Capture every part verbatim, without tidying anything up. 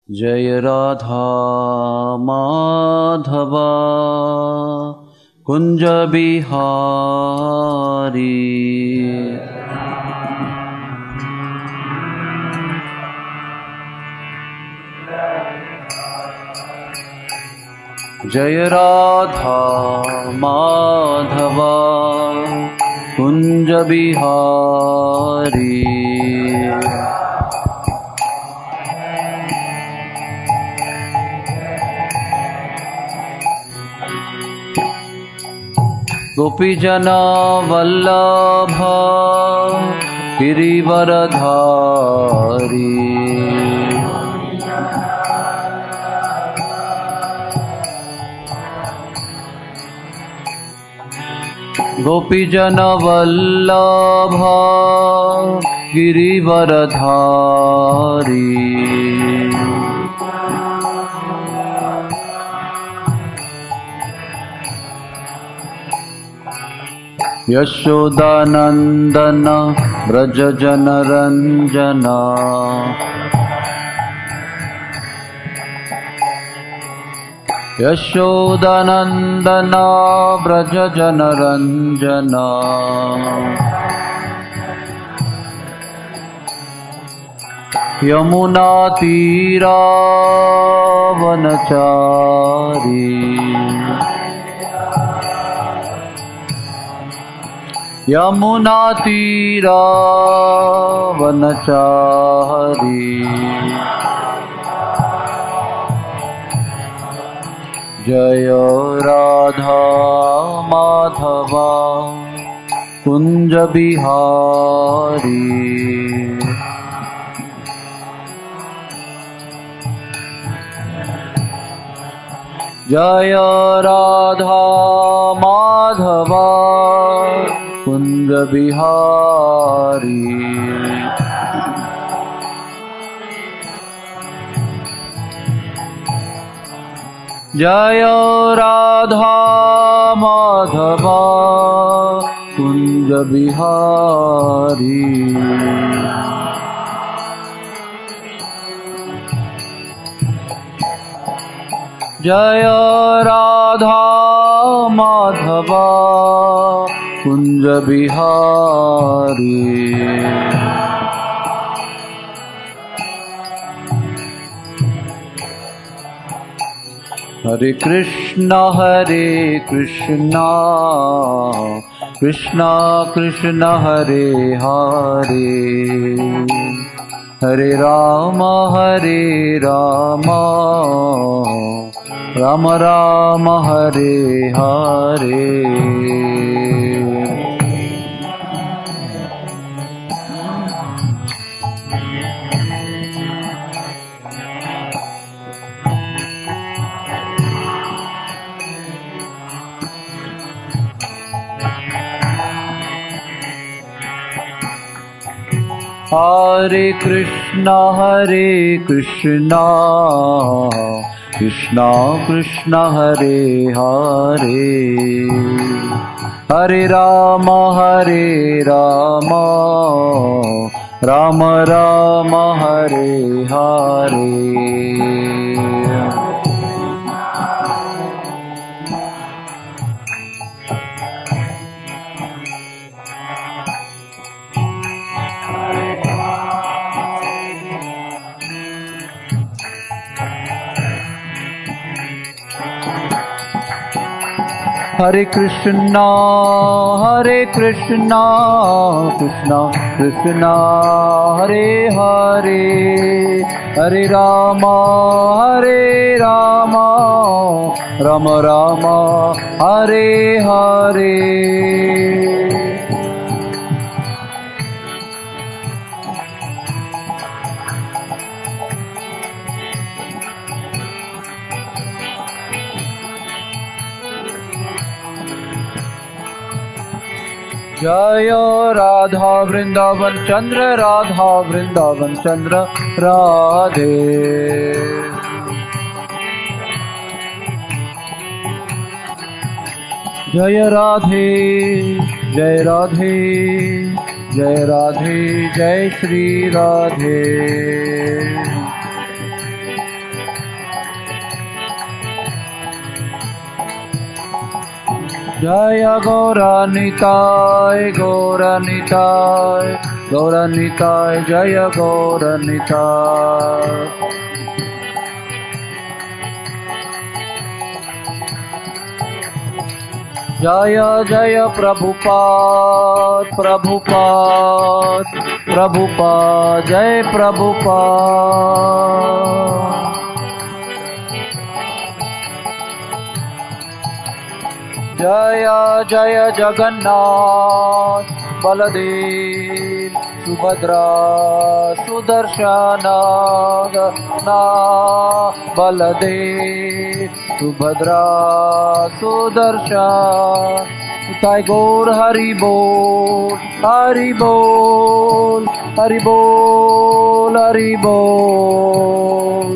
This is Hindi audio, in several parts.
जय राधा माधवा कुंज बिहारी। जय राधा माधवा कुंज बिहारी। गोपीजन वल्लभ गिरिवरधारी। गोपीजन वल्लभ गिरिवरधारी। यशोदानंदन व्रज जनरंजना। यशोदानंदन व्रज जनरंजना। यमुना तीरा वनचारी। यमुना तीरा वनचारी। जय राधा माधवा कुंज बिहारी। जय राधा माधवा कुंज बिहारी। जय राधा माधवा कुंज बिहारी। जय राधा माधवा कुंज बिहारी। हरे कृष्णा हरे कृष्णा कृष्णा कृष्णा हरे हरे। हरे राम हरे राम राम राम हरे हरे। हरे कृष्णा हरे कृष्णा कृष्णा कृष्णा हरे हरे। हरे राम हरे राम राम राम हरे हरे। हरे कृष्णा हरे कृष्णा कृष्णा कृष्णा हरे हरे। हरे राम हरे राम राम राम हरे हरे। जय राधा वृंदावन चंद्र राधा वृंदावन चंद्र राधे। जय राधे जय राधे जय राधे जय श्री राधे। जय गौरनिताय गौरनिताय गौरनिताय जय गौरनिताय। जय जय प्रभुपाद प्रभुपाद प्रभुपाद जय प्रभुपाद। जय जय जगन्नाथ बलदेव सुभद्रा सुदर्शन ना बलदेव सुभद्रा सुदर्शन ताय गौर हरि बोल हरि बोल हरि बोल हरि बोल।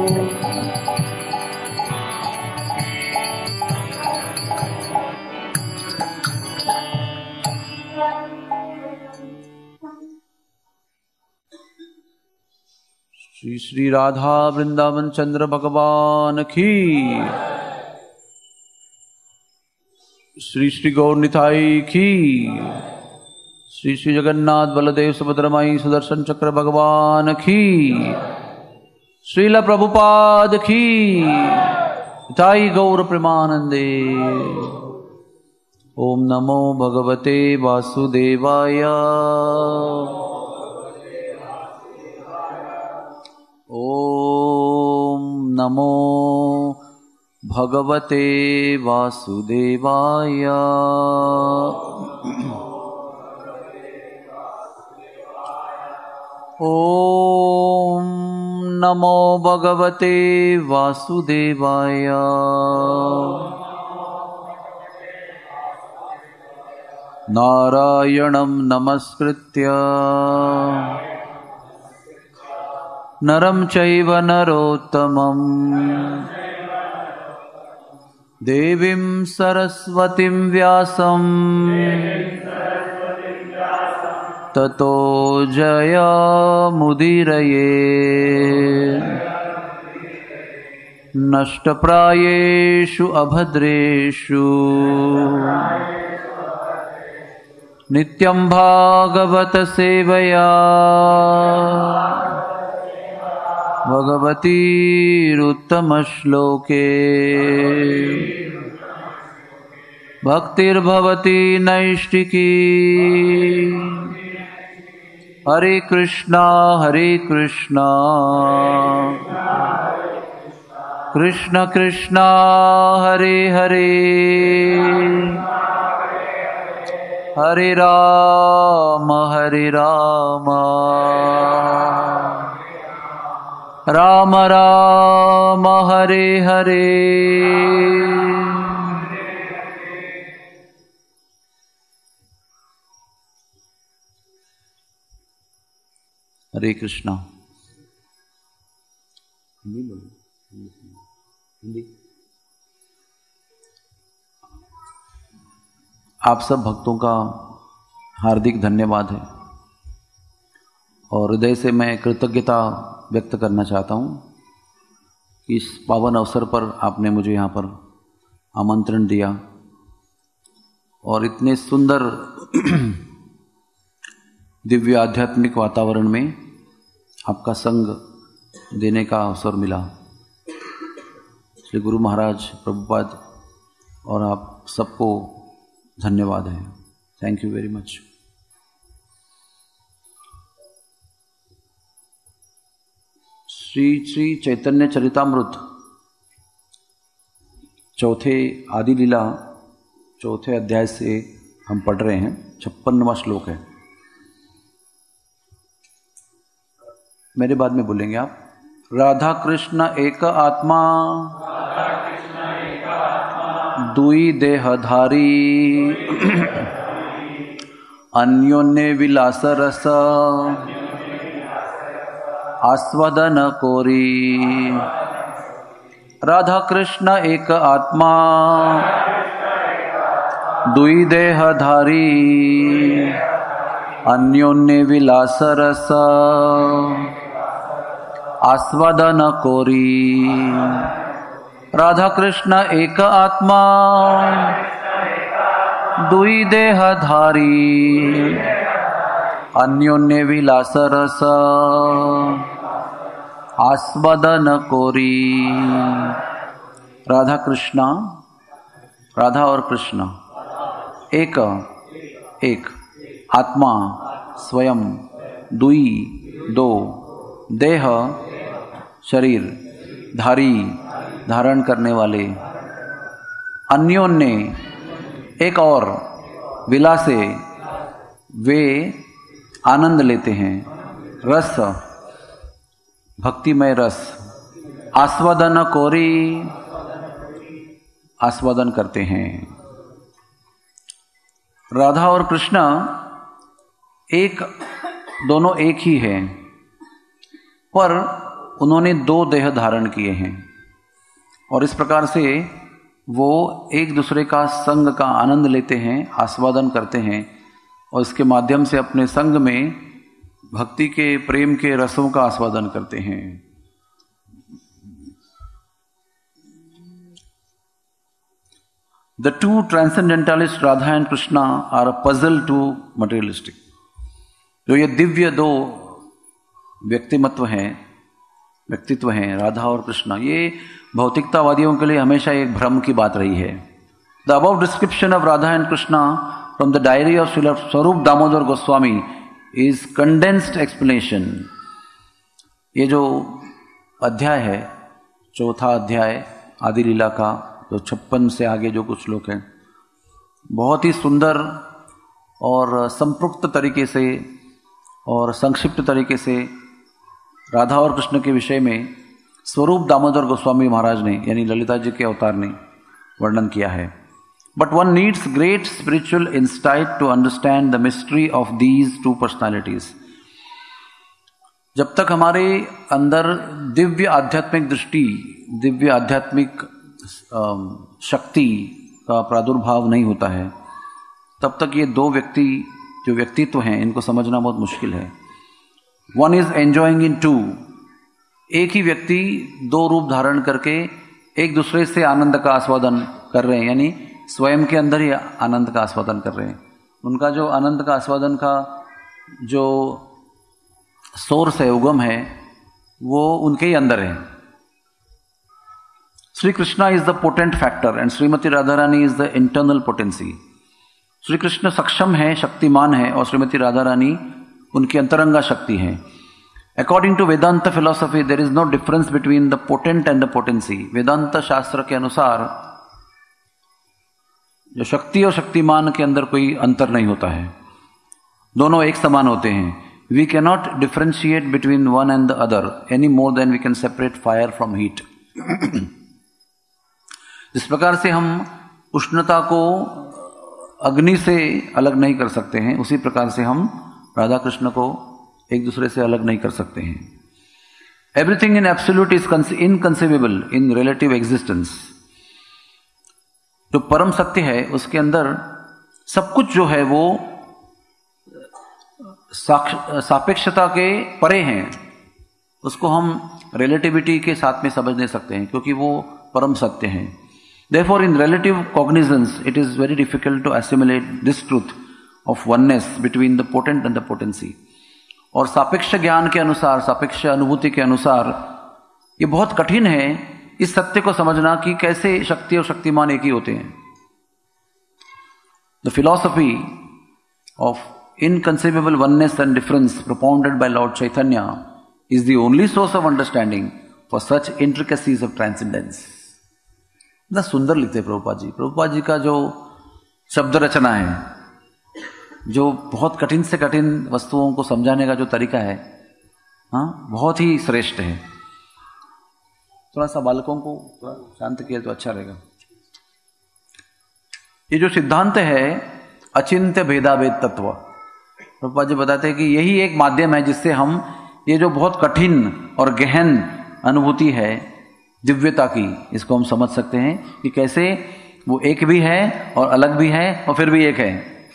श्री श्री राधा वृंदावन चंद्र भगवान की, श्री श्री गौर निताई की, श्री श्री जगन्नाथ बलदेव सुभद्रमाई सुदर्शन चक्र भगवान की, श्रील प्रभुपाद की, निताई गौर प्रेमानंदे। ओम नमो भगवते वासुदेवाय। ओम नमो भगवते वासुदेवाय। ओम नमो भगवते वासुदेवाय। नारायणं नमस्कृत्य नरं चैव नरोत्तमं देवीं सरस्वतीं व्यासं ततो जयमुदीरये। नष्टप्रायेषु अभद्रेषु नित्यं भागवत सेवया भगवतीरुत्तमश्लोके भक्तिर्भवती नैष्टिकी। हरे कृष्णा हरे कृष्णा कृष्ण कृष्णा हरे हरे हरे राम हरे राम राम राम हरे हरे। हरे कृष्णा। आप सब भक्तों का हार्दिक धन्यवाद है और हृदय से मैं कृतज्ञता व्यक्त करना चाहता हूँ कि इस पावन अवसर पर आपने मुझे यहाँ पर आमंत्रण दिया और इतने सुंदर दिव्य आध्यात्मिक वातावरण में आपका संग देने का अवसर मिला। श्री गुरु महाराज प्रभुपाद और आप सबको धन्यवाद है। Thank you very much. Shri Shri Chaitanya Charitamrita चौथे आदि लीला चौथे अध्याय से हम पढ़ रहे हैं। छप्पनवां श्लोक है। मेरे बाद में बोलेंगे आप। राधा कृष्ण एक आत्मा दुई देहधारी अन्योन्य विलास रस आस्वादन कोरी। राधा कृष्ण एक आत्मा दुई देहधारी अन्योन्य विलास रस आस्वादन कोरी। राधा कृष्ण एक आत्मा दुई देहधारी अन्योन्य विलास रस आस्वादन कोरी। राधा कृष्णा, राधा और कृष्ण एक एक, आत्मा स्वयं, दुई दो, देह शरीर, धारी धारण करने वाले, अन्योन्य एक और, विलासे वे आनंद लेते हैं, रस भक्तिमय रस, आस्वादन कोरी आस्वादन करते हैं। राधा और कृष्ण एक, दोनों एक ही हैं, पर उन्होंने दो देह धारण किए हैं और इस प्रकार से वो एक दूसरे का संग का आनंद लेते हैं, आस्वादन करते हैं और इसके माध्यम से अपने संग में भक्ति के प्रेम के रसों का आस्वादन करते हैं। The two transcendentalists Radha and Krishna are a puzzle to materialistic. जो ये दिव्य दो व्यक्तिमत्व हैं, व्यक्तित्व हैं राधा और कृष्ण, ये भौतिकतावादियों के लिए हमेशा एक भ्रम की बात रही है। The above description of Radha and Krishna from the diary of Srila Swarup Damodar Goswami is condensed explanation. ये जो अध्याय है, चौथा अध्याय आदि लीला का, जो छप्पन से आगे जो कुछ श्लोक हैं, बहुत ही सुंदर और संपृक्त तरीके से और संक्षिप्त तरीके से राधा और कृष्ण के विषय में स्वरूप दामोदर गोस्वामी महाराज ने, यानी ललिता जी के अवतार ने वर्णन किया है। But one needs great spiritual insight to understand the mystery of these two personalities. जब तक हमारे अंदर दिव्य आध्यात्मिक दृष्टि, दिव्य आध्यात्मिक शक्ति का प्रादुर्भाव नहीं होता है, तब तक ये दो व्यक्ति जो व्यक्तित्व हैं इनको समझना बहुत मुश्किल है। One is enjoying in two, एक ही व्यक्ति दो रूप धारण करके एक दूसरे से आनंद का आस्वादन कर रहे हैं, यानी स्वयं के अंदर ही आनंद का आस्वादन कर रहे हैं। उनका जो आनंद का आस्वादन का जो सोर्स है, उगम है, वो उनके ही अंदर है। Sri Krishna is the potent factor and Srimati Radharani is the internal potency. Shri Krishna सक्षम है, शक्तिमान है और श्रीमती राधा रानी उनकी अंतरंगा शक्ति है। According to Vedanta philosophy, there is no difference between the potent and the potency. वेदांत शास्त्र के अनुसार जो शक्ति और शक्तिमान के अंदर कोई अंतर नहीं होता है, दोनों एक समान होते हैं। We cannot differentiate between one and the other any more than we can separate fire from heat. जिस प्रकार से हम उष्णता को अग्नि से अलग नहीं कर सकते हैं, उसी प्रकार से हम राधा कृष्ण को एक दूसरे से अलग नहीं कर सकते हैं। Everything in absolute is inconceivable in relative existence. जो परम सत्य है उसके अंदर सब कुछ जो है वो सापेक्षता के परे हैं, उसको हम रिलेटिविटी के साथ में समझ नहीं सकते हैं क्योंकि वो परम सत्य है। Therefore, in relative cognizance, it is very difficult to assimilate this truth of oneness between the potent and the potency. और सापेक्ष ज्ञान के अनुसार, सापेक्ष अनुभूति के अनुसार ये बहुत कठिन है इस सत्य को समझना कि कैसे शक्ति और शक्तिमान एक ही होते हैं। The philosophy of inconceivable oneness and difference propounded by Lord Chaitanya is the only source of understanding for such intricacies of transcendence. इतना सुंदर लिखते प्रभुपाद जी। प्रभुपाद जी का जो शब्द रचना है, जो बहुत कठिन से कठिन वस्तुओं को समझाने का जो तरीका है, हाँ, बहुत ही श्रेष्ठ है। थोड़ा सा बालकों को शांत किया तो अच्छा रहेगा। ये जो सिद्धांत है अचिंत्य भेदाभेद तत्व, प्रभुपाद जी बताते हैं कि यही एक माध्यम है जिससे हम ये जो बहुत कठिन और गहन अनुभूति है दिव्यता की, इसको हम समझ सकते हैं कि कैसे वो एक भी है और अलग भी है और फिर भी एक है।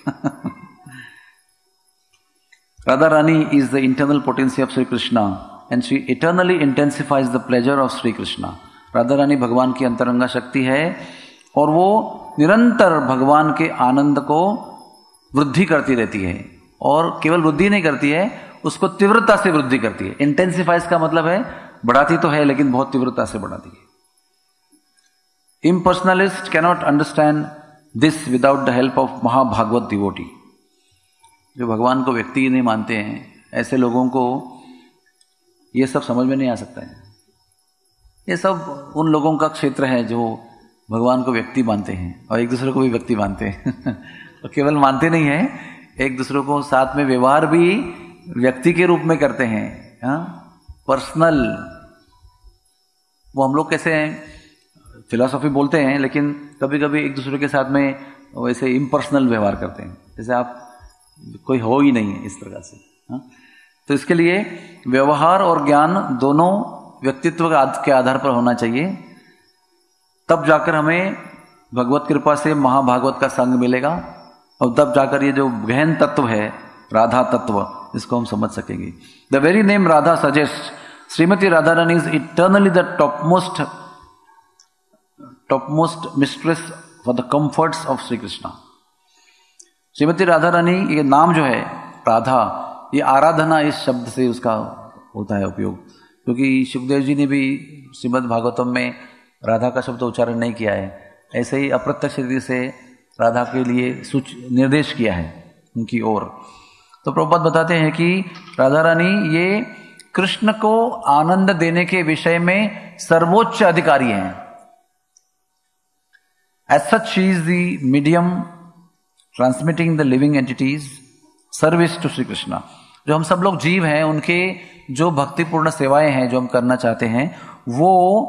Radha Rani is the internal potency of Shri Krishna and she eternally intensifies the pleasure of Shri Krishna. Radha Rani भगवान की अंतरंगा शक्ति है और वो निरंतर भगवान के आनंद को वृद्धि करती रहती है, और केवल वृद्धि नहीं करती है, उसको तीव्रता से वृद्धि करती है। इंटेंसिफाइज का मतलब है बढ़ाती तो है लेकिन बहुत तीव्रता से बढ़ाती है। Impersonalist cannot understand this without the help of Mahabhagavata devotee. जो भगवान को व्यक्ति नहीं मानते हैं, ऐसे लोगों को ये सब समझ में नहीं आ सकता है। ये सब उन लोगों का क्षेत्र है जो भगवान को व्यक्ति मानते हैं और एक दूसरे को भी व्यक्ति मानते हैं तो केवल मानते नहीं है, एक दूसरे को साथ में व्यवहार भी व्यक्ति के रूप में करते हैं। हाँ, पर्सनल। वो हम लोग कैसे हैं, फिलॉसफी बोलते हैं लेकिन कभी कभी एक दूसरे के साथ में वैसे इम्पर्सनल व्यवहार करते हैं, जैसे आप कोई हो ही नहीं है इस प्रकार से। हाँ? तो इसके लिए व्यवहार और ज्ञान दोनों व्यक्तित्व के आधार पर होना चाहिए, तब जाकर हमें भगवत कृपा से महाभागवत का संग मिलेगा, और तब जाकर ये जो गहन तत्व है राधा तत्व, इसको हम समझ सकेंगे। The very name Radha suggest Shrimati Radha Rani is eternally the topmost topmost mistress for the comforts of Shri Krishna. Shrimati Radha Rani, ये नाम जो है राधा, ये आराधना इस शब्द से उसका होता है उपयोग, क्योंकि सुखदेव जी ने भी श्रीमद् भागवतम में राधा का शब्द उच्चारण नहीं किया है, ऐसे ही अप्रत्यक्ष रीति से राधा के लिए सूच निर्देश किया है उनकी ओर। तो प्रभुपाद बताते हैं कि राधा रानी ये कृष्ण को आनंद देने के विषय में सर्वोच्च अधिकारी हैं। As such she is the medium transmitting the living entities service to Shri Krishna. जो हम सब लोग जीव हैं, उनके जो भक्तिपूर्ण सेवाएं हैं जो हम करना चाहते हैं, वो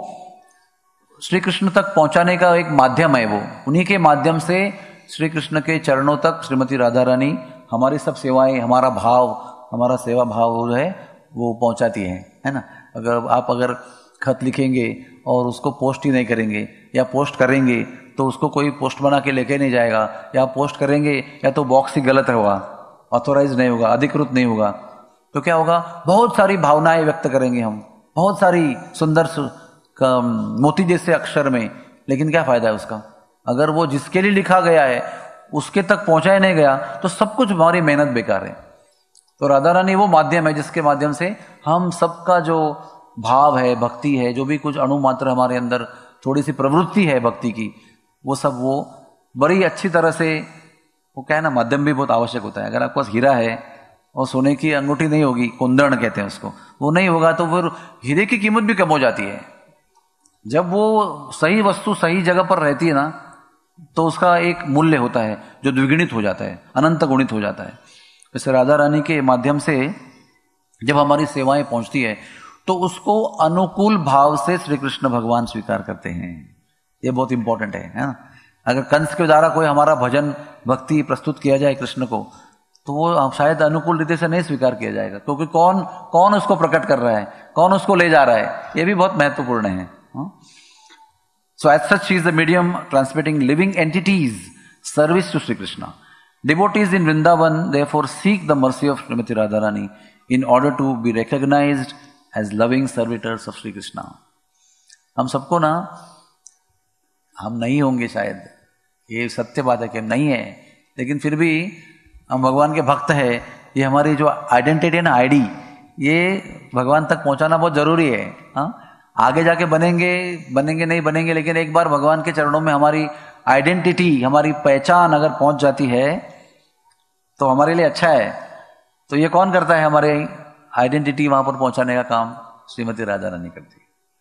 श्री कृष्ण तक पहुंचाने का एक माध्यम है। वो उन्हीं के माध्यम से श्री कृष्ण के चरणों तक श्रीमती राधा रानी हमारी सब सेवाएं, हमारा भाव, हमारा सेवा भाव जो है वो पहुंचाती है, है ना। अगर आप अगर खत लिखेंगे और उसको पोस्ट ही नहीं करेंगे, या पोस्ट करेंगे तो उसको कोई पोस्ट बना के लेके नहीं जाएगा, या पोस्ट करेंगे या तो बॉक्स ही गलत होगा, ऑथोराइज नहीं होगा, अधिकृत नहीं होगा, तो क्या होगा, बहुत सारी भावनाएं व्यक्त करेंगे हम, बहुत सारी सुंदर मोती जैसे अक्षर में, लेकिन क्या फायदा है उसका। अगर वो जिसके लिए लिखा गया है उसके तक पहुंचाया नहीं गया तो सब कुछ हमारी मेहनत बेकार है। तो राधा रानी वो माध्यम है जिसके माध्यम से हम सबका जो भाव है, भक्ति है, जो भी कुछ अणु मात्र हमारे अंदर थोड़ी सी प्रवृत्ति है भक्ति की, वो सब वो बड़ी अच्छी तरह से, वो क्या है ना, माध्यम भी बहुत आवश्यक होता है। अगर आपके पास हीरा है और सोने की अंगूठी नहीं होगी, कुंदन कहते हैं उसको, वो नहीं होगा तो फिर हीरे की कीमत भी कम हो जाती है। जब वो सही वस्तु सही जगह पर रहती है ना, तो उसका एक मूल्य होता है जो द्विगुणित हो जाता है, अनंत गुणित हो जाता है। जैसे राधा रानी के माध्यम से जब हमारी सेवाएं पहुंचती है तो उसको अनुकूल भाव से श्री कृष्ण भगवान स्वीकार करते हैं। ये बहुत इंपॉर्टेंट है, है ना। अगर कंस के द्वारा कोई हमारा भजन भक्ति प्रस्तुत किया जाए कृष्ण को, तो वो शायद अनुकूल रीति से नहीं स्वीकार किया जाएगा, क्योंकि कौन कौन उसको प्रकट कर रहा है, कौन उसको ले जा रहा है, ये भी बहुत महत्वपूर्ण है। So as such, she is the medium transmitting living entities service to Sri Krishna. Devotees in Vrindavan therefore seek the mercy of Srimati Radharani in order to be recognized as loving servitors of Sri Krishna. हम सबको ना, हम नहीं होंगे शायद, ये सत्य बात है कि हम नहीं है, लेकिन फिर भी हम भगवान के भक्त है। ये हमारी जो आइडेंटिटी है ना, आईडी, ये भगवान तक पहुंचाना बहुत जरूरी है। हाँ, आगे जाके बनेंगे बनेंगे नहीं बनेंगे, लेकिन एक बार भगवान के चरणों में हमारी आइडेंटिटी, हमारी पहचान अगर पहुंच जाती है तो हमारे लिए अच्छा है। तो ये कौन करता है, हमारे आइडेंटिटी वहां पर पहुंचाने का काम श्रीमती राधा रानी करती है।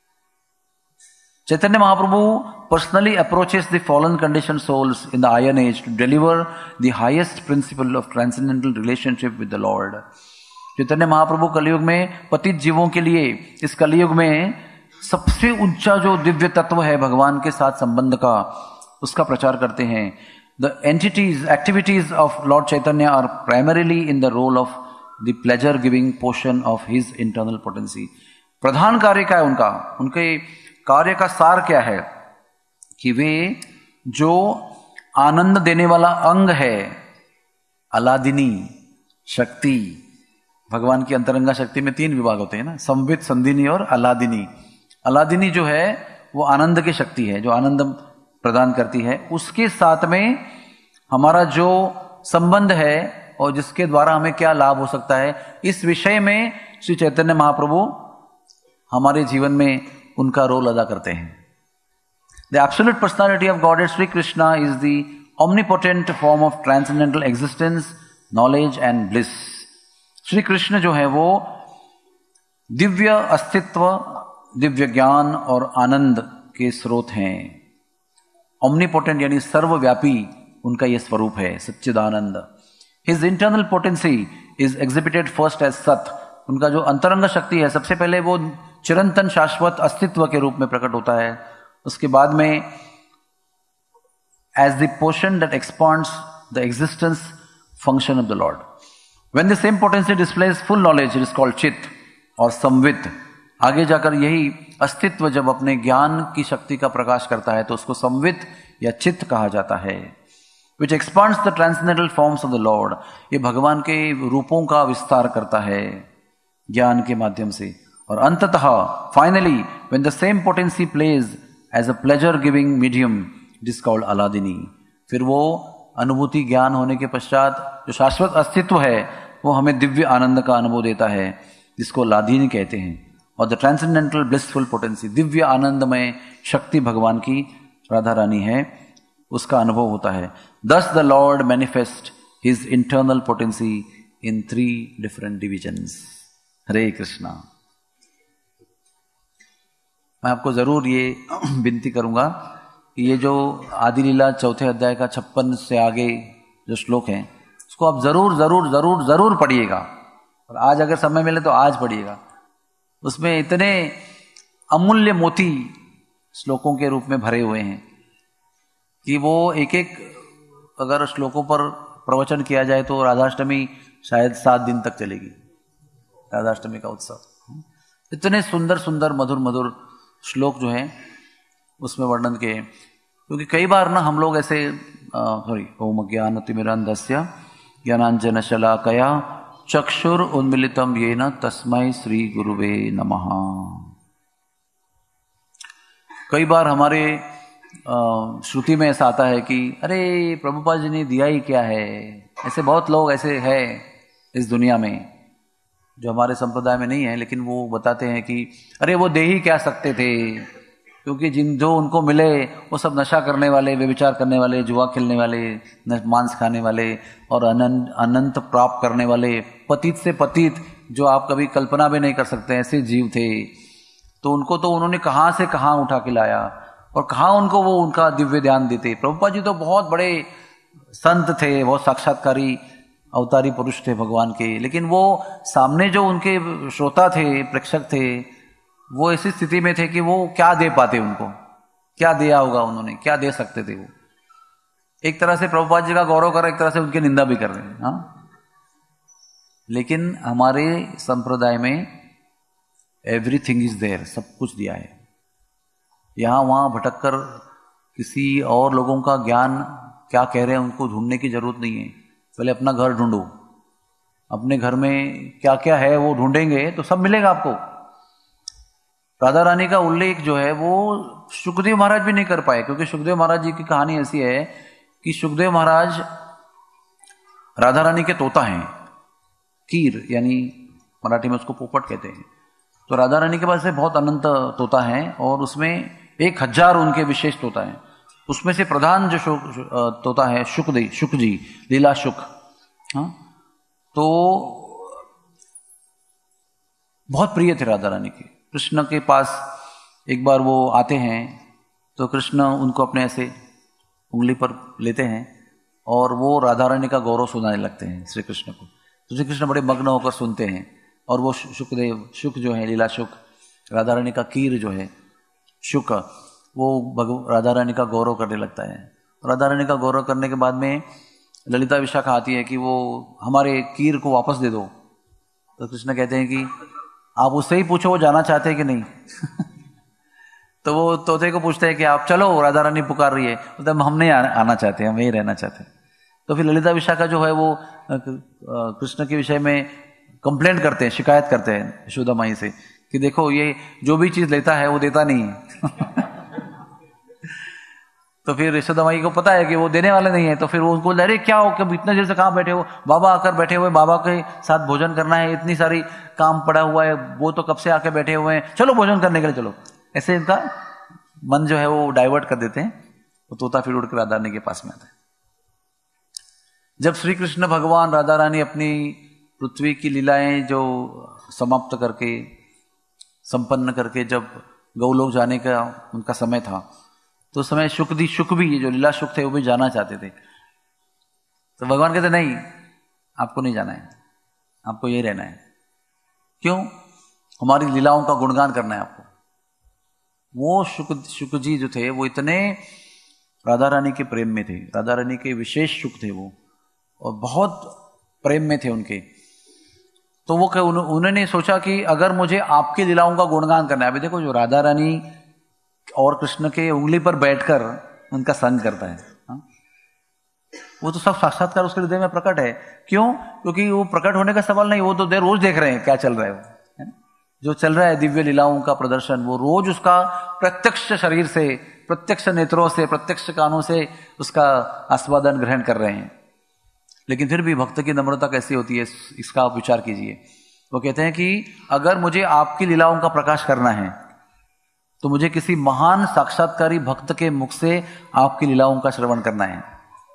Chaitanya Mahaprabhu personally approaches the fallen conditioned souls in the Iron Age to deliver the highest principle of transcendental relationship with the Lord. Chaitanya Mahaprabhu कलयुग में पतित जीवों के लिए, इस कलयुग में सबसे ऊंचा जो दिव्य तत्व है भगवान के साथ संबंध का, उसका प्रचार करते हैं। The entities, activities of Lord Chaitanya are primarily in the role of the pleasure-giving portion of his internal potency. प्रधान कार्य क्या है उनका, उनके कार्य का सार क्या है कि वे जो आनंद देने वाला अंग है, अलादिनी शक्ति, भगवान की अंतरंगा शक्ति में तीन विभाग होते हैं ना, संवित, संधिनी और अलादिनी। अलादिनी जो है वो आनंद की शक्ति है, जो आनंद प्रदान करती है, उसके साथ में हमारा जो संबंध है और जिसके द्वारा हमें क्या लाभ हो सकता है, इस विषय में श्री चैतन्य महाप्रभु हमारे जीवन में उनका रोल अदा करते हैं। The absolute personality of God Shri Krishna is the omnipotent form of transcendental existence, knowledge and bliss. Shri Krishna जो है वो दिव्य अस्तित्व, दिव्य ज्ञान और आनंद के स्रोत हैं। omnipotent यानी सर्वव्यापी उनका यह स्वरूप है, सच्चिदानंद। His internal potency is exhibited first as सत। उनका जो अंतरंग शक्ति है सबसे पहले वो चिरंतन शाश्वत अस्तित्व के रूप में प्रकट होता है, उसके बाद में as the portion that expands the existence function of the Lord. When the same potency displays full knowledge, it is called चित्त और संवित। आगे जाकर यही अस्तित्व जब अपने ज्ञान की शक्ति का प्रकाश करता है तो उसको संवित या चित्त कहा जाता है। Which expands the transcendental forms of the Lord. ये भगवान के रूपों का विस्तार करता है ज्ञान के माध्यम से। और अंततः finally when the same potency plays as a pleasure giving medium, it is called अलादिनी। फिर वो अनुभूति ज्ञान होने के पश्चात जो शाश्वत अस्तित्व है वो हमें दिव्य आनंद का अनुभव देता है, जिसको लादिनी कहते हैं। और the transcendental blissful potency, Divya आनंदमय शक्ति भगवान की राधा रानी है, उसका अनुभव होता है। Thus the lord manifest his internal potency in three different divisions. Hare Krishna. मैं आपको जरूर ये विनती करूंगा कि ये जो आदि लीला चौथे अध्याय का छप्पन से आगे जो श्लोक हैं उसको आप जरूर जरूर जरूर जरूर पढ़िएगा, और आज अगर समय मिले तो आज पढ़िएगा। उसमें इतने अमूल्य मोती श्लोकों के रूप में भरे हुए हैं कि वो एक एक अगर श्लोकों पर प्रवचन किया जाए तो राधाष्टमी शायद सात दिन तक चलेगी, राधाष्टमी का उत्सव। इतने सुंदर सुंदर मधुर मधुर श्लोक जो हैं उसमें वर्णन के, क्योंकि कई बार ना हम लोग ऐसे सॉरी ओम ज्ञानतिमिरान्धस्य ज्ञानांजन शलाकया चक्षुर उन्मिलितम येन तस्मै श्री गुरुवे नमः। कई बार हमारे श्रुति में ऐसा आता है कि अरे प्रभुपाद जी ने दिया ही क्या है। ऐसे बहुत लोग ऐसे हैं इस दुनिया में जो हमारे संप्रदाय में नहीं है, लेकिन वो बताते हैं कि अरे वो दे ही क्या सकते थे, क्योंकि जिन जो उनको मिले वो सब नशा करने वाले, व्यभिचार करने वाले, जुआ खेलने वाले, मांस खाने वाले और अनंत अनंत प्राप्त करने वाले, पतित से पतित जो आप कभी कल्पना भी नहीं कर सकते ऐसे जीव थे। तो उनको तो उन्होंने कहाँ से कहाँ उठा के लाया और कहाँ उनको वो उनका दिव्य ध्यान देते। प्रभुपाद जी तो बहुत बड़े संत थे, बहुत साक्षात्कारी अवतारी पुरुष थे भगवान के, लेकिन वो सामने जो उनके श्रोता थे, प्रेक्षक थे, वो ऐसी स्थिति में थे कि वो क्या दे पाते, उनको क्या दिया होगा उन्होंने, क्या दे सकते थे वो। एक तरह से प्रभुपाद जी का गौरव कर रहे, एक तरह से उनकी निंदा भी कर रहे हैं। हाँ, लेकिन हमारे संप्रदाय में एवरीथिंग इज देयर, सब कुछ दिया है। यहां वहां भटक कर किसी और लोगों का ज्ञान क्या कह रहे हैं उनको ढूंढने की जरूरत नहीं है। पहले अपना घर ढूंढो, अपने घर में क्या क्या है वो ढूंढेंगे तो सब मिलेगा आपको। राधा रानी का उल्लेख जो है वो सुखदेव महाराज भी नहीं कर पाए, क्योंकि सुखदेव महाराज जी की कहानी ऐसी है कि सुखदेव महाराज राधा रानी के तोता हैं, कीर यानी मराठी में उसको पोपट कहते हैं। तो राधा रानी के पास से बहुत अनंत तोता है और उसमें एक हजार उनके विशेष तोता हैं। उसमें से प्रधान जो तोता है शुकदेव, शुक जी, लीला शुक। हाँ, तो बहुत प्रिय थे राधा रानी के। कृष्ण के पास एक बार वो आते हैं तो कृष्ण उनको अपने ऐसे उंगली पर लेते हैं और वो राधा रानी का गौरव सुनाने लगते हैं श्री कृष्ण को। तो श्री कृष्ण बड़े मग्न होकर सुनते हैं और वो शुकदेव, शुक जो है लीला शुक, राधा रानी का कीर जो है शुक, वो राधा रानी का गौरव करने लगता है। राधा रानी का गौरव करने के बाद में ललिता विशाखा आती है कि वो हमारे कीर को वापस दे दो। तो कृष्ण कहते हैं कि आप उससे ही पूछो वो जाना चाहते हैं कि नहीं। तो वो तोते को पूछते हैं कि आप चलो, राधा रानी पुकार रही है। मतलब हम नहीं आना चाहते, हम यही रहना चाहते हैं। तो फिर ललिता विशाखा जो है वो कृष्ण के विषय में कंप्लेंट करते हैं, शिकायत करते हैं यशोदा माई से कि देखो ये जो भी चीज लेता है वो देता नहीं है। तो फिर यशोदा माई को पता है कि वो देने वाले नहीं है, तो फिर वो उनको अरे क्या हो, कब इतना देर से कहाँ बैठे हो, बाबा आकर बैठे हुए, बाबा के साथ भोजन करना है, इतनी सारी काम पड़ा हुआ है, वो तो कब से आके बैठे हुए हैं, चलो भोजन करने के लिए चलो। ऐसे इनका मन जो है वो डाइवर्ट कर देते हैं। वो तोता फिर उड़ कर राधा रानी के पास में आता है। जब श्री कृष्ण भगवान राधा रानी अपनी पृथ्वी की लीलाएं जो समाप्त करके संपन्न करके जब गौलोक जाने का उनका समय था, तो उस समय शुकदी शुक भी, ये जो लीला शुक थे वो भी जाना चाहते थे। तो भगवान कहते नहीं, आपको नहीं जाना है, आपको यही रहना है। क्यों? हमारी लीलाओं का गुणगान करना है आपको। वो शुक शुक जी जो थे वो इतने राधा रानी के प्रेम में थे, राधा रानी के विशेष शुक थे वो, और बहुत प्रेम में थे उनके। तो वो उन, उन्होंने सोचा कि अगर मुझे आपकी लीलाओं का गुणगान करना है, अभी देखो जो राधा रानी और कृष्ण के उंगली पर बैठकर उनका संग करता है, हा? वो तो सब साक्षात्कार उसके हृदय में प्रकट है। क्यों? क्योंकि वो प्रकट होने का सवाल नहीं, वो तो देर रोज देख रहे हैं क्या चल रहा है, है? जो चल रहा है दिव्य लीलाओं का प्रदर्शन, वो रोज उसका प्रत्यक्ष शरीर से, प्रत्यक्ष नेत्रों से, प्रत्यक्ष कानों से उसका आस्वादन ग्रहण कर रहे हैं। लेकिन फिर भी भक्त की नम्रता कैसी होती है, इसका आप विचार कीजिए। वो कहते हैं कि अगर मुझे आपकी लीलाओं का प्रकाश करना है तो मुझे किसी महान साक्षात्कारी भक्त के मुख से आपकी लीलाओं का श्रवण करना है।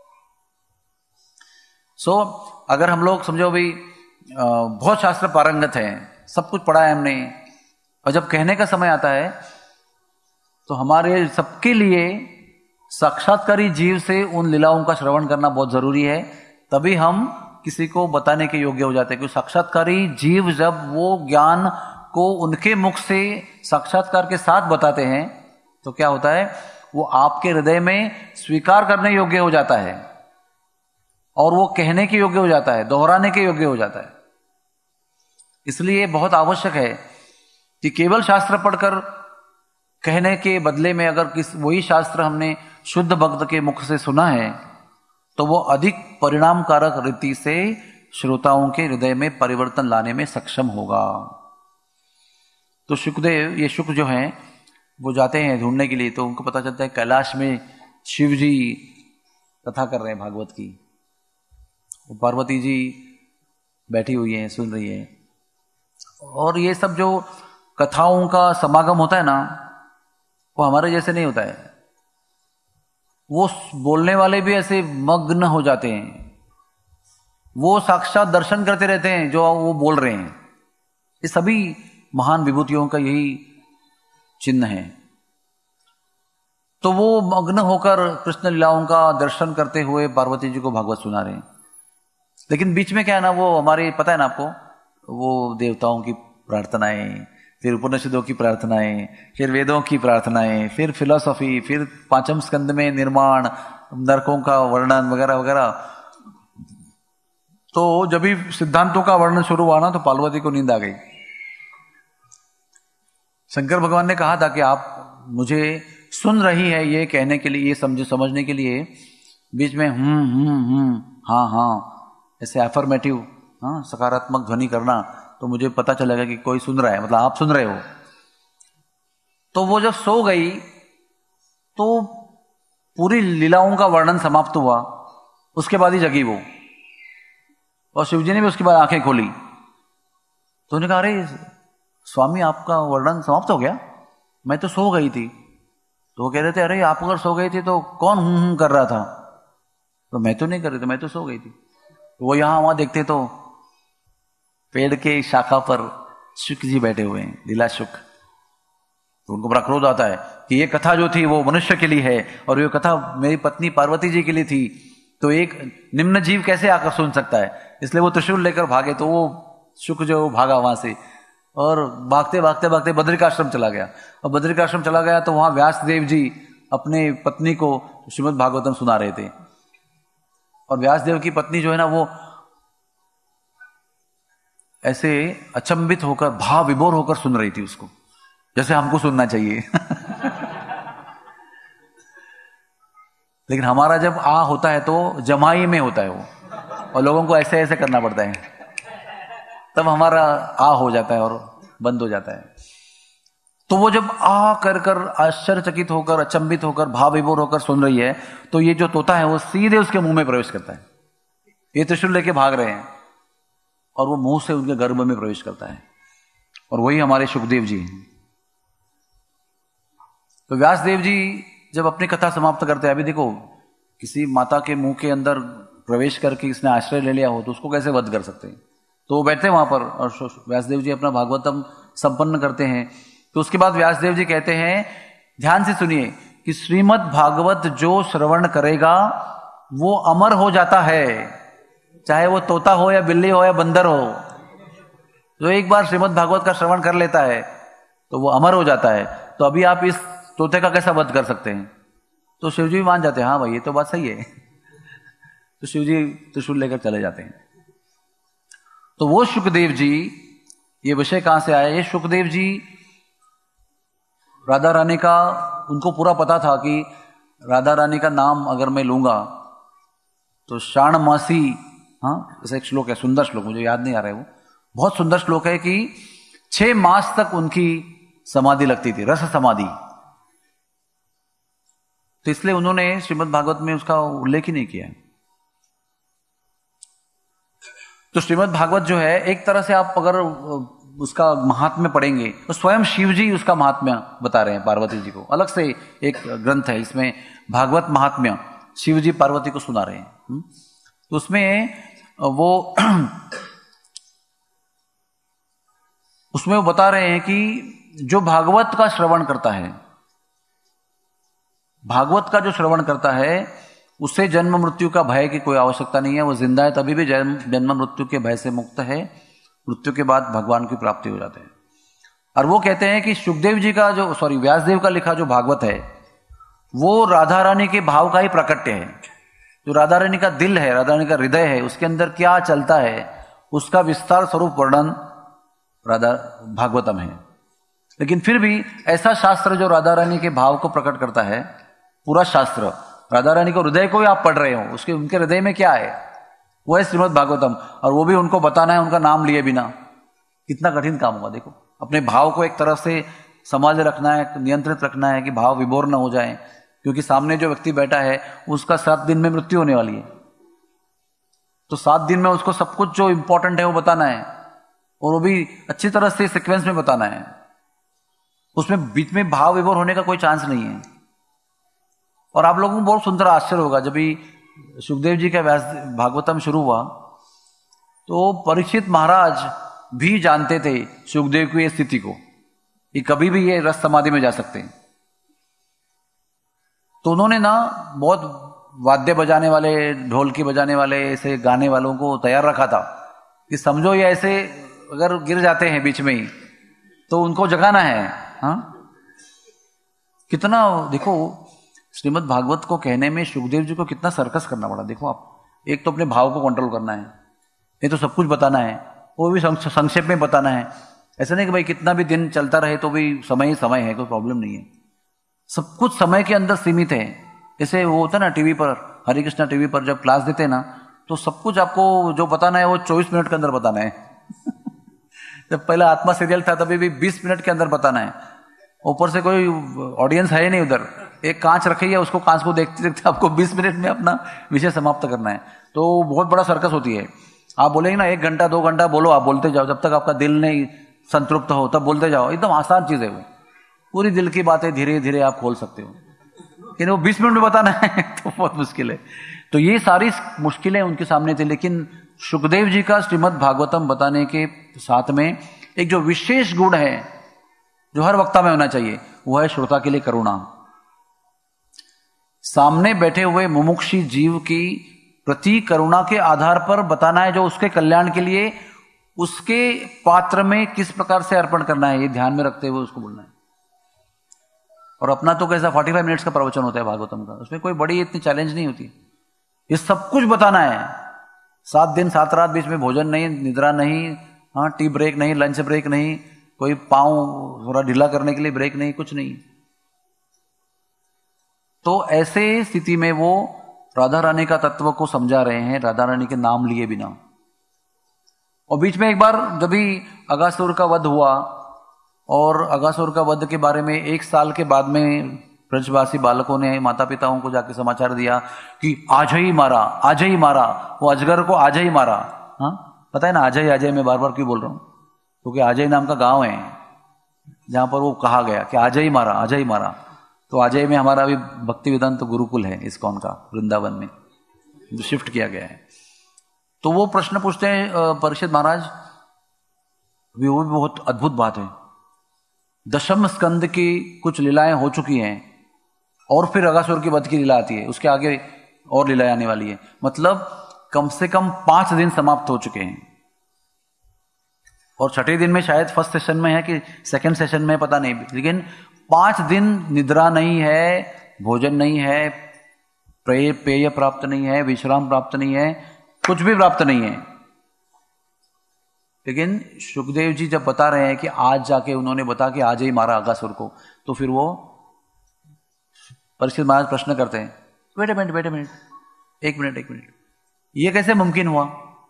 सो so, अगर हम लोग समझो भाई बहुत शास्त्र पारंगत है, सब कुछ पढ़ा है हमने, और जब कहने का समय आता है तो हमारे सबके लिए साक्षात्कारी जीव से उन लीलाओं का श्रवण करना बहुत जरूरी है। तभी हम किसी को बताने के योग्य हो जाते हैं। क्योंकि साक्षात्कारी जीव जब वो ज्ञान को उनके मुख से साक्षात्कार के साथ बताते हैं तो क्या होता है, वो आपके हृदय में स्वीकार करने योग्य हो जाता है, और वो कहने के योग्य हो जाता है, दोहराने के योग्य हो जाता है। इसलिए बहुत आवश्यक है कि केवल शास्त्र पढ़कर कहने के बदले में अगर किस वही शास्त्र हमने शुद्ध भक्त के मुख से सुना है तो वो अधिक परिणामकारक रीति से श्रोताओं के हृदय में परिवर्तन लाने में सक्षम होगा। तो शुकदेव, ये शुक जो हैं वो जाते हैं ढूंढने के लिए, तो उनको पता चलता है कैलाश में शिव जी कथा कर रहे हैं भागवत की, पार्वती जी बैठी हुई हैं, सुन रही है। और ये सब जो कथाओं का समागम होता है ना, वो हमारे जैसे नहीं होता है। वो बोलने वाले भी ऐसे मग्न हो जाते हैं, वो साक्षात दर्शन करते रहते हैं जो वो बोल रहे हैं। ये सभी महान विभूतियों का यही चिन्ह है। तो वो मग्न होकर कृष्ण लीलाओं का दर्शन करते हुए पार्वती जी को भागवत सुना रहे हैं। लेकिन बीच में क्या है ना, वो हमारे पता है ना आपको, वो देवताओं की प्रार्थनाएं, फिर उपनिषदों की प्रार्थनाएं, फिर वेदों की प्रार्थनाएं, फिर फिलॉसफी, फिर पांचम स्कंद में निर्माण, नरकों का वर्णन वगैरह वगैरह। तो जब भी सिद्धांतों का वर्णन शुरू हुआ ना तो पार्वती को नींद आ गई। शंकर भगवान ने कहा था कि आप मुझे सुन रही है ये कहने के लिए, ये समझ समझने के लिए बीच में हम्म हम्म हम्म हाँ हाँ ऐसे एफर्मेटिव, हाँ सकारात्मक ध्वनि करना, तो मुझे पता चलेगा कि कोई सुन रहा है, मतलब आप सुन रहे हो। तो वो जब सो गई तो पूरी लीलाओं का वर्णन समाप्त हुआ, उसके बाद ही जगी वो, और शिवजी ने भी उसके बाद आंखें खोली। तो उन्होंने कहा अरे स्वामी आपका वर्णन समाप्त हो गया, मैं तो सो गई थी। तो वो कह रहे थे अरे आप अगर सो गई थी तो कौन हूं हूं कर रहा था? तो मैं तो नहीं कर रही थी, मैं तो सो गई थी। तो वो यहां वहां देखते तो पेड़ के शाखा पर शुक जी बैठे हुए हैं, लीला शुक। तो उनको बड़ा क्रोध आता है कि ये कथा जो थी वो मनुष्य के लिए है, और ये कथा मेरी पत्नी पार्वती जी के लिए थी, तो एक निम्न जीव कैसे आकर सुन सकता है? इसलिए वो त्रिशूल लेकर भागे। तो वो शुक जो भागा वहां से, और भागते भागते भागते बद्रिकाश्रम चला गया। और बद्रिकाश्रम चला गया तो वहां व्यास देव जी अपने पत्नी को श्रीमद् भागवतम सुना रहे थे। और व्यास देव की पत्नी जो है ना, वो ऐसे अचंभित होकर, भाव विभोर होकर सुन रही थी उसको, जैसे हमको सुनना चाहिए। लेकिन हमारा जब आ होता है तो जमाई में होता है वो, और लोगों को ऐसे ऐसे करना पड़ता है, तब हमारा आ हो जाता है और बंद हो जाता है। तो वो जब आ कर कर आश्चर्यचकित होकर, अचंभित होकर, भाव विभोर होकर सुन रही है, तो ये जो तोता है वो सीधे उसके मुंह में प्रवेश करता है। ये त्रिशूल लेके भाग रहे हैं और वो मुंह से उनके गर्भ में प्रवेश करता है, और वही हमारे सुखदेव जी हैं। तो व्यासदेव जी जब अपनी कथा समाप्त करते हैं, अभी देखो किसी माता के मुंह के अंदर प्रवेश करके इसने आश्रय ले लिया हो तो उसको कैसे वध कर सकते हैं। तो वो बैठते हैं वहां पर और व्यासदेव जी अपना भागवतम संपन्न करते हैं। तो उसके बाद व्यासदेव जी कहते हैं, ध्यान से सुनिए, कि श्रीमद् भागवत जो श्रवण करेगा वो अमर हो जाता है, चाहे वो तोता हो या बिल्ली हो या बंदर हो। जो एक बार श्रीमद् भागवत का श्रवण कर लेता है तो वो अमर हो जाता है। तो अभी आप इस तोते का कैसा वध कर सकते हैं? तो शिवजी भी मान जाते हैं, हाँ भाई ये तो बात सही है। तो शिवजी त्रिशूल लेकर चले जाते हैं। तो वो शुकदेव जी, ये विषय कहां से आया? ये शुकदेव जी राधा रानी का, उनको पूरा पता था कि राधा रानी का नाम अगर मैं लूंगा तो शाणमासी, हाँ ऐसा एक श्लोक है, सुंदर श्लोक, मुझे याद नहीं आ रहा है, वो बहुत सुंदर श्लोक है कि छह मास तक उनकी समाधि लगती थी, रस समाधि। तो इसलिए उन्होंने श्रीमद् भागवत में उसका उल्लेख ही नहीं किया। तो श्रीमद् भागवत जो है, एक तरह से आप अगर उसका महात्म्य पढ़ेंगे तो स्वयं शिव जी उसका महात्म्य बता रहे हैं पार्वती जी को। अलग से एक ग्रंथ है इसमें, भागवत महात्म्य, शिव जी पार्वती को सुना रहे हैं। तो उसमें वो उसमें वो बता रहे हैं कि जो भागवत का श्रवण करता है, भागवत का जो श्रवण करता है, उससे जन्म मृत्यु का भय की कोई आवश्यकता नहीं है। वो जिंदा है तभी भी जन्म जन्म मृत्यु के भय से मुक्त है। मृत्यु के बाद भगवान की प्राप्ति हो जाते हैं। और वो कहते हैं कि सुखदेव जी का जो, सॉरी व्यासदेव का लिखा जो भागवत है, वो राधा रानी के भाव का ही प्रकट्य है। जो राधा रानी का दिल है, राधा रानी का हृदय है, उसके अंदर क्या चलता है, उसका विस्तार स्वरूप वर्णन राधा भागवतम है। लेकिन फिर भी ऐसा शास्त्र जो राधा रानी के भाव को प्रकट करता है, पूरा शास्त्र राधा रानी को, हृदय को ही आप पढ़ रहे हो, उसके उनके हृदय में क्या है, वो है श्रीमद् भागवतम। और वो भी उनको बताना है उनका नाम लिए बिना। कितना कठिन काम होगा। देखो, अपने भाव को एक तरफ से संभाल रखना है, नियंत्रित रखना है कि भाव विभोर न हो जाए, क्योंकि सामने जो व्यक्ति बैठा है उसका सात दिन में मृत्यु होने वाली है। तो सात दिन में उसको सब कुछ जो इंपॉर्टेंट है वो बताना है, और वो भी अच्छी तरह से सीक्वेंस में बताना है। उसमें बीच में भाव विभोर होने का कोई चांस नहीं है। और आप लोगों को बहुत सुंदर आश्चर्य होगा, जब भी सुखदेव जी का व्यास भागवतम शुरू हुआ तो परीक्षित महाराज भी जानते थे सुखदेव की ये स्थिति को, कि कभी भी ये रस समाधि में जा सकते हैं। तो उन्होंने ना बहुत वाद्य बजाने वाले, ढोलकी बजाने वाले, ऐसे गाने वालों को तैयार रखा था कि समझो ये ऐसे अगर गिर जाते हैं बीच में ही तो उनको जगाना है। हाँ, कितना देखो, श्रीमद् भागवत को कहने में सुखदेव जी को कितना सर्कस करना पड़ा। देखो आप, एक तो अपने भाव को कंट्रोल करना है, ये तो सब कुछ बताना है, वो भी संक्षेप में बताना है। ऐसा नहीं कि भाई कितना भी दिन चलता रहे तो भी समय ही समय है, कोई प्रॉब्लम नहीं है। सब कुछ समय के अंदर सीमित है। जैसे वो होता है ना टीवी पर, हरे कृष्णा टीवी पर जब क्लास देते हैं ना, तो सब कुछ आपको जो बताना है वो चौबीस मिनट के अंदर बताना है। जब पहला आत्मा सीरियल था तभी भी बीस मिनट के अंदर बताना है। ऊपर से कोई ऑडियंस है नहीं उधर, एक कांच रखी है, उसको कांच को देखते देखते आपको बीस मिनट में अपना विषय समाप्त करना है। तो बहुत बड़ा सर्कस होती है। आप बोलेंगे ना एक घंटा दो घंटा बोलो, आप बोलते जाओ जब तक आपका दिल नहीं संतृप्त हो, तब बोलते जाओ। एकदम आसान चीज है वो, पूरी दिल की बातें धीरे धीरे आप खोल सकते हो। लेकिन वो बीस मिनट में बताना है तो बहुत मुश्किल है। तो ये सारी मुश्किलें उनके सामने थी। लेकिन सुखदेव जी का श्रीमद् भागवतम बताने के साथ में एक जो विशेष गुण है जो हर वक्ता में होना चाहिए, वो है श्रोता के लिए करुणा। सामने बैठे हुए मुमुक्षी जीव की प्रति करुणा के आधार पर बताना है, जो उसके कल्याण के लिए उसके पात्र में किस प्रकार से अर्पण करना है, ये ध्यान में रखते हुए उसको बोलना है। और अपना तो कैसा पैंतालीस मिनट्स का प्रवचन होता है भागवतम का, उसमें कोई बड़ी इतनी चैलेंज नहीं होती। ये सब कुछ बताना है, सात दिन सात रात, बीच में भोजन नहीं, निद्रा नहीं, हाँ टी ब्रेक नहीं, लंच ब्रेक नहीं, कोई पांव थोड़ा ढीला करने के लिए ब्रेक नहीं, कुछ नहीं। तो ऐसे स्थिति में वो राधा रानी का तत्व को समझा रहे हैं, राधा रानी के नाम लिए बिना। और बीच में एक बार जब भी अगासुर का वध हुआ और अगासुर का वध के बारे में एक साल के बाद में ब्रजवासी बालकों ने माता पिताओं को जाके समाचार दिया कि आज ही मारा, आज ही मारा, वो अजगर को आज ही मारा। हाँ, पता है ना, आज ही आज ही मैं बार बार क्यों बोल रहा हूँ, क्योंकि आज ही नाम का गांव है जहां पर वो कहा गया कि आज ही मारा, आज ही मारा। तो आज ही में हमारा अभी भक्ति वेदांत गुरुकुल है इस्कॉन का, वृंदावन में जो शिफ्ट किया गया है। तो वो प्रश्न पूछते हैं परीक्षित महाराज, वो भी बहुत अद्भुत बात है, दशम स्कंद की कुछ लीलाएं हो चुकी हैं और फिर अगासुर की वध की लीला आती है, उसके आगे और लीलाएं आने वाली है, मतलब कम से कम पांच दिन समाप्त हो चुके हैं। और छठे दिन में शायद फर्स्ट सेशन में है कि सेकंड सेशन में, पता नहीं, लेकिन पांच दिन निद्रा नहीं है, भोजन नहीं है, पेय पेय प्राप्त नहीं है, विश्राम प्राप्त नहीं है, कुछ भी प्राप्त नहीं है। लेकिन सुखदेव जी जब बता रहे हैं कि आज जाके उन्होंने बता कि आज ही मारा अगासुर को, तो फिर वो परीक्षित महाराज प्रश्न करते हैं, wait a minute wait a minute एक मिनट एक मिनट ये कैसे मुमकिन हुआ?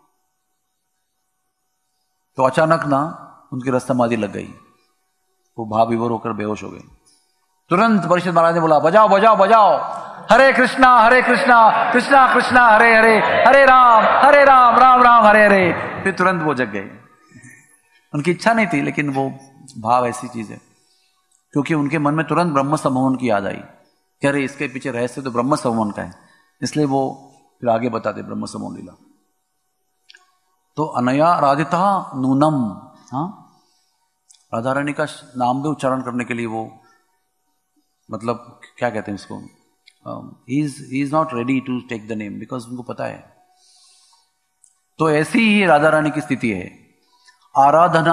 तो अचानक ना उनकी रस समाधि लग गई, वो भाव विभोर होकर बेहोश हो गए। तुरंत परीक्षित महाराज ने बोला, बजाओ बजाओ बजाओ, हरे कृष्णा हरे कृष्णा कृष्णा कृष्णा हरे हरे, हरे राम हरे राम राम राम हरे हरे। फिर तुरंत वो जग गए। उनकी इच्छा नहीं थी, लेकिन वो भाव ऐसी चीज है, क्योंकि उनके मन में तुरंत ब्रह्म सम्मोहन की याद आई कि अरे इसके पीछे रहस्य तो ब्रह्म सम्मोहन का है, इसलिए वो फिर आगे बताते ब्रह्म सम्मोहन लीला। तो अनया राधिता नूनम, हाँ, राधा रानी का नाम भी उच्चारण करने के लिए वो, मतलब क्या कहते हैं इसको, he is he is not ready to take the name, because उनको पता है। तो ऐसी ही राधा रानी की स्थिति है। आराधना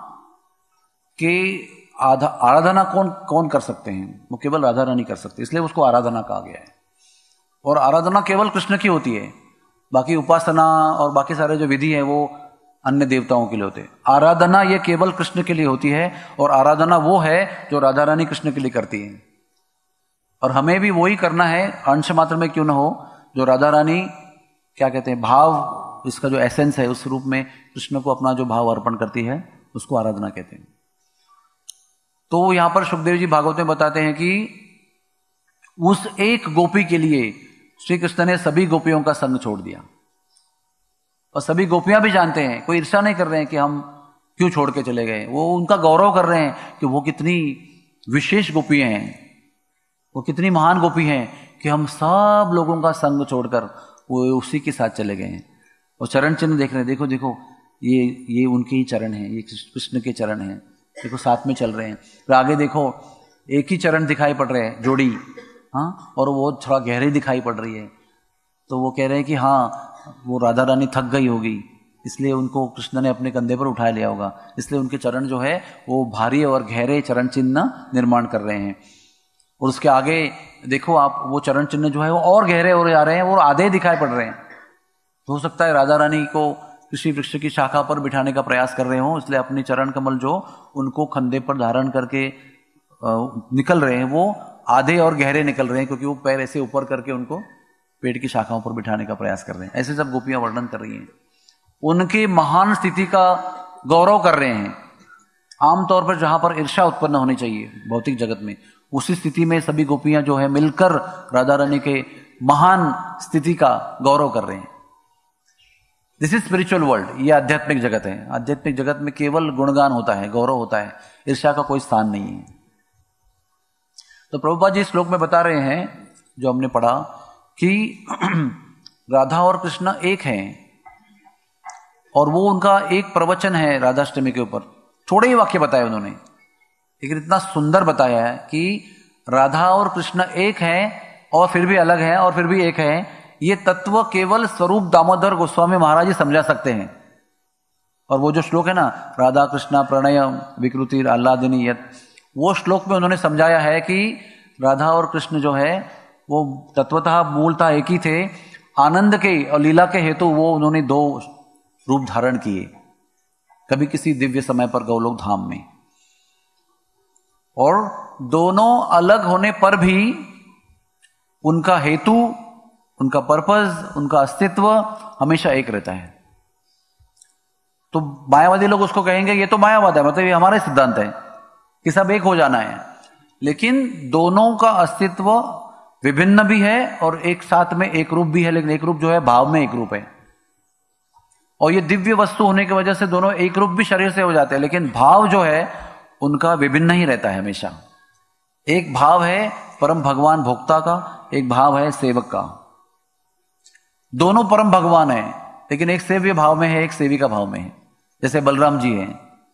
के आधा आराधना कौन कौन कर सकते हैं? वो केवल राधा रानी कर सकते हैं, इसलिए उसको आराधना कहा गया है। और आराधना केवल कृष्ण की होती है, बाकी उपासना और बाकी सारे जो विधि है वो अन्य देवताओं के लिए होते हैं। आराधना ये केवल कृष्ण के लिए होती है, और आराधना वो है जो राधा रानी कृष्ण के लिए करती है। और हमें भी वही करना है, अंश मात्र में क्यों ना हो, जो राधा रानी क्या कहते हैं, भाव, इसका जो एसेंस है, उस रूप में कृष्ण को अपना जो भाव अर्पण करती है, उसको आराधना कहते हैं। तो यहां पर सुखदेव जी भागवत में बताते हैं कि उस एक गोपी के लिए श्री कृष्ण ने सभी गोपियों का संग छोड़ दिया। और सभी गोपियां भी जानते हैं, कोई ईर्ष्या नहीं कर रहे हैं कि हम क्यों छोड़ के चले गए, वो उनका गौरव कर रहे हैं कि वो कितनी विशेष गोपी हैं, वो कितनी महान गोपी हैं कि हम सब लोगों का संग छोड़कर वो उसी के साथ चले गए हैं। और चरण चिन्ह देख रहे हैं, देखो देखो ये ये उनके ही चरण हैं, ये कृष्ण के चरण हैं, देखो साथ में चल रहे हैं। फिर आगे देखो एक ही चरण दिखाई पड़ रहे हैं, जोड़ी, हाँ, और वो थोड़ा गहरी दिखाई पड़ रही है। तो वो कह रहे हैं कि हाँ, वो राधा रानी थक गई होगी, इसलिए उनको कृष्ण ने अपने कंधे पर उठा लिया होगा, इसलिए उनके चरण जो है वो भारी और गहरे चरण चिन्ह निर्माण कर रहे हैं। और उसके आगे देखो आप, वो चरण चिन्ह जो है वो और गहरे हो जा रहे हैं, वो आधे दिखाई पड़ रहे हैं। तो हो सकता है राधा रानी को किसी वृक्ष की शाखा पर बिठाने का प्रयास कर रहे हो, इसलिए अपनी चरण कमल जो उनको कंधे पर धारण करके निकल रहे हैं, वो आधे और गहरे निकल रहे हैं, क्योंकि वो पैर ऐसे ऊपर करके उनको पेड़ की शाखाओं पर बिठाने का प्रयास कर रहे हैं। ऐसे सब गोपियां वर्णन कर रही हैं, उनके महान स्थिति का गौरव कर रहे हैं। आमतौर पर जहां पर ईर्ष्या उत्पन्न होनी चाहिए भौतिक जगत में, उसी स्थिति में सभी गोपियां जो है मिलकर राधा रानी के महान स्थिति का गौरव कर रहे हैं। दिस इज स्पिरिचुअल वर्ल्ड, ये आध्यात्मिक जगत है। आध्यात्मिक जगत में केवल गुणगान होता है, गौरव होता है, ईर्ष्या का कोई स्थान नहीं है। तो प्रभुपाद जी श्लोक में बता रहे हैं जो हमने पढ़ा कि राधा और कृष्ण एक हैं, और वो उनका एक प्रवचन है राधाष्टमी के ऊपर। थोड़े ही वाक्य बताए उन्होंने, लेकिन इतना सुंदर बताया है कि राधा और कृष्ण एक हैं और फिर भी अलग हैं और फिर भी एक हैं। ये तत्व केवल स्वरूप दामोदर गोस्वामी महाराज जी समझा सकते हैं। और वो जो श्लोक है ना, राधा कृष्णा प्रणय विकृति आह्लादिनी यत, वो श्लोक में उन्होंने समझाया है कि राधा और कृष्ण जो है वो तत्वतः मूलतः एक ही थे। आनंद के और लीला के हेतु वो उन्होंने दो रूप धारण किए, कभी किसी दिव्य समय पर गौलोक धाम में, और दोनों अलग होने पर भी उनका हेतु, उनका पर्पस, उनका अस्तित्व हमेशा एक रहता है। तो मायावादी लोग उसको कहेंगे ये तो मायावाद है, मतलब ये हमारा सिद्धांत है, कि सब एक हो जाना है, लेकिन दोनों का अस्तित्व विभिन्न भी है और एक साथ में एक रूप भी है, लेकिन एक रूप जो है भाव में एक रूप है। और ये दिव्य वस्तु होने की वजह से दोनों एक रूप भी शरीर से हो जाते हैं, लेकिन भाव जो है उनका विभिन्न ही रहता है हमेशा। एक भाव है परम भगवान भोक्ता का, एक भाव है सेवक का। दोनों परम भगवान है, लेकिन एक सेव्य भाव में है, एक सेविका भाव में है, जैसे बलराम जी हैं।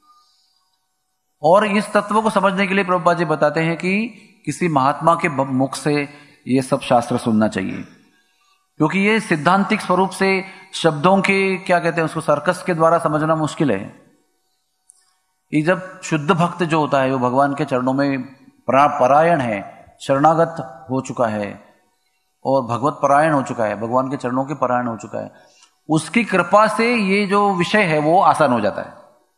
और इस तत्व को समझने के लिए प्रभुपाद जी बताते हैं कि किसी महात्मा के मुख से ये सब शास्त्र सुनना चाहिए, क्योंकि ये सिद्धांतिक स्वरूप से शब्दों के क्या कहते हैं उसको सर्कस के द्वारा समझना मुश्किल है। ये जब शुद्ध भक्त जो होता है वो भगवान के चरणों में परायण है, शरणागत हो चुका है और भगवत परायण हो चुका है, भगवान के चरणों के परायण हो चुका है, उसकी कृपा से ये जो विषय है वो आसान हो जाता है।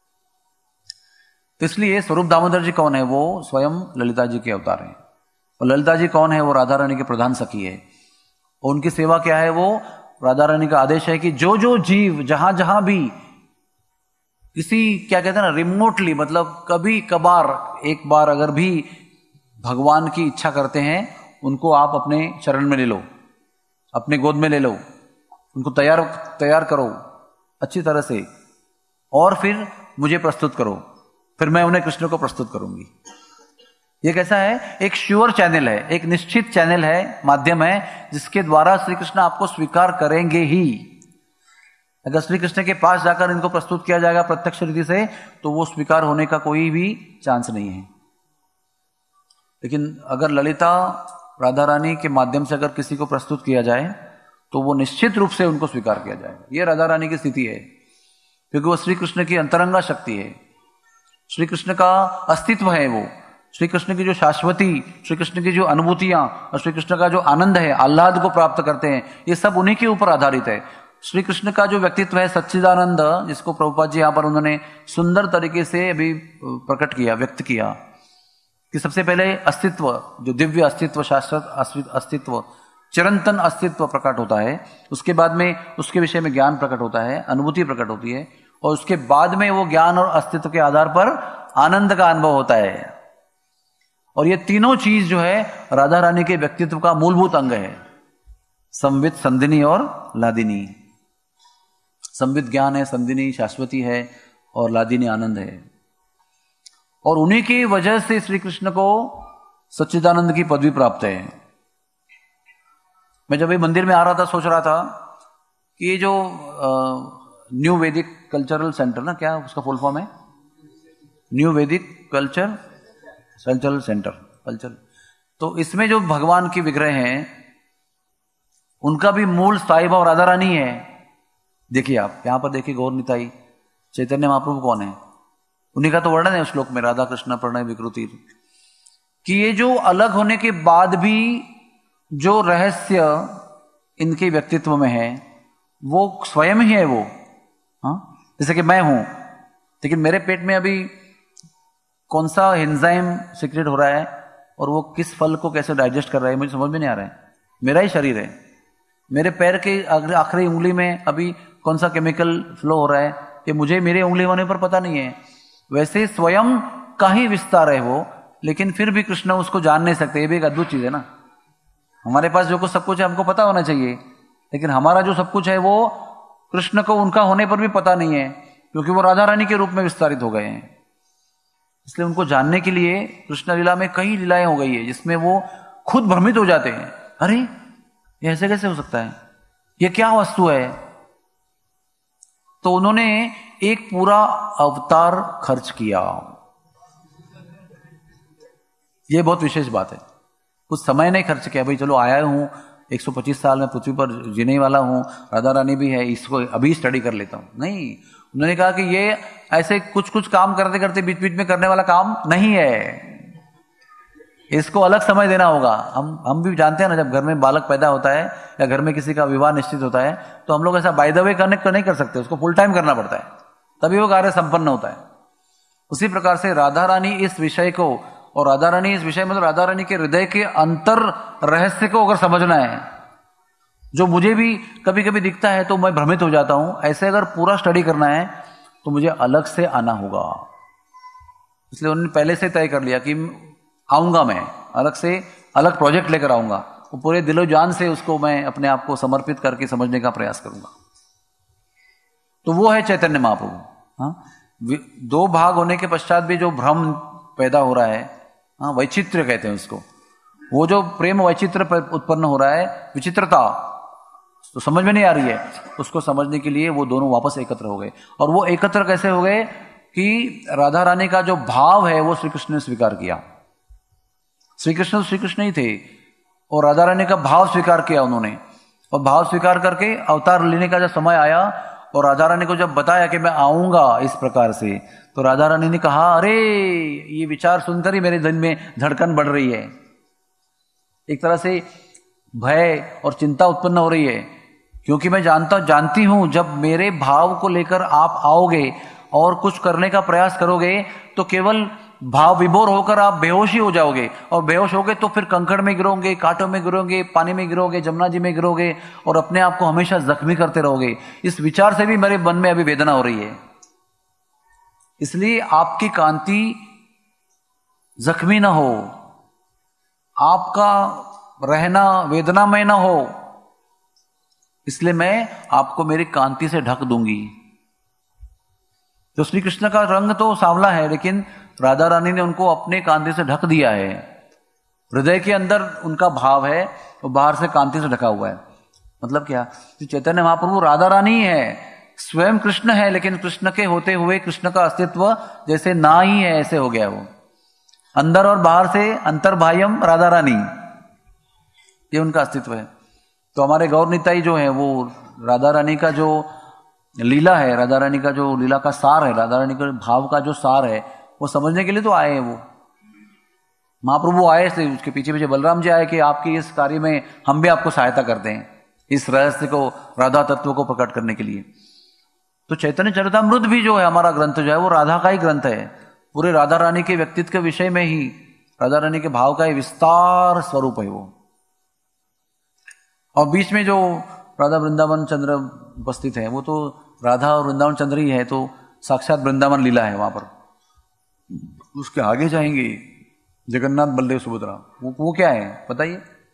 तो इसलिए स्वरूप दामोदर जी कौन है? वो स्वयं ललिता जी के अवतार हैं। और ललिता जी कौन है? वो राधा रानी के प्रधान सखी है। और उनकी सेवा क्या है? वो राधा रानी का आदेश है कि जो जो जीव जहां जहां भी किसी क्या कहते हैं ना रिमोटली, मतलब कभी कभार एक बार अगर भी भगवान की इच्छा करते हैं, उनको आप अपने शरण में ले लो, अपने गोद में ले लो, उनको तैयार तैयार करो अच्छी तरह से और फिर मुझे प्रस्तुत करो, फिर मैं उन्हें कृष्ण को प्रस्तुत करूंगी। ये कैसा है? एक श्योर चैनल है, एक निश्चित चैनल है, माध्यम है, जिसके द्वारा श्री कृष्ण आपको स्वीकार करेंगे ही। अगर श्री कृष्ण के पास जाकर इनको प्रस्तुत किया जाएगा प्रत्यक्ष रीति से, तो वो स्वीकार होने का कोई भी चांस नहीं है। लेकिन अगर ललिता राधा रानी के माध्यम से अगर किसी को प्रस्तुत किया जाए तो वो निश्चित रूप से उनको स्वीकार किया जाएगा। ये राधा रानी की स्थिति है, क्योंकि वो श्री कृष्ण की अंतरंगा शक्ति है, श्री कृष्ण का अस्तित्व है। वो श्री कृष्ण की जो शाश्वती, श्री कृष्ण की जो अनुभूतियां और श्री कृष्ण का जो आनंद है, आह्लाद को प्राप्त करते हैं, ये सब उन्हीं के ऊपर आधारित है। श्री कृष्ण का जो व्यक्तित्व है सच्चिदानंद, जिसको प्रभुपाद जी यहां पर उन्होंने सुंदर तरीके से अभी प्रकट किया, व्यक्त किया कि सबसे पहले अस्तित्व, जो दिव्य अस्तित्व, शाश्वत अस्तित्व, चिरंतन अस्तित्व प्रकट होता है। उसके बाद में उसके विषय में ज्ञान प्रकट होता है, अनुभूति प्रकट होती है, और उसके बाद में वो ज्ञान और अस्तित्व के आधार पर आनंद का अनुभव होता है। और ये तीनों चीज जो है राधा रानी के व्यक्तित्व का मूलभूत अंग है, संवित, संधिनी और लादिनी। संवित ज्ञान है, संधिनी शाश्वती है और लादिनी आनंद है। और उन्हीं की वजह से श्री कृष्ण को सच्चिदानंद की पदवी प्राप्त है। मैं जब ये मंदिर में आ रहा था, सोच रहा था कि ये जो न्यू वैदिक कल्चरल सेंटर ना, क्या उसका फुल फॉर्म है? New Vedic culture cultural centre, culture. तो इसमें जो भगवान की विग्रह हैं उनका भी मूल स्थायी भाव राधा रानी है। देखिए आप यहां पर देखिए, गौर निताई चैतन्य महाप्रभु कौन है? उन्हीं का तो वर्णन है उस श्लोक में, राधा कृष्ण प्रणय विकृति, कि ये जो अलग होने के बाद भी जो रहस्य इनके व्यक्तित्व में है वो स्वयं ही है। वो हाँ, जैसे कि मैं हूं, लेकिन मेरे पेट में अभी कौन सा एंजाइम सीक्रेट हो रहा है और वो किस फल को कैसे डाइजेस्ट कर रहा है मुझे समझ में नहीं आ रहा है। मेरा ही शरीर है, मेरे पैर के आखिरी उंगली में अभी कौन सा केमिकल फ्लो हो रहा है ये मुझे मेरे उंगली होने पर पता नहीं है। वैसे स्वयं का ही विस्तार है वो, लेकिन फिर भी कृष्ण उसको जान नहीं सकते। ये भी एक अद्भुत चीज है ना। हमारे पास जो कुछ सब कुछ है हमको पता होना चाहिए, लेकिन हमारा जो सब कुछ है वो कृष्ण को उनका होने पर भी पता नहीं है, क्योंकि वो राधा रानी के रूप में विस्तारित हो गए हैं। इसलिए उनको जानने के लिए कृष्ण लीला में कई लीलाएं हो गई है जिसमें वो खुद भ्रमित हो जाते हैं। अरे ये ऐसे कैसे हो सकता है, ये क्या वस्तु है? तो उन्होंने एक पूरा अवतार खर्च किया। ये बहुत विशेष बात है। कुछ समय नहीं खर्च किया, भाई चलो आया हूं एक सौ पच्चीस साल में पृथ्वी पर जीने वाला हूं, राधा रानी भी है, इसको अभी स्टडी कर लेता हूं। नहीं, उन्होंने कहा कि ये ऐसे कुछ कुछ काम करते करते बीच बीच में करने वाला काम नहीं है, इसको अलग समय देना होगा। हम हम भी जानते हैं ना, जब घर में बालक पैदा होता है या घर में किसी का विवाह निश्चित होता है तो हम लोग ऐसा बाय द वे कनेक्ट नहीं कर सकते, उसको फुल टाइम करना पड़ता है, तभी वो कार्य संपन्न होता है। उसी प्रकार से राधा रानी इस विषय को, और राधा रानी इस विषय में तो राधा रानी के हृदय के अंतर रहस्य को अगर समझना है, जो मुझे भी कभी कभी दिखता है तो मैं भ्रमित हो जाता हूं, ऐसे अगर पूरा स्टडी करना है तो मुझे अलग से आना होगा। इसलिए उन्होंने पहले से तय कर लिया कि आऊंगा, मैं अलग से अलग प्रोजेक्ट लेकर आऊंगा, वो पूरे दिलो जान से उसको मैं अपने आप को समर्पित करके समझने का प्रयास करूंगा। तो वो है चैतन्य महाप्रभु। हाँ, दो भाग होने के पश्चात भी जो भ्रम पैदा हो रहा है, हाँ, वैचित्र्य कहते हैं उसको, वो जो प्रेम वैचित्र्य उत्पन्न हो रहा है, विचित्रता तो समझ में नहीं आ रही है, उसको समझने के लिए वो दोनों वापस एकत्र हो गए। और वो एकत्र कैसे हो गए कि राधा रानी का जो भाव है वो श्री कृष्ण ने स्वीकार किया। श्री कृष्ण श्री कृष्ण ही थे और राधा रानी का भाव स्वीकार किया उन्होंने, और भाव स्वीकार करके अवतार लेने का जब समय आया और राधा रानी को जब बताया कि मैं आऊंगा इस प्रकार से, तो राधा रानी ने कहा, अरे ये विचार सुनकर ही मेरे दिल में धड़कन बढ़ रही है, एक तरह से भय और चिंता उत्पन्न हो रही है, क्योंकि मैं जानता जानती हूं जब मेरे भाव को लेकर आप आओगे और कुछ करने का प्रयास करोगे तो केवल भाव विभोर होकर आप बेहोश ही हो जाओगे, और बेहोश होगे तो फिर कंकड़ में गिरोगे, कांटों में गिरोगे, पानी में गिरोगे, जमुना जी में गिरोगे और अपने आप को हमेशा जख्मी करते रहोगे। इस विचार से भी मेरे मन में अभी वेदना हो रही है, इसलिए आपकी कांति जख्मी ना हो, आपका रहना वेदनामय ना हो, इसलिए मैं आपको मेरी कांति से ढक दूंगी। तो श्री कृष्ण का रंग तो सांवला है, लेकिन राधा रानी ने उनको अपने कांति से ढक दिया है। हृदय के अंदर उनका भाव है, वो बाहर से कांति से ढका हुआ है। मतलब क्या, चैतन्य महाप्रभु राधा रानी ही है, स्वयं कृष्ण है, लेकिन कृष्ण के होते हुए कृष्ण का अस्तित्व जैसे ना ही है ऐसे हो गया वो। अंदर और बाहर से अंतर्बाह्यम राधा रानी, ये उनका अस्तित्व है। तो हमारे गौर निताई जो है वो राधा रानी का जो लीला है, राधा रानी का जो लीला का सार है, राधा रानी के भाव का जो सार है, वो समझने के लिए तो आए हैं। वो महाप्रभु आए थे, उसके पीछे पीछे बलराम जी आए कि आपके इस कार्य में हम भी आपको सहायता करते हैं, इस रहस्य को, राधा तत्व को प्रकट करने के लिए। तो चैतन्य चरितामृत भी जो है हमारा ग्रंथ जो है वो राधा का ही ग्रंथ है, पूरे राधा रानी के व्यक्तित्व के विषय में ही, राधा रानी के भाव का ही विस्तार स्वरूप है वो। और बीच में जो राधा वृंदावन चंद्र उपस्थित है वो तो राधा और वृंदावन चंद्र ही है, तो साक्षात वृंदावन लीला है वहां पर। उसके आगे जाएंगे जगन्नाथ बलदेव सुभद्रा, वो, वो क्या है बताइए?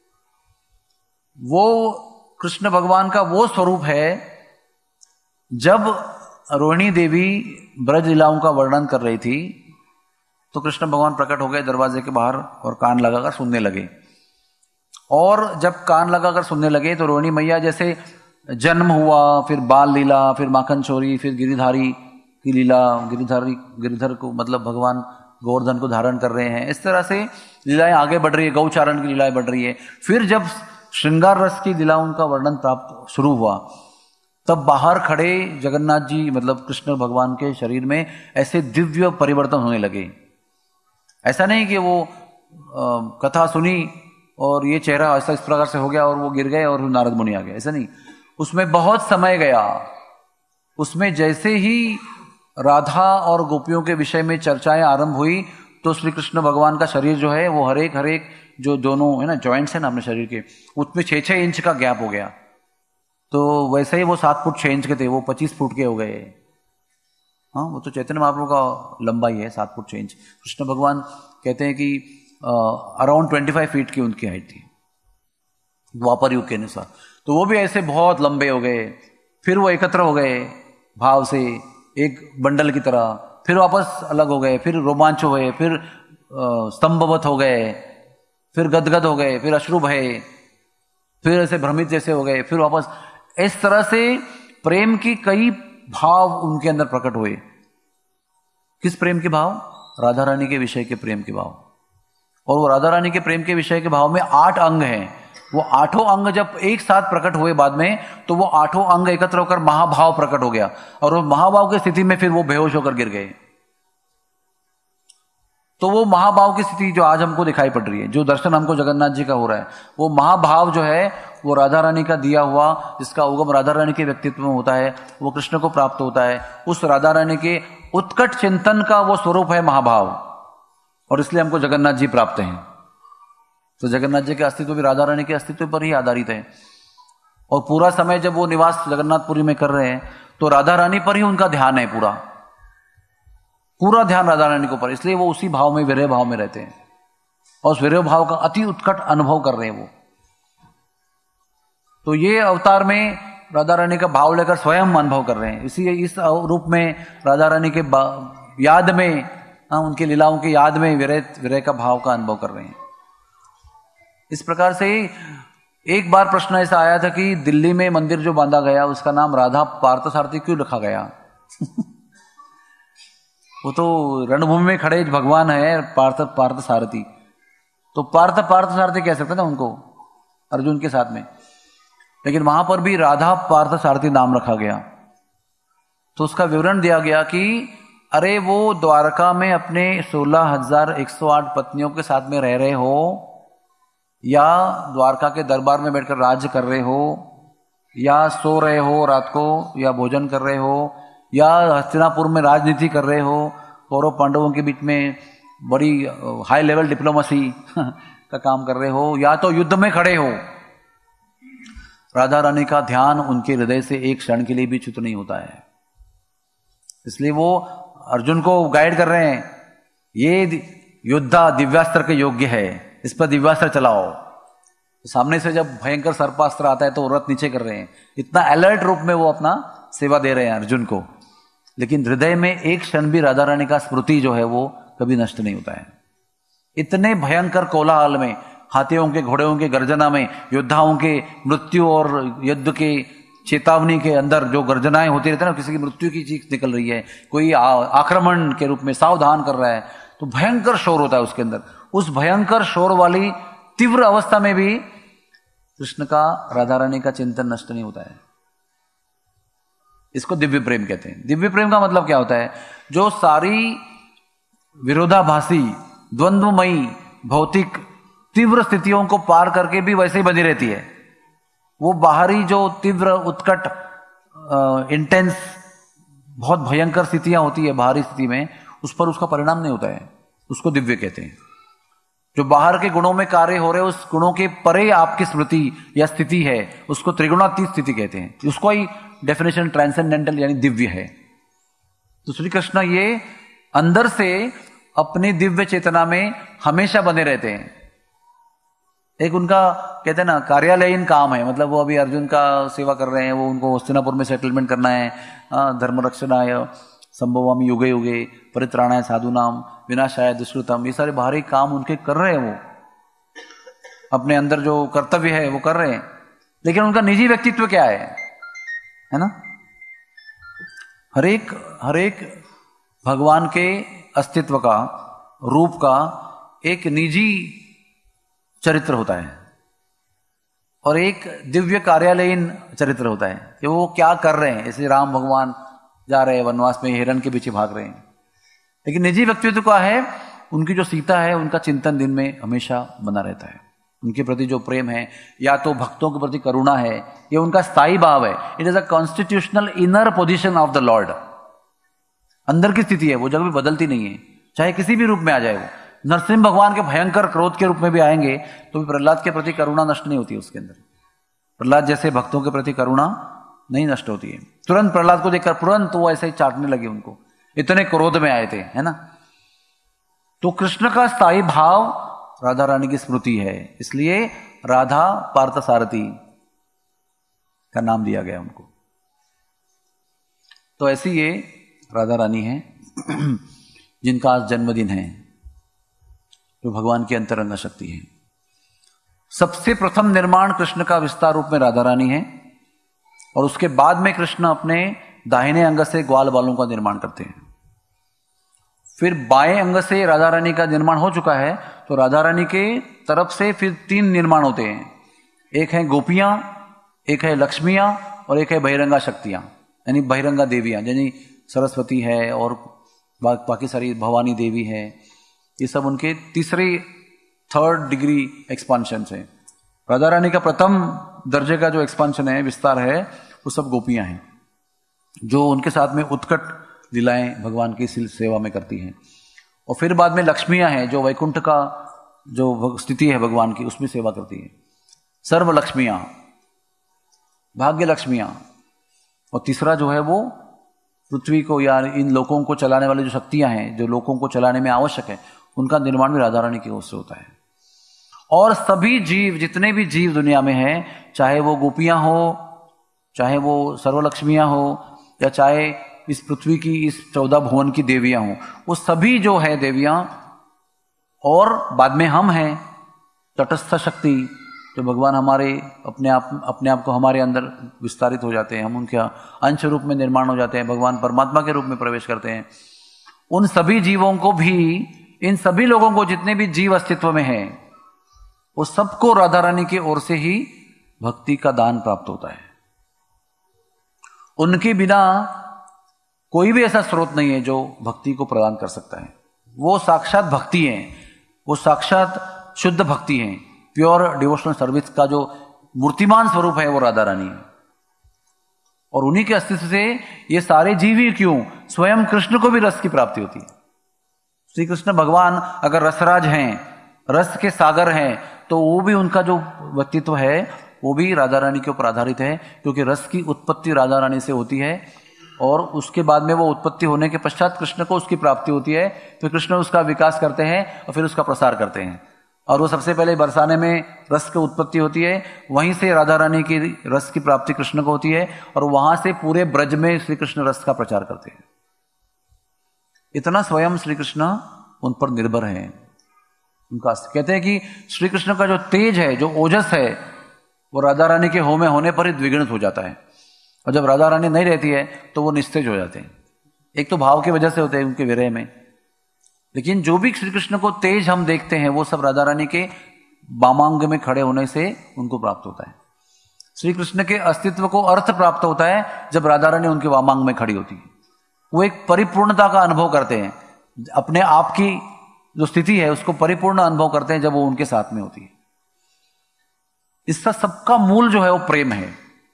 वो कृष्ण भगवान का वो स्वरूप है जब रोहिणी देवी ब्रज लीलाओं का वर्णन कर रही थी तो कृष्ण भगवान प्रकट हो गए दरवाजे के बाहर और कान लगाकर सुनने लगे। और जब कान लगाकर सुनने लगे तो रोहिणी मैया जैसे जन्म हुआ, फिर बाल लीला, फिर माखन चोरी, फिर गिरिधारी की लीला, गिरिधारी गिरिधर को मतलब भगवान गोवर्धन को धारण कर रहे हैं, इस तरह से लीलाएं आगे बढ़ रही है, गौचारण की लीलाएं बढ़ रही है। फिर जब श्रृंगार रस की लीलाओं का वर्णन प्राप्त शुरू हुआ तब बाहर खड़े जगन्नाथ जी मतलब कृष्ण भगवान के शरीर में ऐसे दिव्य परिवर्तन होने लगे। ऐसा नहीं कि वो आ, कथा सुनी और ये चेहरा ऐसा इस प्रकार से हो गया और वो गिर गए और नारद मुनि आ गए, ऐसा नहीं। उसमें बहुत समय गया। उसमें जैसे ही राधा और गोपियों के विषय में चर्चाएं आरंभ हुई तो श्री कृष्ण भगवान का शरीर जो है वो हर एक हर एक जो दोनों है ना जॉइंट्स है ना अपने शरीर के, उसमें छः छः इंच का गैप हो गया। तो वैसे ही वो सात फुट छः इंच के थे, वो पच्चीस फुट के हो गए। हाँ, वो तो चैतन्य महाप्रभु का लंबाई है सात फुट छः इंच। कृष्ण भगवान कहते हैं कि अराउंड ट्वेंटी फाइव फीट की उनकी हाइट थी द्वापर युग के अनुसार। तो वो भी ऐसे बहुत लंबे हो गए। फिर वो एकत्र हो गए भाव से एक बंडल की तरह, फिर वापस अलग हो गए, फिर रोमांच हुए, फिर स्तंभवत हो गए, फिर गदगद हो गए, फिर अश्रु भये, फिर ऐसे भ्रमित जैसे हो गए, फिर वापस। इस तरह से प्रेम की कई भाव उनके अंदर प्रकट हुए। किस प्रेम के भाव? राधा रानी के विषय के प्रेम के भाव। और वो राधा रानी के प्रेम के विषय के भाव में आठ अंग हैं। वो आठों अंग जब एक साथ प्रकट हुए बाद में तो वो आठों अंग एकत्र होकर महाभाव प्रकट हो गया, और वो महाभाव की स्थिति में फिर वो बेहोश होकर गिर गए। तो वो महाभाव की स्थिति जो आज हमको दिखाई पड़ रही है, जो दर्शन हमको जगन्नाथ जी का हो रहा है, वो महाभाव जो है वो राधा रानी का दिया हुआ, जिसका उगम राधा रानी के व्यक्तित्व में होता है, वो कृष्ण को प्राप्त होता है। उस राधा रानी के उत्कट चिंतन का वो स्वरूप है महाभाव, और इसलिए हमको जगन्नाथ जी प्राप्त हैं। तो जगन्नाथ जी के अस्तित्व भी राधा रानी के अस्तित्व पर ही आधारित है। और पूरा समय जब वो निवास जगन्नाथपुरी में कर रहे हैं तो राधा रानी पर ही उनका ध्यान है पूरा। पूरा ध्यान राधा रानी के ऊपर, इसलिए वो उसी भाव में, विरह भाव में रहते हैं और उस विरह भाव का अति उत्कट अनुभव कर रहे हैं वो। तो ये अवतार में राधा रानी का भाव लेकर स्वयं अनुभव कर रहे हैं। इसी इस रूप में राधा रानी के याद में, हाँ, उनकी लीलाओं की याद में विरह विरह का भाव का अनुभव कर रहे हैं। इस प्रकार से एक बार प्रश्न ऐसा आया था कि दिल्ली में मंदिर जो बांधा गया उसका नाम राधा पार्थसारथी क्यों रखा गया? वो तो रणभूमि में खड़े भगवान है पार्थ पार्थसारथी, तो पार्थ पार्थसारथी कह सकते ना उनको अर्जुन के साथ में, लेकिन वहां पर भी राधा पार्थसारथी नाम रखा गया। तो उसका विवरण दिया गया कि अरे वो द्वारका में अपने सोलह हजार एक सौ आठ पत्नियों के साथ में रह रहे हो, या द्वारका के दरबार में बैठकर राज्य कर रहे हो, या सो रहे हो रात को, या भोजन कर रहे हो, या हस्तिनापुर में राजनीति कर रहे हो, कौरव पांडवों के बीच में बड़ी हाई लेवल डिप्लोमेसी का काम कर रहे हो, या तो युद्ध में खड़े हो, राधा रानी का ध्यान उनके हृदय से एक क्षण के लिए भी च्युत नहीं होता है। इसलिए वो अर्जुन को गाइड कर रहे हैं, ये योद्धा दिव्यास्त्र के योग्य है, इस पर दिव्यास्त्र चलाओ। तो सामने से जब भयंकर सर्पास्त्र आता है तो रथ नीचे कर रहे हैं, इतना अलर्ट रूप में वो अपना सेवा दे रहे हैं अर्जुन को, लेकिन हृदय में एक क्षण भी राधा रानी का स्मृति जो है वो कभी नष्ट नहीं होता है। इतने भयंकर कोलाहल में, हाथियों के घोड़ों के गर्जना में, योद्धाओं के मृत्यु और युद्ध के चेतावनी के अंदर जो गर्जनाएं होती रहती है ना, किसी की मृत्यु की चीख निकल रही है, कोई आक्रमण के रूप में सावधान कर रहा है, तो भयंकर शोर होता है उसके अंदर। उस भयंकर शोर वाली तीव्र अवस्था में भी कृष्ण का, राधा रानी का चिंतन नष्ट नहीं होता है। इसको दिव्य प्रेम कहते हैं। दिव्य प्रेम का मतलब क्या होता है? जो सारी विरोधाभासी, द्वंद्वमयी, भौतिक तीव्र स्थितियों को पार करके भी वैसे ही बनी रहती है। वो बाहरी जो तीव्र उत्कट इंटेंस बहुत भयंकर स्थितियां होती है बाहरी स्थिति में, उस पर उसका परिणाम नहीं होता है, उसको दिव्य कहते हैं। जो बाहर के गुणों में कार्य हो रहे हैं, उस गुणों के परे आपकी स्मृति या स्थिति है, उसको त्रिगुणातीत स्थिति कहते हैं। उसको ही डेफिनेशन ट्रांसेंडेंटल यानी दिव्य है। तो श्री कृष्ण ये अंदर से अपनी दिव्य चेतना में हमेशा बने रहते हैं। एक उनका कहते हैं ना कार्यालयीन काम है, मतलब वो अभी अर्जुन का सेवा कर रहे हैं, वो उनको हस्तिनापुर में सेटलमेंट करना है, धर्म रक्षणाय संभवामि युगे युगे परित्राणाय साधुनाम विनाशाय दुष्कृतम, ये सारे बाहरी काम उनके कर रहे हैं। वो अपने अंदर जो कर्तव्य है वो कर रहे हैं, लेकिन उनका निजी व्यक्तित्व क्या है, है ना? हर एक हर एक भगवान के अस्तित्व का, रूप का एक निजी चरित्र होता है और एक दिव्य कार्यालयीन चरित्र होता है कि वो क्या कर रहे हैं। जैसे राम भगवान जा रहे हैं वनवास में, हिरण के पीछे भाग रहे हैं, लेकिन निजी व्यक्तित्व का है, उनकी जो सीता है उनका चिंतन दिन में हमेशा बना रहता है। उनके प्रति जो प्रेम है, या तो भक्तों के प्रति करुणा है, ये उनका स्थायी भाव है। It is a constitutional inner position of the Lord. अंदर की स्थिति है, वो जब भी बदलती नहीं है, चाहे किसी भी रूप में आ जाए। वो नरसिंह भगवान के भयंकर क्रोध के रूप में भी आएंगे तो भी प्रहलाद के प्रति करुणा नष्ट नहीं होती उसके अंदर। प्रहलाद जैसे भक्तों के प्रति करुणा नहीं नष्ट होती है। तुरंत प्रहलाद को देखकर तुरंत वो ऐसे ही चाटने लगे, उनको इतने क्रोध में आए थे, है ना? तो कृष्ण का स्थायी भाव राधा रानी की स्मृति है, इसलिए राधा पार्थसारथी का नाम दिया गया उनको। तो ऐसी ये राधा रानी है जिनका आज जन्मदिन है, जो भगवान की अंतरंग शक्ति है। सबसे प्रथम निर्माण कृष्ण का विस्तार रूप में राधा रानी है, और उसके बाद में कृष्ण अपने दाहिने अंग से ग्वाल बालों का निर्माण करते हैं। फिर बाएं अंग से राधा रानी का निर्माण हो चुका है, तो राधा रानी के तरफ से फिर तीन निर्माण होते हैं। एक है गोपियां, एक है लक्ष्मियां, और एक है बहिरंगा शक्तियां, यानी बहिरंगा देवियां, यानी सरस्वती है और बा, बाकी सारी भवानी देवी है। ये सब उनके तीसरे थर्ड डिग्री एक्सपांशन है। राधा रानी का प्रथम दर्जे का जो एक्सपांशन है, विस्तार है, वो सब गोपियां हैं, जो उनके साथ में उत्कट लीलाएं भगवान की सेवा में करती हैं। और फिर बाद में लक्ष्मियां हैं, जो वैकुंठ का जो स्थिति है भगवान की, उसमें सेवा करती है। सर्व लक्ष्मियां, भाग्य लक्ष्मियां। और तीसरा जो है वो पृथ्वी को या इन लोकों को चलाने वाली जो शक्तियां हैं, जो लोकों को चलाने में आवश्यक है, उनका निर्माण भी राधा रानी की ओर से होता है। और सभी जीव, जितने भी जीव दुनिया में हैं, चाहे वो गोपियां हो, चाहे वो सर्वलक्ष्मियां हो, या चाहे इस पृथ्वी की इस चौदह भुवन की देवियां हो, वो सभी जो है देवियां, और बाद में हम हैं तटस्थ शक्ति, जो भगवान हमारे अपने आप अपने आप को हमारे अंदर विस्तारित हो जाते हैं, हम उनके अंश रूप में निर्माण हो जाते हैं, भगवान परमात्मा के रूप में प्रवेश करते हैं। उन सभी जीवों को भी, इन सभी लोगों को, जितने भी जीव अस्तित्व में हैं, वो सबको राधा रानी की ओर से ही भक्ति का दान प्राप्त होता है। उनके बिना कोई भी ऐसा स्रोत नहीं है जो भक्ति को प्रदान कर सकता है। वो साक्षात भक्ति है, वो साक्षात शुद्ध भक्ति है। प्योर डिवोशनल सर्विस का जो मूर्तिमान स्वरूप है वो राधा रानी है। और उन्हीं के अस्तित्व से ये सारे जीव ही क्यों, स्वयं कृष्ण को भी रस की प्राप्ति होती है। श्री कृष्ण भगवान अगर रसराज हैं, रस के सागर हैं, तो वो भी, उनका जो व्यक्तित्व है वो भी राधा रानी के ऊपर आधारित है, क्योंकि रस की उत्पत्ति राधा रानी से होती है, और उसके बाद में वो उत्पत्ति होने के पश्चात कृष्ण को उसकी प्राप्ति होती है। फिर कृष्ण उसका विकास करते हैं और फिर उसका प्रसार करते हैं। और वो सबसे पहले बरसाने में रस की उत्पत्ति होती है, वहीं से राधा रानी की रस की प्राप्ति कृष्ण को होती है, और वहां से पूरे ब्रज में श्री कृष्ण रस का प्रचार करते हैं। इतना स्वयं श्री कृष्ण उन पर निर्भर है। उनका कहते हैं कि श्री कृष्ण का जो तेज है, जो ओजस है, वो राधा रानी के हो में होने पर ही द्विगुणित हो जाता है। और जब राधा रानी नहीं रहती है तो वो निस्तेज हो जाते हैं। एक तो भाव की वजह से होते हैं उनके विरह में, लेकिन जो भी श्री कृष्ण को तेज हम देखते हैं वो सब राधा रानी के वामांग में खड़े होने से उनको प्राप्त होता है। श्री कृष्ण के अस्तित्व को अर्थ प्राप्त होता है जब राधा रानी उनके वामांग में खड़ी होती है। वो एक परिपूर्णता का अनुभव करते हैं, अपने आप की जो स्थिति है उसको परिपूर्ण अनुभव करते हैं जब वो उनके साथ में होती है। इसका सबका मूल जो है वो प्रेम है,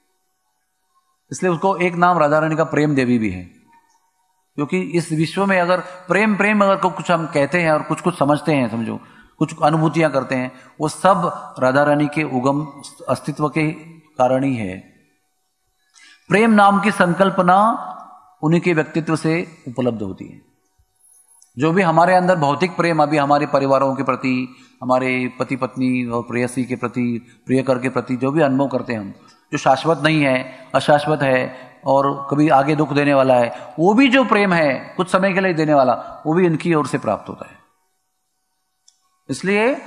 इसलिए उसको एक नाम राधा रानी का प्रेम देवी भी है। क्योंकि इस विश्व में अगर प्रेम प्रेम अगर कुछ हम कहते हैं और कुछ कुछ समझते हैं, समझो कुछ अनुभूतियां करते हैं, वो सब राधा रानी के उगम अस्तित्व के कारण ही है। प्रेम नाम की संकल्पना उन्हीं के व्यक्तित्व से उपलब्ध होती है। जो भी हमारे अंदर भौतिक प्रेम अभी हमारे परिवारों के प्रति, हमारे पति पत्नी और प्रेयसी के प्रति, प्रियकर के प्रति जो भी अनुभव करते हैं हम, जो शाश्वत नहीं है, अशाश्वत है और कभी आगे दुख देने वाला है, वो भी जो प्रेम है कुछ समय के लिए देने वाला, वो भी इनकी ओर से प्राप्त होता है। इसलिए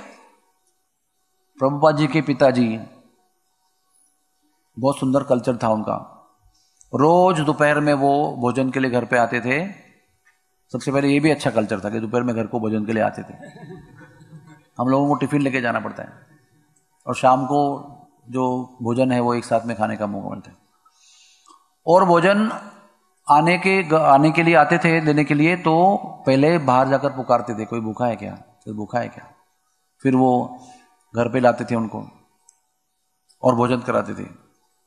प्रभुपाद जी के पिताजी, बहुत सुंदर कल्चर था उनका। रोज दोपहर में वो भोजन के लिए घर पे आते थे। सबसे पहले ये भी अच्छा कल्चर था कि दोपहर में घर को भोजन के लिए आते थे। हम लोगों को टिफिन लेके जाना पड़ता है और शाम को जो भोजन है वो एक साथ में खाने का मौका मिलता है। और भोजन आने के आने के लिए आते थे देने के लिए, तो पहले बाहर जाकर पुकारते थे, कोई भूखा है क्या, कोई भूखा है क्या। फिर वो घर पे लाते थे उनको और भोजन कराते थे।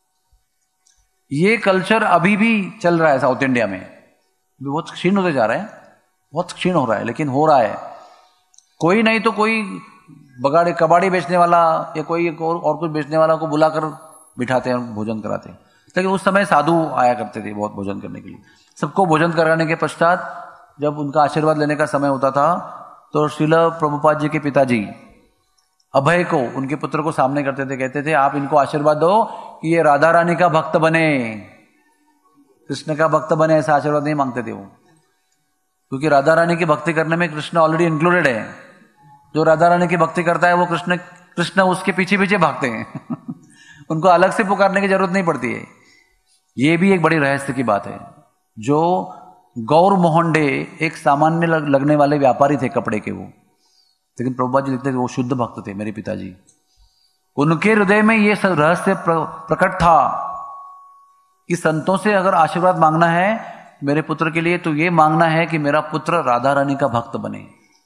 ये कल्चर अभी भी चल रहा है साउथ इंडिया में, बहुत क्षीण होते जा रहा है, बहुत क्षीण हो रहा है, लेकिन हो रहा है। कोई नहीं तो कोई बगाड़े कबाड़ी बेचने वाला या कोई और, और कुछ बेचने वाला को बुलाकर बिठाते हैं, भोजन कराते हैं। लेकिन उस समय साधु आया करते थे बहुत भोजन करने के लिए। सबको भोजन कराने के पश्चात जब उनका आशीर्वाद लेने का समय होता था तो श्रील प्रभुपाद जी के पिताजी अभय को, उनके पुत्र को सामने करते थे, कहते थे आप इनको आशीर्वाद दो कि ये राधा रानी का भक्त बने, कृष्ण का भक्त बने। ऐसा आशीर्वाद नहीं मांगते थे वो, क्योंकि राधा रानी की भक्ति करने में कृष्ण ऑलरेडी इंक्लूडेड है। जो राधा रानी की भक्ति करता है वो कृष्ण कृष्ण उसके पीछे पीछे भागते हैं उनको अलग से पुकारने की जरूरत नहीं पड़ती है। ये भी एक बड़ी रहस्य की बात है। जो गौर मोहन डे एक सामान्य लगने वाले व्यापारी थे कपड़े के, वो, लेकिन प्रभुपाद जी लिखते थे वो शुद्ध भक्त थे मेरे पिताजी। उनके हृदय में ये रहस्य प्रकट था कि संतों से अगर आशीर्वाद मांगना है मेरे पुत्र के लिए तो ये मांगना है कि मेरा पुत्र राधा रानी का भक्त बने।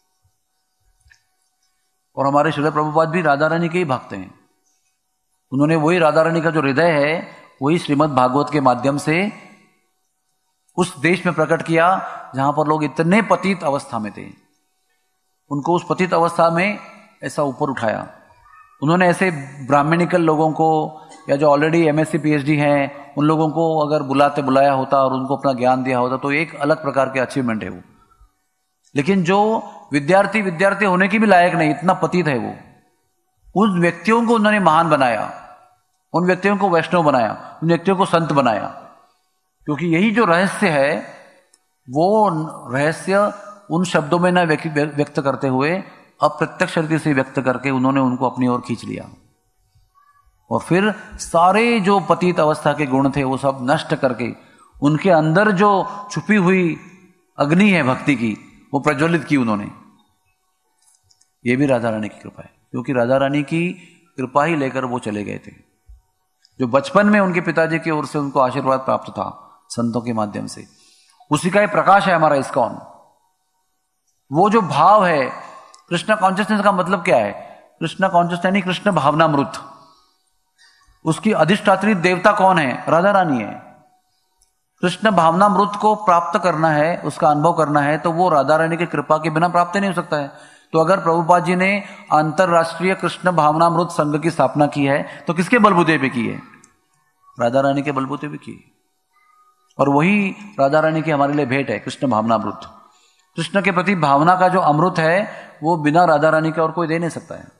और हमारे श्रील प्रभुपाद भी राधा रानी के ही भक्त हैं। उन्होंने वही राधा रानी का जो हृदय है वही श्रीमद् भागवत के माध्यम से उस देश में प्रकट किया जहां पर लोग इतने पतित अवस्था में थे, उनको उस पतित अवस्था में ऐसा ऊपर उठाया। उन्होंने ऐसे ब्राह्मणिकल लोगों को या जो ऑलरेडी एमएससी पीएचडी हैं उन लोगों को अगर बुलाते बुलाया होता और उनको अपना ज्ञान दिया होता तो एक अलग प्रकार के अचीवमेंट है वो। लेकिन जो विद्यार्थी विद्यार्थी होने की भी लायक नहीं, इतना पतित है वो, उन व्यक्तियों को उन्होंने महान बनाया, उन व्यक्तियों को वैष्णव बनाया, उन व्यक्तियों को संत बनाया। क्योंकि यही जो रहस्य है वो रहस्य उन शब्दों में न व्यक्त करते हुए अप्रत्यक्ष रीति से व्यक्त करके उन्होंने उनको अपनी ओर खींच लिया। और फिर सारे जो पतित अवस्था के गुण थे वो सब नष्ट करके उनके अंदर जो छुपी हुई अग्नि है भक्ति की वो प्रज्वलित की उन्होंने। ये भी राधा रानी की कृपा है, क्योंकि राधा रानी की कृपा ही लेकर वो चले गए थे। जो बचपन में उनके पिताजी की ओर से उनको आशीर्वाद प्राप्त था संतों के माध्यम से, उसी का एक प्रकाश है हमारा इस्कॉन। वो जो भाव है, कृष्ण कॉन्शियसनेस का मतलब क्या है? कृष्ण कॉन्शियसनेस यानी कृष्ण भावनामृत। उसकी अधिष्ठात्री देवता कौन है? राधा रानी है। कृष्ण भावनामृत को प्राप्त करना है, उसका अनुभव करना है, तो वो राधा रानी की कृपा के बिना प्राप्त नहीं हो सकता है। तो अगर प्रभुपाद जी ने अंतरराष्ट्रीय कृष्ण भावनामृत संघ की स्थापना की है तो किसके बलबूते पे की है? राधा रानी के बलबूते पे की। और वही राधा रानी की हमारे लिए भेंट है, कृष्ण भावनामृत। कृष्ण के प्रति भावना का जो अमृत है वो बिना राधा रानी के और कोई दे नहीं सकता है।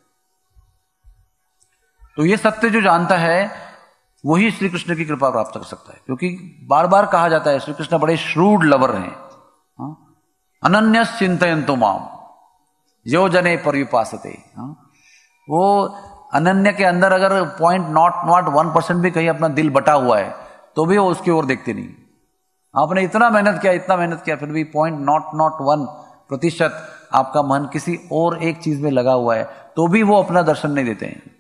तो ये सत्य जो जानता है वही श्री कृष्ण की कृपा प्राप्त कर सकता है। क्योंकि बार बार कहा जाता है श्री कृष्ण बड़े श्रूड लवर हैं। अनन्य चिंतयन्तु माम यो जने पर्युपासते। वो अनन्य के अंदर अगर point nought nought one percent भी कहीं अपना दिल बटा हुआ है तो भी वो उसकी ओर देखते नहीं। आपने इतना मेहनत किया इतना मेहनत किया फिर भी पॉइंट नॉट नॉट वन प्रतिशत आपका मन किसी और एक चीज में लगा हुआ है तो भी वो अपना दर्शन नहीं देते हैं।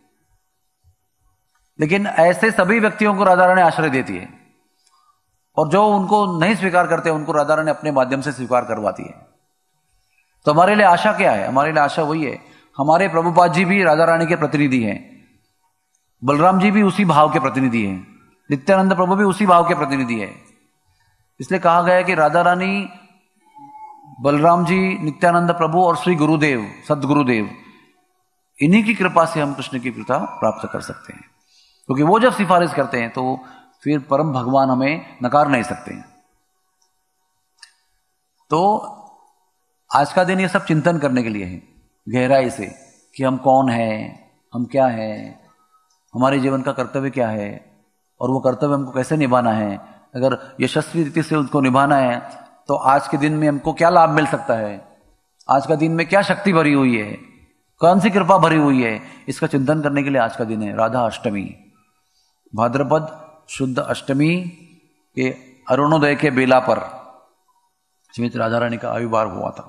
लेकिन ऐसे सभी व्यक्तियों को राधा रानी आश्रय देती है, और जो उनको नहीं स्वीकार करते उनको राधा रानी अपने माध्यम से स्वीकार करवाती है। तो हमारे लिए आशा क्या है? हमारे लिए आशा वही है, हमारे प्रभुपाद जी भी राधा रानी के प्रतिनिधि हैं, बलराम जी भी उसी भाव के प्रतिनिधि हैं, नित्यानंद प्रभु भी उसी भाव के प्रतिनिधि है। इसलिए कहा गया है कि राधा रानी, बलराम जी, नित्यानंद प्रभु और श्री गुरुदेव सदगुरुदेव, इन्हीं की कृपा से हम कृष्ण की कृपा प्राप्त कर सकते हैं। क्योंकि वो जब सिफारिश करते हैं तो फिर परम भगवान हमें नकार नहीं सकते हैं। तो आज का दिन ये सब चिंतन करने के लिए है गहराई से कि हम कौन हैं, हम क्या हैं, हमारे जीवन का कर्तव्य क्या है और वो कर्तव्य हमको कैसे निभाना है। अगर यशस्वी रीति से उसको निभाना है तो आज के दिन में हमको क्या लाभ मिल सकता है, आज का दिन में क्या शक्ति भरी हुई है, कौन सी कृपा भरी हुई है, इसका चिंतन करने के लिए आज का दिन है राधा अष्टमी। भाद्रपद शुद्ध अष्टमी के अरुणोदय के बेला पर श्रीमती राधा रानी का आविर्भाव हुआ था।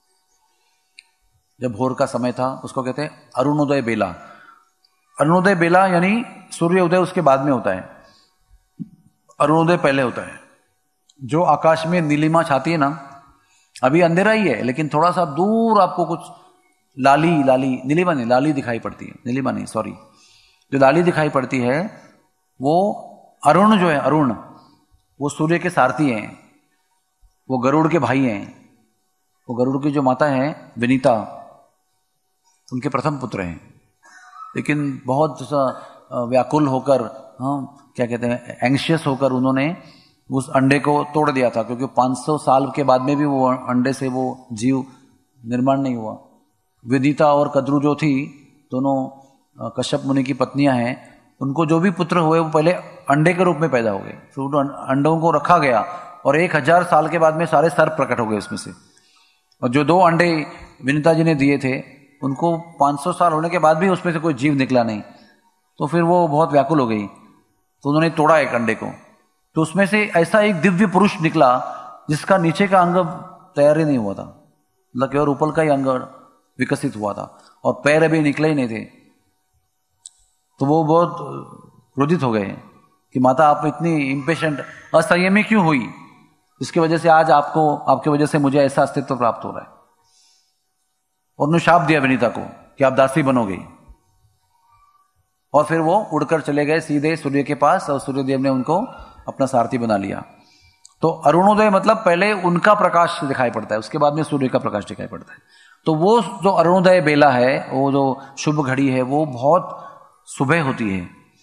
जब भोर का समय था उसको कहते हैं अरुणोदय बेला। अरुणोदय बेला यानी सूर्य उदय उसके बाद में होता है, अरुणोदय पहले होता है। जो आकाश में नीलिमा छाती है ना, अभी अंधेरा ही है लेकिन थोड़ा सा दूर आपको कुछ लाली लाली नीलिमा नहीं लाली दिखाई पड़ती है, नीलिमा नहीं सॉरी जो लाली दिखाई पड़ती है वो अरुण जो है, अरुण वो सूर्य के सारथी हैं, वो गरुड़ के भाई हैं। वो गरुड़ की जो माता है विनीता, उनके प्रथम पुत्र हैं। लेकिन बहुत व्याकुल होकर, हाँ क्या कहते हैं, एंग्शियस होकर उन्होंने उस अंडे को तोड़ दिया था, क्योंकि पाँच सौ साल के बाद में भी वो अंडे से वो जीव निर्माण नहीं हुआ। विदिता और कद्रू जो थी, दोनों कश्यप मुनि की पत्नियां हैं, उनको जो भी पुत्र हुए वो पहले अंडे के रूप में पैदा हो गए। फिर उन अंडों को रखा गया और एक हजार साल के बाद में सारे सर्प प्रकट हो गए उसमें से। और जो दो अंडे विनीता जी ने दिए थे उनको पाँच सौ साल होने के बाद भी उसमें से कोई जीव निकला नहीं। तो फिर वो बहुत व्याकुल हो गई, तो उन्होंने तोड़ा एक अंडे को, तो उसमें से ऐसा एक दिव्य पुरुष निकला जिसका नीचे का अंग तैयार ही नहीं हुआ था, मतलब केवल ऊपर का ही अंग विकसित हुआ था और पैर अभी निकले ही नहीं थे। तो वो बहुत क्रोधित हो गए कि माता आप इतनी इम्पेशेंट असंयमी क्यों हुई, इसकी वजह से आज आपको आपकी वजह से मुझे ऐसा अस्तित्व प्राप्त हो रहा है। और उन्होंने शाप दिया विनीता को कि आप दासी बनोगे। और फिर वो उड़कर चले गए सीधे सूर्य के पास और सूर्यदेव ने उनको अपना सारथी बना लिया। तो अरुणोदय मतलब पहले उनका प्रकाश दिखाई पड़ता है, उसके बाद में सूर्य का प्रकाश दिखाई पड़ता है। तो वो जो अरुणोदय बेला है, वो जो शुभ घड़ी है, वो बहुत सुबह होती है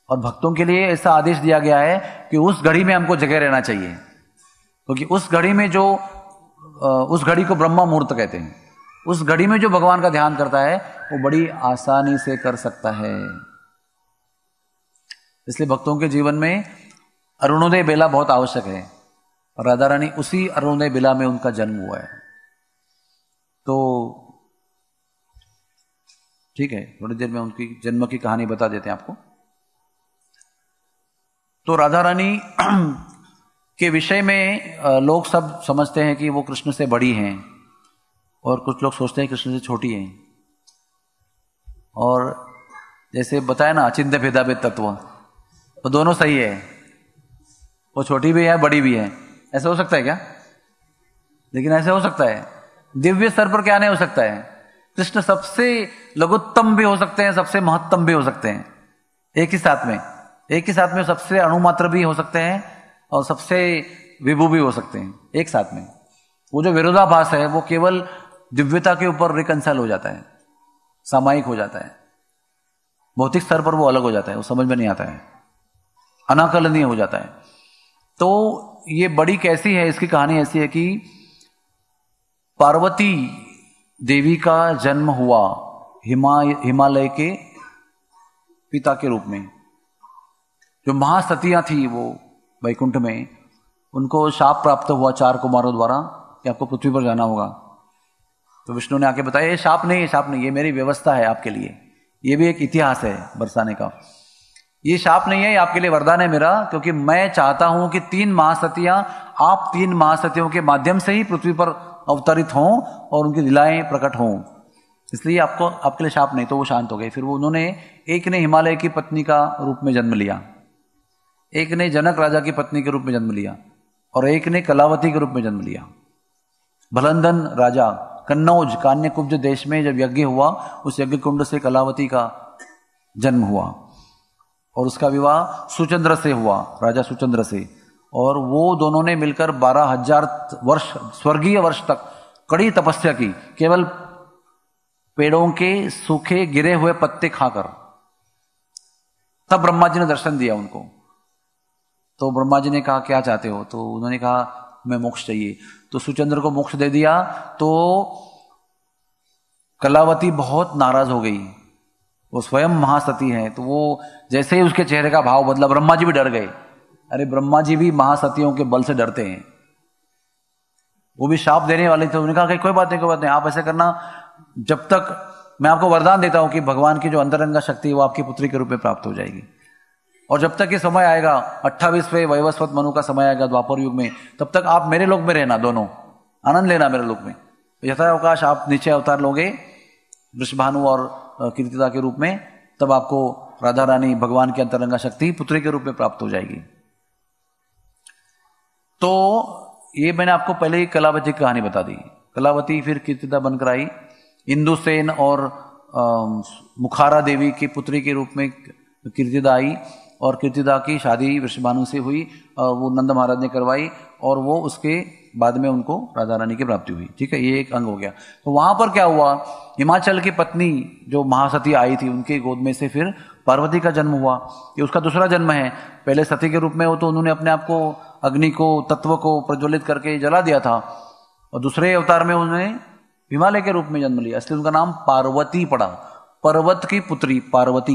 और भक्तों के लिए ऐसा आदेश दिया गया है कि उस घड़ी में हमको जगह रहना चाहिए, क्योंकि तो उस घड़ी में जो उस घड़ी को ब्रह्मा मुहूर्त कहते हैं, उस घड़ी में जो भगवान का ध्यान करता है वो बड़ी आसानी से कर सकता है। इसलिए भक्तों के जीवन में अरुणोदय बेला बहुत आवश्यक है, और राधा रानी उसी अरुणोदय बेला में उनका जन्म हुआ है। तो ठीक है, थोड़ी देर में उनकी जन्म की कहानी बता देते हैं आपको। तो राधा रानी के विषय में लोग सब समझते हैं कि वो कृष्ण से बड़ी हैं, और कुछ लोग सोचते हैं कृष्ण से छोटी हैं। और जैसे बताया ना, अचिंत्य भेदाभेद तत्व, तो दोनों सही है, वो छोटी भी है बड़ी भी है। ऐसा हो सकता है क्या? लेकिन ऐसा हो सकता है, दिव्य स्तर पर क्या नहीं हो सकता है? कृष्ण सबसे लघुत्तम भी हो सकते हैं, सबसे महत्तम भी हो सकते हैं एक ही साथ में। एक ही साथ में सबसे अणुमात्र भी हो सकते हैं और सबसे विभू भी हो सकते हैं एक साथ में। वो जो विरोधाभास है वो केवल दिव्यता के ऊपर रिकंसाइल हो जाता है, सामायिक हो जाता है। भौतिक स्तर पर वो अलग हो जाता है, वो समझ में नहीं आता है, अनाकलनीय हो जाता है। तो ये बड़ी कैसी है, इसकी कहानी ऐसी है कि पार्वती देवी का जन्म हुआ हिमा हिमालय के पिता के रूप में। जो महासतियां थी वो वैकुंठ में, उनको शाप प्राप्त हुआ चार कुमारों द्वारा कि आपको पृथ्वी पर जाना होगा। तो विष्णु ने आके बताया ये शाप नहीं, ये शाप नहीं, ये मेरी व्यवस्था है आपके लिए। ये भी एक इतिहास है बरसाने का। ये शाप नहीं है, ये आपके लिए वरदान है मेरा, क्योंकि मैं चाहता हूं कि तीन महासतियां, आप तीन महासतियों के माध्यम से ही पृथ्वी पर अवतरित हों और उनकी लीलाएं प्रकट हों, इसलिए आपको आपके लिए शाप नहीं। तो वो शांत हो गए। फिर वो उन्होंने, एक ने हिमालय की पत्नी का रूप में जन्म लिया, एक ने जनक राजा की पत्नी के रूप में जन्म लिया, और एक ने कलावती के रूप में जन्म लिया। भलंदन राजा कन्नौज कान्यकुब्ज देश में जब यज्ञ हुआ, उस यज्ञ कुंड से कलावती का जन्म हुआ और उसका विवाह सुचंद्र से हुआ, राजा सुचंद्र से। और वो दोनों ने मिलकर बारह हजार वर्ष, स्वर्गीय वर्ष तक कड़ी तपस्या की, केवल पेड़ों के सूखे गिरे हुए पत्ते खाकर। तब ब्रह्मा जी ने दर्शन दिया उनको। तो ब्रह्मा जी ने कहा क्या चाहते हो? तो उन्होंने कहा मैं मोक्ष चाहिए। तो सुचंद्र को मोक्ष दे दिया। तो कलावती बहुत नाराज हो गई, वो स्वयं महासती है। तो वो जैसे ही उसके चेहरे का भाव बदला, ब्रह्मा जी भी डर गए। अरे ब्रह्मा जी भी महासतियों के बल से डरते हैं, वो भी शाप देने वाले थे। उन्होंने कहा कि कोई बात नहीं, कोई बात नहीं, आप ऐसे करना, जब तक मैं आपको वरदान देता हूं कि भगवान की जो अंतरंगा शक्ति है वो आपकी पुत्री के रूप में प्राप्त हो जाएगी। और जब तक ये समय आएगा, अट्ठाईसवें वैवस्वत मनु का समय आएगा द्वापर युग में, तब तक आप मेरे लोक में रहना, दोनों आनंद लेना मेरे लोक में। यथावकाश आप नीचे अवतार लोगे वृषभानु और कीर्तिदा के रूप में, तब आपको राधा रानी भगवान की अंतरंगा शक्ति पुत्री के रूप में प्राप्त हो जाएगी। तो ये मैंने आपको पहले ही कलावती की कहानी बता दी। कलावती फिर कीर्तिदा बनकर आई, इंदुसेन और मुखारा देवी की पुत्री के रूप में कीर्तिदा आई, और कीर्तिदा की शादी वृषभानु से हुई, और वो नंद महाराज ने करवाई, और वो उसके बाद में उनको राधा रानी की प्राप्ति हुई। ठीक है, ये एक अंग हो गया। तो वहां पर क्या हुआ, हिमाचल की पत्नी जो महासती आई थी, उनके गोद में से फिर पार्वती का जन्म हुआ। ये उसका दूसरा जन्म है। पहले सती के रूप में हो तो उन्होंने अपने आप को, अग्नि को, तत्व को प्रज्वलित करके जला दिया था, और दूसरे अवतार में उन्होंने हिमालय के रूप में जन्म लिया, इसलिए उनका नाम पार्वती पड़ा। पर्वत की पुत्री पार्वती।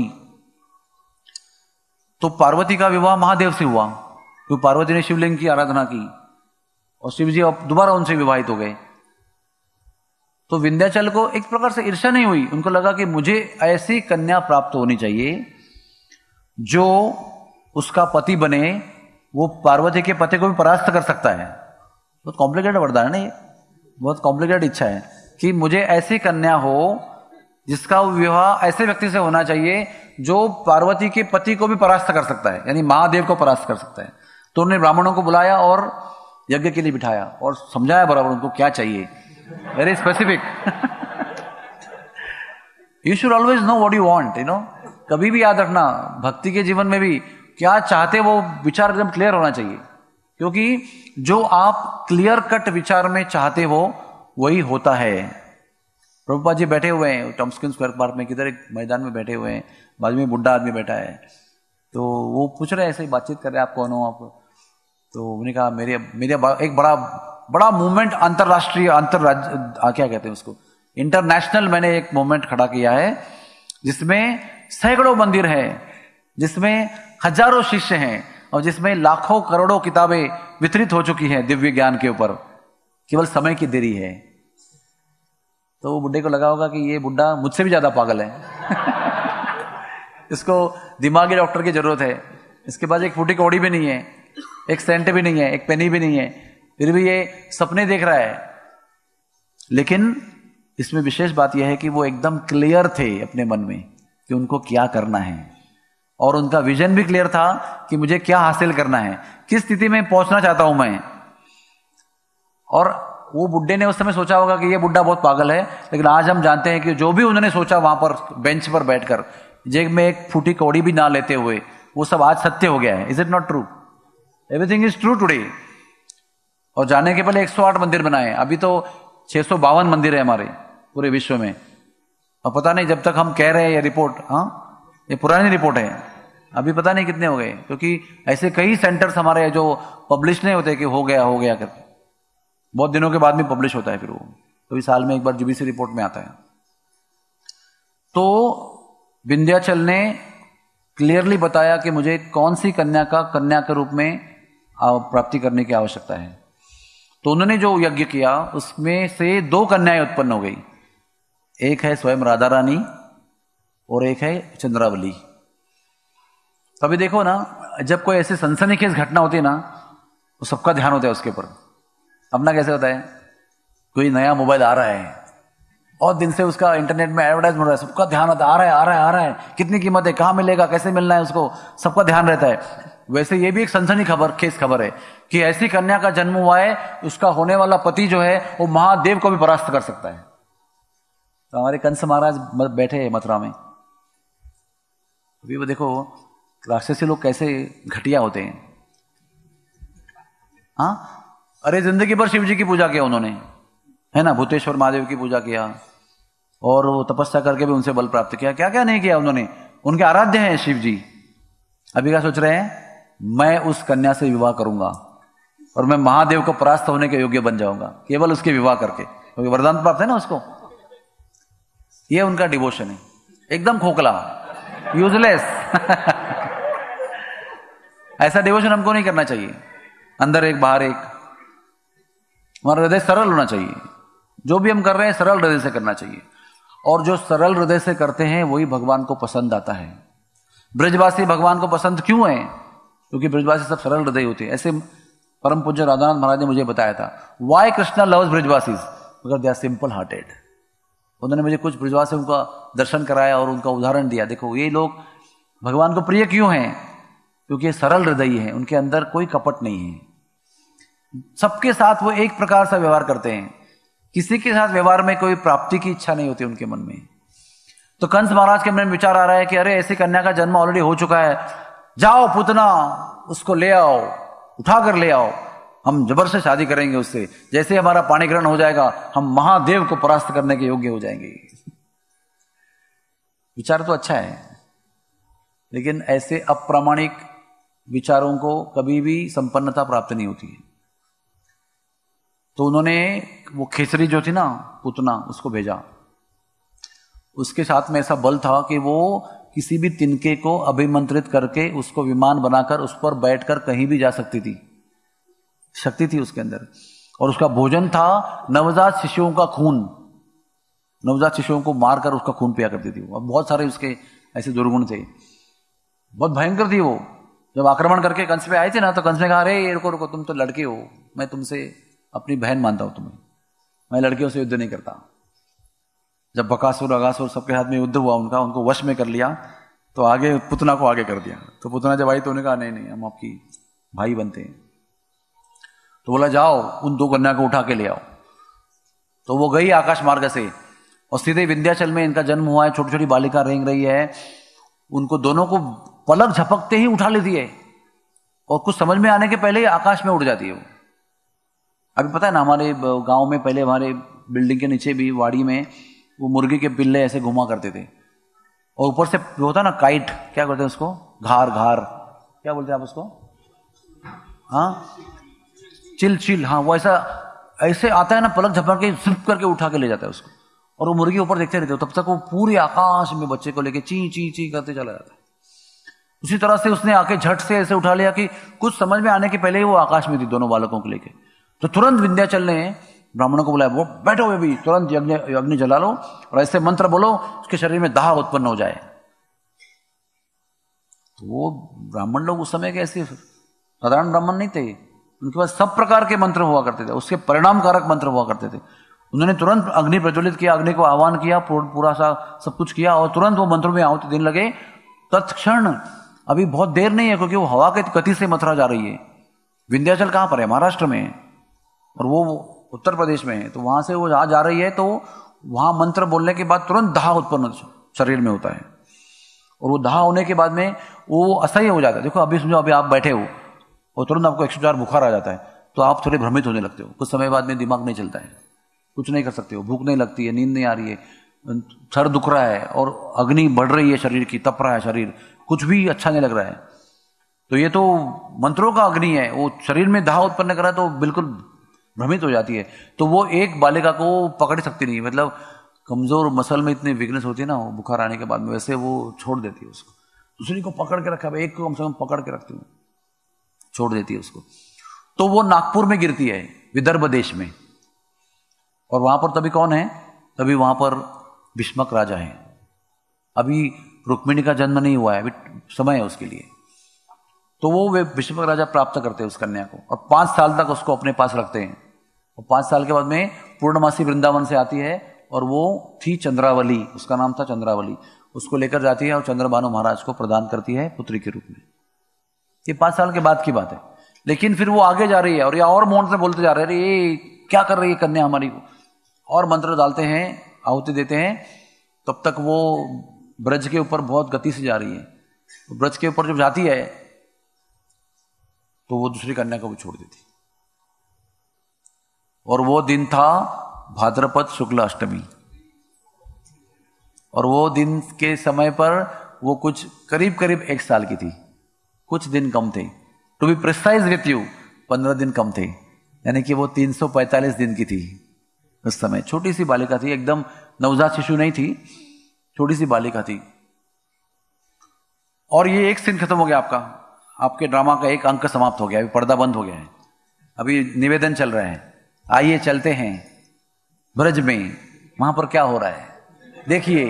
तो पार्वती का विवाह महादेव से हुआ, तो पार्वती ने शिवलिंग की आराधना की और शिव जी अब दोबारा उनसे विवाहित हो गए। तो विंध्याचल को एक प्रकार से ईर्ष्या नहीं हुई, उनको लगा कि मुझे ऐसी कन्या प्राप्त होनी चाहिए जो उसका पति बने, वो पार्वती के पति को भी परास्त कर सकता है। बहुत कॉम्प्लिकेटेड वरदान है ना ये, बहुत कॉम्प्लिकेटेड इच्छा है कि मुझे ऐसी कन्या हो जिसका विवाह ऐसे व्यक्ति से होना चाहिए जो पार्वती के पति को भी परास्त कर सकता है, यानी महादेव को परास्त कर सकता है। तो उन्होंने ब्राह्मणों को बुलाया और यज्ञ के लिए बिठाया और समझाया बराबर उनको क्या चाहिए, very specific. You should always know what you want, you know. कभी भी याद रखना, भक्ति के जीवन में भी क्या चाहते वो विचार एकदम क्लियर होना चाहिए, क्योंकि जो आप क्लियर कट विचार में चाहते हो वही होता है। प्रभुपाद जी बैठे हुए हैं टॉम्स्किन स्क्वायर पार्क में, किधर एक मैदान में बैठे हुए हैं, बाजू में बुढ़ा आदमी बैठा है। तो वो पूछ रहे ऐसे ही बातचीत कर रहे, आप कौन हो आप? तो उन्होंने कहा मेरे मेरे एक बड़ा बड़ा मूवमेंट अंतरराष्ट्रीय अंतरराज्य क्या कहते हैं उसको, इंटरनेशनल मैंने एक मूवमेंट खड़ा किया है जिसमें सैकड़ों मंदिर है, जिसमें हजारों शिष्य हैं और जिसमें लाखों करोड़ों किताबें वितरित हो चुकी हैं दिव्य ज्ञान के ऊपर, केवल समय की देरी है। तो वो बुड्ढे को लगा होगा कि ये बुड्ढा मुझसे भी ज्यादा पागल है इसको दिमागी डॉक्टर की जरूरत है, इसके पास एक फूटी कौड़ी भी नहीं है, एक सेंट भी नहीं है, एक पेनी भी नहीं है, फिर भी ये सपने देख रहा है। लेकिन इसमें विशेष बात यह है कि वो एकदम क्लियर थे अपने मन में कि उनको क्या करना है, और उनका विजन भी क्लियर था कि मुझे क्या हासिल करना है, किस स्थिति में पहुंचना चाहता हूं मैं। और वो बुड्ढे ने उस समय सोचा होगा कि ये बुड्ढा बहुत पागल है, लेकिन आज हम जानते हैं कि जो भी उन्होंने सोचा वहां पर बेंच पर बैठकर जेब में एक फूटी कौड़ी भी ना लेते हुए, वो सब आज सत्य हो गया है। Is it not true? Everything is true today. और जाने के पहले एक सौ आठ मंदिर बनाए, अभी तो छह सौ बावन मंदिर है हमारे पूरे विश्व में। और पता नहीं जब तक हम कह रहे हैं ये रिपोर्ट, हाँ ये पुरानी रिपोर्ट है, अभी पता नहीं कितने हो गए, क्योंकि ऐसे कई सेंटर्स हमारे जो पब्लिश नहीं होते कि हो गया हो गया करके, बहुत दिनों के बाद में पब्लिश होता है, फिर वो कभी तो साल में एक बार जीबीसी रिपोर्ट में आता है। तो विंध्याचल ने क्लियरली बताया कि मुझे कौन सी कन्या का कन्या के रूप में प्राप्ति करने की आवश्यकता है। तो उन्होंने जो यज्ञ किया उसमें से दो कन्याएं उत्पन्न हो गई, एक है स्वयं राधा रानी और एक है चंद्रावली। तो अभी देखो ना, जब कोई ऐसे सनसनीखेज घटना होती है ना तो सबका ध्यान होता है उसके ऊपर। अपना कैसे होता है, कोई नया मोबाइल आ रहा है और दिन से उसका इंटरनेट में एडवर्टाइज हो रहा है, सबका ध्यान होता है, आ रहा है आ रहा है आ रहा है, कितनी कीमत है, कहां मिलेगा, कैसे मिलना है, उसको सबका ध्यान रहता है। वैसे ये भी एक सनसनी खबर केस खबर है कि ऐसी कन्या का जन्म हुआ है, उसका होने वाला पति जो है वो महादेव को भी परास्त कर सकता है। तो हमारे कंस महाराज बैठे हैं मथुरा में, अभी वो देखो राक्षसी लोग कैसे घटिया होते हैं। हाँ, अरे जिंदगी भर शिव जी की पूजा किया उन्होंने, है ना, भूतेश्वर महादेव की पूजा किया और वो तपस्या करके भी उनसे बल प्राप्त किया, क्या क्या नहीं किया उन्होंने, उनके आराध्य हैं शिव जी। अभी क्या सोच रहे हैं, मैं उस कन्या से विवाह करूंगा और मैं महादेव को परास्त होने के योग्य बन जाऊंगा केवल उसके विवाह करके, क्योंकि वरदान प्राप्त है ना उसको। ये उनका डिवोशन है, एकदम खोखला, यूजलेस ऐसा डिवोशन हमको नहीं करना चाहिए। अंदर एक बाहर एक, हमारा हृदय सरल होना चाहिए, जो भी हम कर रहे हैं सरल हृदय से करना चाहिए, और जो सरल हृदय से करते हैं वही भगवान को पसंद आता है। ब्रजवासी भगवान को पसंद क्यों है? क्योंकि ब्रजवासी सब सरल हृदय होते हैं। ऐसे परम पूज्य राधानाथ महाराज ने मुझे बताया था, why Krishna loves Brajwasis, because they are simple hearted. उन्होंने मुझे कुछ ब्रजवासियों का दर्शन कराया और उनका उदाहरण दिया, देखो ये लोग भगवान को प्रिय क्यों हैं, क्योंकि ये सरल हृदय है, उनके अंदर कोई कपट नहीं है, सबके साथ वो एक प्रकार से व्यवहार करते हैं, किसी के साथ व्यवहार में कोई प्राप्ति की इच्छा नहीं होती उनके मन में। तो कंस महाराज के मन में विचार आ रहा है कि अरे ऐसी कन्या का जन्म ऑलरेडी हो चुका है, जाओ पूतना उसको ले आओ, उठा कर ले आओ, हम जबर से शादी करेंगे उससे, जैसे हमारा पाणी ग्रहण हो जाएगा हम महादेव को परास्त करने के योग्य हो जाएंगे। विचार तो अच्छा है, लेकिन ऐसे अप्रामाणिक विचारों को कभी भी संपन्नता प्राप्त नहीं होती है। तो उन्होंने वो खेसरी जो थी ना पुतना, उसको भेजा, उसके साथ में ऐसा बल था कि वो किसी भी तिनके को अभिमंत्रित करके उसको विमान बनाकर उस पर बैठकर कहीं भी जा सकती थी, शक्ति थी उसके अंदर। और उसका भोजन था नवजात शिशुओं का खून, नवजात शिशुओं को मारकर उसका खून पिया करती थी वो। बहुत सारे उसके ऐसे दुर्गुण थे, बहुत भयंकर थी वो। जब आक्रमण करके कंस पे आए थे ना, तो कंस ने कहा अरे रुको रुको, तुम तो लड़के हो, मैं तुमसे अपनी बहन मानता हूं तुम्हें, मैं लड़कियों से युद्ध नहीं करता। जब बकासुर अगासुर सबके हाथ में युद्ध हुआ उनका, उनको वश में कर लिया, तो आगे पुतना को आगे कर दिया। तो पुतना जब आई तो उन्होंने कहा नहीं नहीं, हम आपकी भाई बनते हैं। तो बोला जाओ उन दो कन्या को उठा के ले आओ। तो वो गई आकाश मार्ग से और सीधे विंध्याचल में इनका जन्म हुआ है। छोटी छोटी बालिका रेंग रही है, उनको दोनों को पलक झपकते ही उठा लेती है और कुछ समझ में आने के पहले ही आकाश में उड़ जाती है वो। अभी पता है ना, हमारे गांव में पहले हमारे बिल्डिंग के नीचे भी वाड़ी में वो मुर्गी के पिल्ले ऐसे घुमा करते थे, और ऊपर से जो होता है ना काइट, क्या बोलते हैं उसको, घार घार क्या बोलते हैं आप उसको, हाँ चिल चिल, हाँ वो ऐसा ऐसे आता है ना, पलक झपक के जिप करके उठा के ले जाता है उसको, और वो मुर्गी ऊपर देखते रहते हो, तब तक वो पूरे आकाश में बच्चे को लेके ची ची ची करते चला जाता है। उसी तरह से उसने आके झट से ऐसे उठा लिया कि कुछ समझ में आने के पहले ही वो आकाश में थी दोनों बालकों को लेके। तो तुरंत विंध्याचल ने ब्राह्मणों को बुलाया, वो बैठो वे भी, तुरंत यज्ञ अग्नि जला लो और ऐसे मंत्र बोलो उसके शरीर में दाह उत्पन्न हो जाए। तो वो ब्राह्मण लोग उस समय के ऐसे साधारण ब्राह्मण नहीं थे, उनके पास सब प्रकार के मंत्र हुआ करते थे, उसके परिणाम कारक मंत्र हुआ करते थे। उन्होंने तुरंत अग्नि प्रज्वलित किया, अग्नि को आह्वान किया, पूरा सा सब कुछ किया और तुरंत वो मंत्रों में आहुति देने लगे। तत्क्षण, अभी बहुत देर नहीं है क्योंकि वो हवा के गति से मथुरा जा रही है। विंध्याचल कहाँ पर है? महाराष्ट्र में है और वो उत्तर प्रदेश में है। तो वहां से वो जहां जा रही है तो वहां मंत्र बोलने के बाद तुरंत दाह उत्पन्न शरीर में होता है और वो दाह होने के बाद में वो असह्य हो जाता है। देखो अभी समझो, अभी आप बैठे हो और तुरंत आपको एक सौ चार बुखार आ जाता है तो आप थोड़े भ्रमित होने लगते हो, कुछ समय बाद में दिमाग नहीं चलता है, कुछ नहीं कर सकते हो, भूख नहीं लगती है, नींद नहीं आ रही है, सर दुख रहा है और अग्नि बढ़ रही है शरीर की, तप रहा है शरीर, कुछ भी अच्छा नहीं लग रहा है। तो ये तो मंत्रों का अग्नि है, वो शरीर में दाह उत्पन्न कर रहा है तो बिल्कुल भ्रमित हो जाती है। तो वो एक बालिका को पकड़ सकती नहीं, मतलब कमजोर मसल में इतनी वीकनेस होती है ना, वो बुखार आने के बाद में, वैसे वो छोड़ देती है उसको, दूसरी को पकड़ के रखा है, एक को कम से कम पकड़ के रखती हूँ, छोड़ देती है उसको। तो वो नागपुर में गिरती है, विदर्भ देश में, और वहां पर तभी कौन है? तभी वहां पर भीष्मक राजा है। अभी रुक्मिणी का जन्म नहीं हुआ है, अभी समय है उसके लिए। तो वो वे भीष्मक राजा प्राप्त करते हैं उस कन्या को और पांच साल तक उसको अपने पास रखते हैं। और पांच साल के बाद में पूर्णमासी वृंदावन से आती है और वो थी चंद्रावली, उसका नाम था चंद्रावली, उसको लेकर जाती है और चंद्रभानु महाराज को प्रदान करती है पुत्री के रूप में। ये पांच साल के बाद की बात है। लेकिन फिर वो आगे जा रही है और ये और मौन से बोलते जा रहे हैं, ये क्या कर रही है कन्या हमारी को, और मंत्र डालते हैं, आहुति देते हैं। तब तक वो ब्रज के ऊपर बहुत गति से जा रही है। ब्रज के ऊपर जब जाती है तो वो दूसरी कन्या को भी छोड़ देती। और वो दिन था भाद्रपद शुक्ल अष्टमी, और वो दिन के समय पर वो कुछ करीब करीब एक साल की थी, कुछ दिन कम थे। To be precise with you, पंद्रह दिन कम थे, यानी कि वो तीन सौ पैंतालीस दिन की थी उस समय। छोटी सी बालिका थी, एकदम नवजात शिशु नहीं थी, छोटी सी बालिका थी। और ये एक सीन खत्म हो गया, आपका आपके ड्रामा का एक अंक समाप्त हो गया, अभी पर्दा बंद हो गया है, अभी निवेदन चल रहा है। आइए चलते हैं ब्रज में, वहां पर क्या हो रहा है देखिए।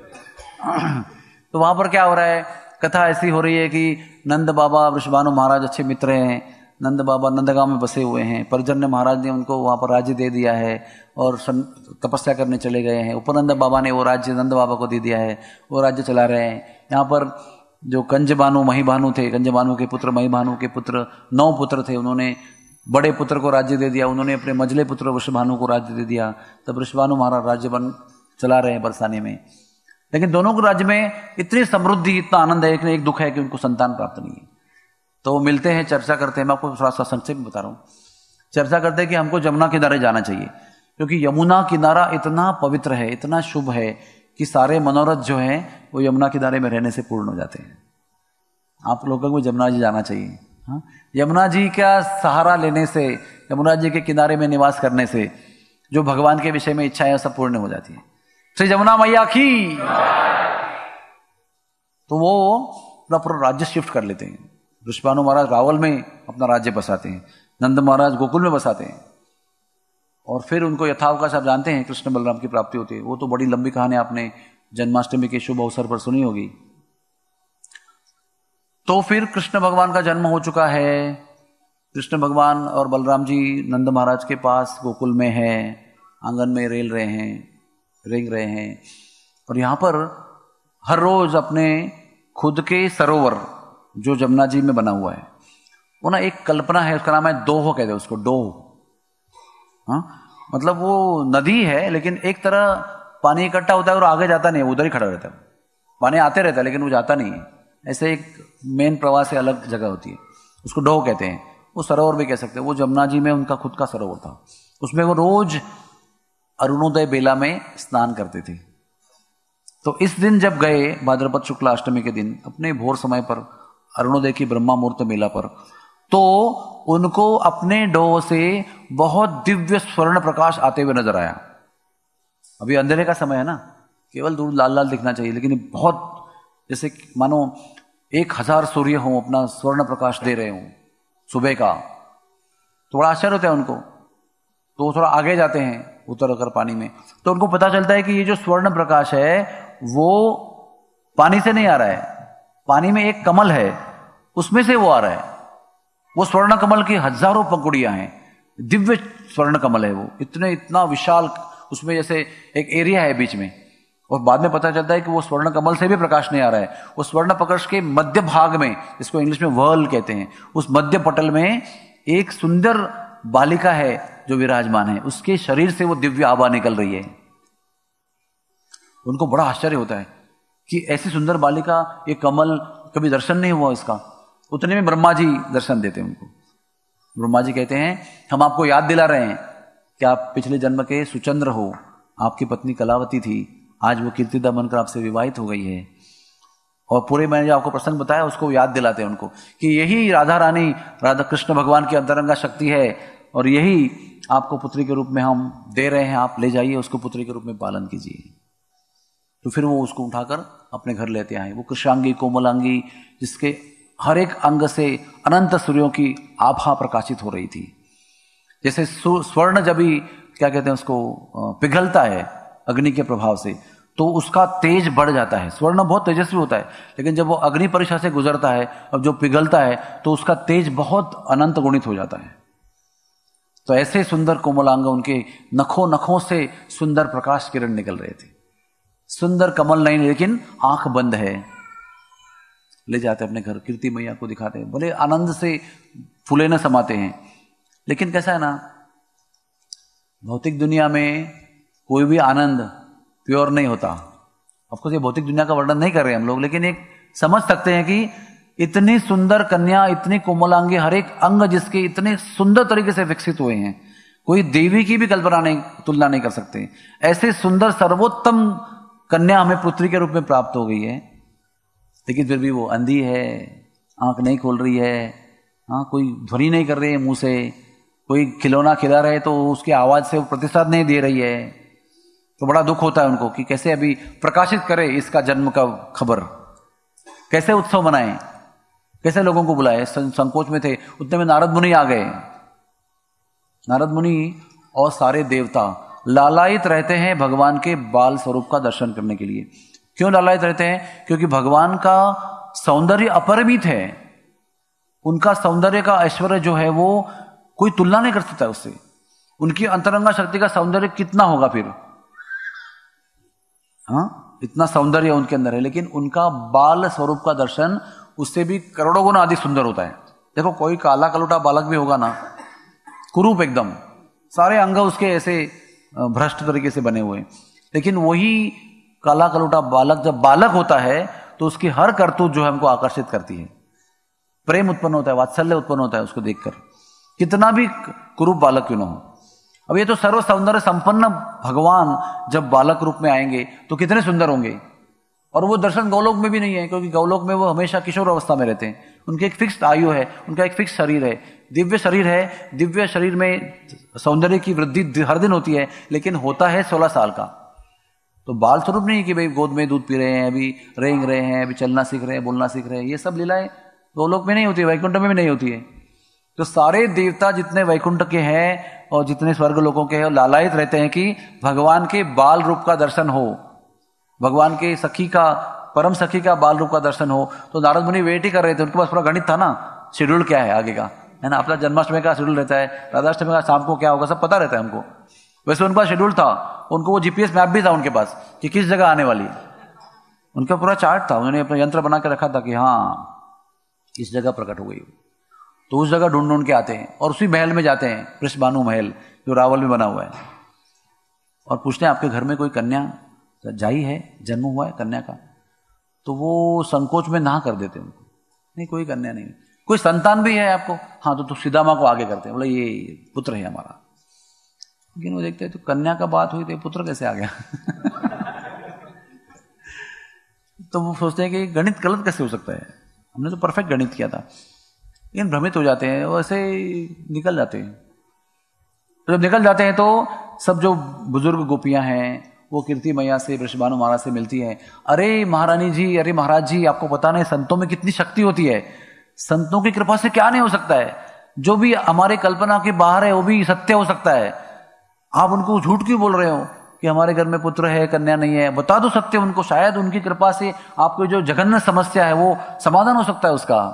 तो वहां पर क्या हो रहा है, कथा ऐसी हो रही है कि नंद बाबा वृषभानु महाराज अच्छे मित्र हैं, नंद बाबा नंदगांव में बसे हुए हैं, परिजन महाराज ने उनको वहां पर राज्य दे दिया है और तपस्या करने चले गए हैं। उपनंद बाबा ने वो राज्य नंद बाबा को दे दिया है, वो राज्य चला रहे हैं। यहाँ पर जो कंजबानु महिभानु थे, कंजबानु के पुत्र महिभानु के पुत्र, नौ पुत्र थे, उन्होंने बड़े पुत्र को राज्य दे दिया, उन्होंने अपने मझले पुत्र वृषभानु को राज्य दे दिया। तब वृषभानु महाराज राज्य बन चला रहे हैं बरसाने में। लेकिन दोनों के राज्य में इतनी समृद्धि, इतना आनंद है, एक दुख है कि उनको संतान प्राप्त नहीं है। तो वो मिलते हैं, चर्चा करते हैं। मैं आपको थोड़ा सा संक्षेप में बता रहा हूँ। चर्चा करते हैं कि हमको यमुना किनारे जाना चाहिए, क्योंकि यमुना किनारा इतना पवित्र है, इतना शुभ है कि सारे मनोरथ जो है वो यमुना किनारे में रहने से पूर्ण हो जाते हैं। आप लोगों को यमुना जी जाना चाहिए। हाँ, यमुना जी का सहारा लेने से, यमुना जी के किनारे में निवास करने से जो भगवान के विषय में इच्छाएं सब पूर्ण हो जाती है। श्री यमुना मैया की। तो वो अपना पूरा राज्य शिफ्ट कर लेते हैं। वृषभानु महाराज रावल में अपना राज्य बसाते हैं, नंद महाराज गोकुल में बसाते हैं, और फिर उनको यथावकाश आप जानते हैं कृष्ण बलराम की प्राप्ति होती है। वो तो बड़ी लंबी कहानी आपने जन्माष्टमी के शुभ अवसर पर सुनी होगी। तो फिर कृष्ण भगवान का जन्म हो चुका है। कृष्ण भगवान और बलराम जी नंद महाराज के पास गोकुल में है, आंगन में रेल रहे हैं, रेंग रहे हैं। और यहाँ पर हर रोज अपने खुद के सरोवर जो जमुना जी में बना हुआ है, वो ना एक कल्पना है, उसका नाम है दोह, कहते हैं उसको, डोह। हाँ, मतलब वो नदी है लेकिन एक तरह पानी इकट्ठा होता है और आगे जाता नहीं है, उधर ही खड़ा रहता है। पानी आते रहता है लेकिन वो जाता नहीं है। ऐसे एक मेन प्रवाह से अलग जगह होती है, उसको डोह कहते हैं। वो सरोवर भी कह सकते हैं। वो जमुना जी में उनका खुद का सरोवर था, उसमें वो रोज अरुणोदय बेला में स्नान करते थे। तो इस दिन जब गए भाद्रपद शुक्ला अष्टमी के दिन अपने भोर समय पर अरुणोदय की ब्रह्मा मुहूर्त मेला पर, तो उनको अपने डोह से बहुत दिव्य स्वर्ण प्रकाश आते हुए नजर आया। अभी अंधेरे का समय है ना, केवल दूर लाल लाल दिखना चाहिए, लेकिन बहुत जैसे मानो एक हजार सूर्य हो अपना स्वर्ण प्रकाश दे रहे हो सुबह का। तो बड़ा आश्चर्य होता है उनको। तो वो थोड़ा आगे जाते हैं उतर कर पानी में, तो उनको पता चलता है कि ये जो स्वर्ण प्रकाश है वो पानी से नहीं आ रहा है, पानी में एक कमल है उसमें से वो आ रहा है। वो स्वर्ण कमल की हजारों पंखुड़ियां हैं, दिव्य स्वर्ण कमल है वो, इतने इतना विशाल, उसमें जैसे एक एरिया है बीच में। और बाद में पता चलता है कि वो स्वर्ण कमल से भी प्रकाश नहीं आ रहा है, वो स्वर्ण प्रकाश के मध्य भाग में, जिसको इंग्लिश में वर्ल कहते हैं, उस मध्य पटल में एक सुंदर बालिका है जो विराजमान है, उसके शरीर से वो दिव्य आभा निकल रही है। उनको बड़ा आश्चर्य होता है कि ऐसी सुंदर बालिका, ये कमल, कभी दर्शन नहीं हुआ इसका। उतने में ब्रह्मा जी दर्शन देते हैं उनको। ब्रह्मा जी कहते हैं हम आपको याद दिला रहे हैं कि आप पिछले जन्म के सुचंद्र हो, आपकी पत्नी कलावती थी, आज वो कीर्तिदा बनकर आपसे विवाहित हो गई है। और पूरे मैंने जो आपको प्रसंग बताया उसको याद दिलाते हैं उनको कि यही राधा रानी, राधा कृष्ण भगवान की अंतरंगा शक्ति है, और यही आपको पुत्री के रूप में हम दे रहे हैं, आप ले जाइए उसको पुत्री के रूप में पालन कीजिए। तो फिर वो उसको उठाकर अपने घर लेते आए। वो कृष्णांगी कोमलांगी, जिसके हर एक अंग से अनंत सूर्यों की आभा प्रकाशित हो रही थी। जैसे स्वर्ण जब भी क्या कहते हैं उसको पिघलता है अग्नि के प्रभाव से, तो उसका तेज बढ़ जाता है। स्वर्ण बहुत तेजस्वी होता है, लेकिन जब वो अग्नि परीक्षा से गुजरता है और जो पिघलता है तो उसका तेज बहुत अनंत गुणित हो जाता है। तो ऐसे सुंदर कोमलांग, उनके नखों नखों से सुंदर प्रकाश किरण निकल रहे थे। सुंदर कमल नहीं, लेकिन आंख बंद है। ले जाते अपने घर, कीर्ति मैया को दिखाते हैं, बड़े आनंद से फूले न समाते हैं। लेकिन कैसा है ना, भौतिक दुनिया में कोई भी आनंद प्योर नहीं होता। ऑफकोर्स ये भौतिक दुनिया का वर्णन नहीं कर रहे हम लोग, लेकिन एक समझ सकते हैं कि इतनी सुंदर कन्या, इतनी कोमलांगी, हर एक अंग जिसके इतने सुंदर तरीके से विकसित हुए हैं, कोई देवी की भी कल्पना नहीं, तुलना नहीं कर सकते। ऐसे सुंदर सर्वोत्तम कन्या हमें पुत्री के रूप में प्राप्त हो गई है, लेकिन फिर भी वो अंधी है, आंख नहीं खोल रही है, हाँ, कोई ध्वनि नहीं कर रही है मुंह से, कोई खिलौना खिला रहे तो उसकी आवाज से वो प्रतिसाद नहीं दे रही है। तो बड़ा दुख होता है उनको कि कैसे अभी प्रकाशित करे इसका जन्म का खबर, कैसे उत्सव मनाएं, कैसे लोगों को बुलाए। संकोच में थे, उतने में नारद मुनि आ गए। नारद मुनि और सारे देवता लालायित रहते हैं भगवान के बाल स्वरूप का दर्शन करने के लिए। क्यों लालायित रहते हैं? क्योंकि भगवान का सौंदर्य अपरिमित है। उनका सौंदर्य का ऐश्वर्य जो है वो कोई तुलना नहीं कर सकता उससे। उनकी अंतरंगा शक्ति का सौंदर्य कितना होगा फिर, हाँ, इतना सौंदर्य उनके अंदर है, लेकिन उनका बाल स्वरूप का दर्शन उससे भी करोड़ों गुना अधिक सुंदर होता है। देखो, कोई काला कलुटा बालक भी होगा ना, कुरूप एकदम, सारे अंग उसके ऐसे भ्रष्ट तरीके से बने हुए, लेकिन वही काला कलुटा बालक जब बालक होता है तो उसकी हर करतूत जो है हमको आकर्षित करती है। प्रेम उत्पन्न होता है, वात्सल्य उत्पन्न होता है उसको देखकर, कितना भी कुरूप बालक क्यों ना हो। अब ये तो सर्व सौंदर्य संपन्न भगवान जब बालक रूप में आएंगे तो कितने सुंदर होंगे। और वो दर्शन गौलोक में भी नहीं है, क्योंकि गौलोक में वो हमेशा किशोर अवस्था में रहते हैं। उनकी एक फिक्स आयु है, उनका एक फिक्स शरीर है, दिव्य शरीर है। दिव्य शरीर में सौंदर्य की वृद्धि हर दिन होती है, लेकिन होता है सोलह साल का। तो बाल स्वरूप नहीं कि भाई गोद में दूध पी रहे हैं, अभी रेंग रहे हैं, अभी चलना सीख रहे हैं, बोलना सीख रहे हैं। ये सब लीलाएं गौलोक में नहीं होती है, वैकुंठ में भी नहीं होती है। तो सारे देवता जितने वैकुंठ के हैं और जितने स्वर्ग लोकों के हैं, लालायित रहते हैं कि भगवान के बाल रूप का दर्शन हो, भगवान के सखी का, परम सखी का बाल रूप का दर्शन हो। तो नारद मुनि वेट ही कर रहे थे, उनके पास पूरा गणित था ना, शेड्यूल क्या है आगे का, है ना। अपना जन्माष्टमी का शेड्यूल रहता है, राधाष्टमी का शाम को क्या होगा सब पता रहता है हमको। वैसे उनका शेड्यूल था, उनको वो जीपीएस मैप भी था उनके पास कि किस जगह आने वाली है। उनका पूरा चार्ट था, उन्होंने अपना यंत्र बना के रखा था कि हाँ इस जगह प्रकट हो गई, तो उस जगह ढूंढ ढूंढ के आते हैं और उसी महल में जाते हैं, वृषभानु महल जो रावल में बना हुआ है, और पूछते हैं आपके घर में कोई कन्या जाई है, जन्म हुआ है कन्या का। तो वो संकोच में ना कर देते उनको, नहीं कोई कन्या नहीं। कोई संतान भी है आपको? हाँ, तो, तो सीधामा को आगे करते हैं, बोले ये पुत्र है हमारा। लेकिन वो देखते हैं तो कन्या का बात हुई तो पुत्र कैसे आ गया? तो वो सोचते हैं कि गणित गलत कैसे हो सकता है, हमने तो परफेक्ट गणित किया था। लेकिन भ्रमित हो जाते हैं, वो ऐसे निकल जाते हैं। तो जब निकल जाते हैं तो सब जो बुजुर्ग गोपियां हैं वो कीर्ति मैया से, वृषभानु महाराज से मिलती है। अरे महारानी जी, अरे महाराज जी, आपको पता नहीं संतों में कितनी शक्ति होती है, संतों की कृपा से क्या नहीं हो सकता है, जो भी हमारे कल्पना के बाहर है वो भी सत्य हो सकता है। आप उनको झूठ क्यों बोल रहे हो कि हमारे घर में पुत्र है, कन्या नहीं है? बता दो सत्य उनको, शायद उनकी कृपा से आपको जो जघन्य समस्या है वो समाधान हो सकता है उसका।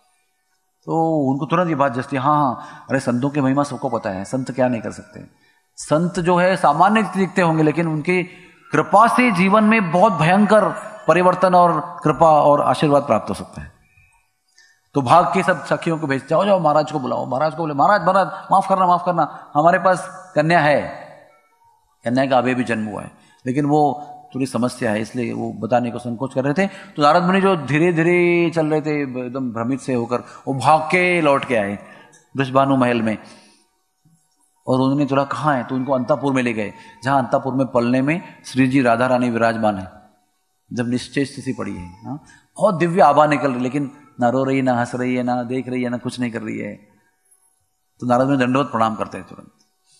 तो उनको तुरंत ये बात जस्ती, हाँ हाँ, अरे संतों की महिमा सबको पता है, संत क्या नहीं कर सकते। संत जो है सामान्य दिखते होंगे, लेकिन उनकी कृपा से जीवन में बहुत भयंकर परिवर्तन और कृपा और आशीर्वाद प्राप्त हो सकता है। तो भाग के सब सखियों को भेज, जाओ जाओ महाराज को बुलाओ। महाराज को बोले, महाराज महाराज माफ करना माफ करना, हमारे पास कन्या है, कन्या का अभी भी जन्म हुआ है, लेकिन वो थोड़ी समस्या है, इसलिए वो बताने को संकोच कर रहे थे। तो नारद मुनि जो धीरे धीरे चल रहे थे एकदम भ्रमित से होकर, वो भाग के लौट के आए वृषभानु महल में। और उन्होंने थोड़ा कहाँ है, तो उनको अंतापुर में ले गए, जहां अंतापुर में पलने में श्री जी राधा रानी विराजमान है। जब निश्चय स्थिति पड़ी है, हाँ, बहुत दिव्य आभा निकल रही, लेकिन ना रो रही, ना हंस रही है, ना देख रही है, ना कुछ नहीं कर रही है। तो नारद मुनि दंडवत प्रणाम करते हैं तुरंत,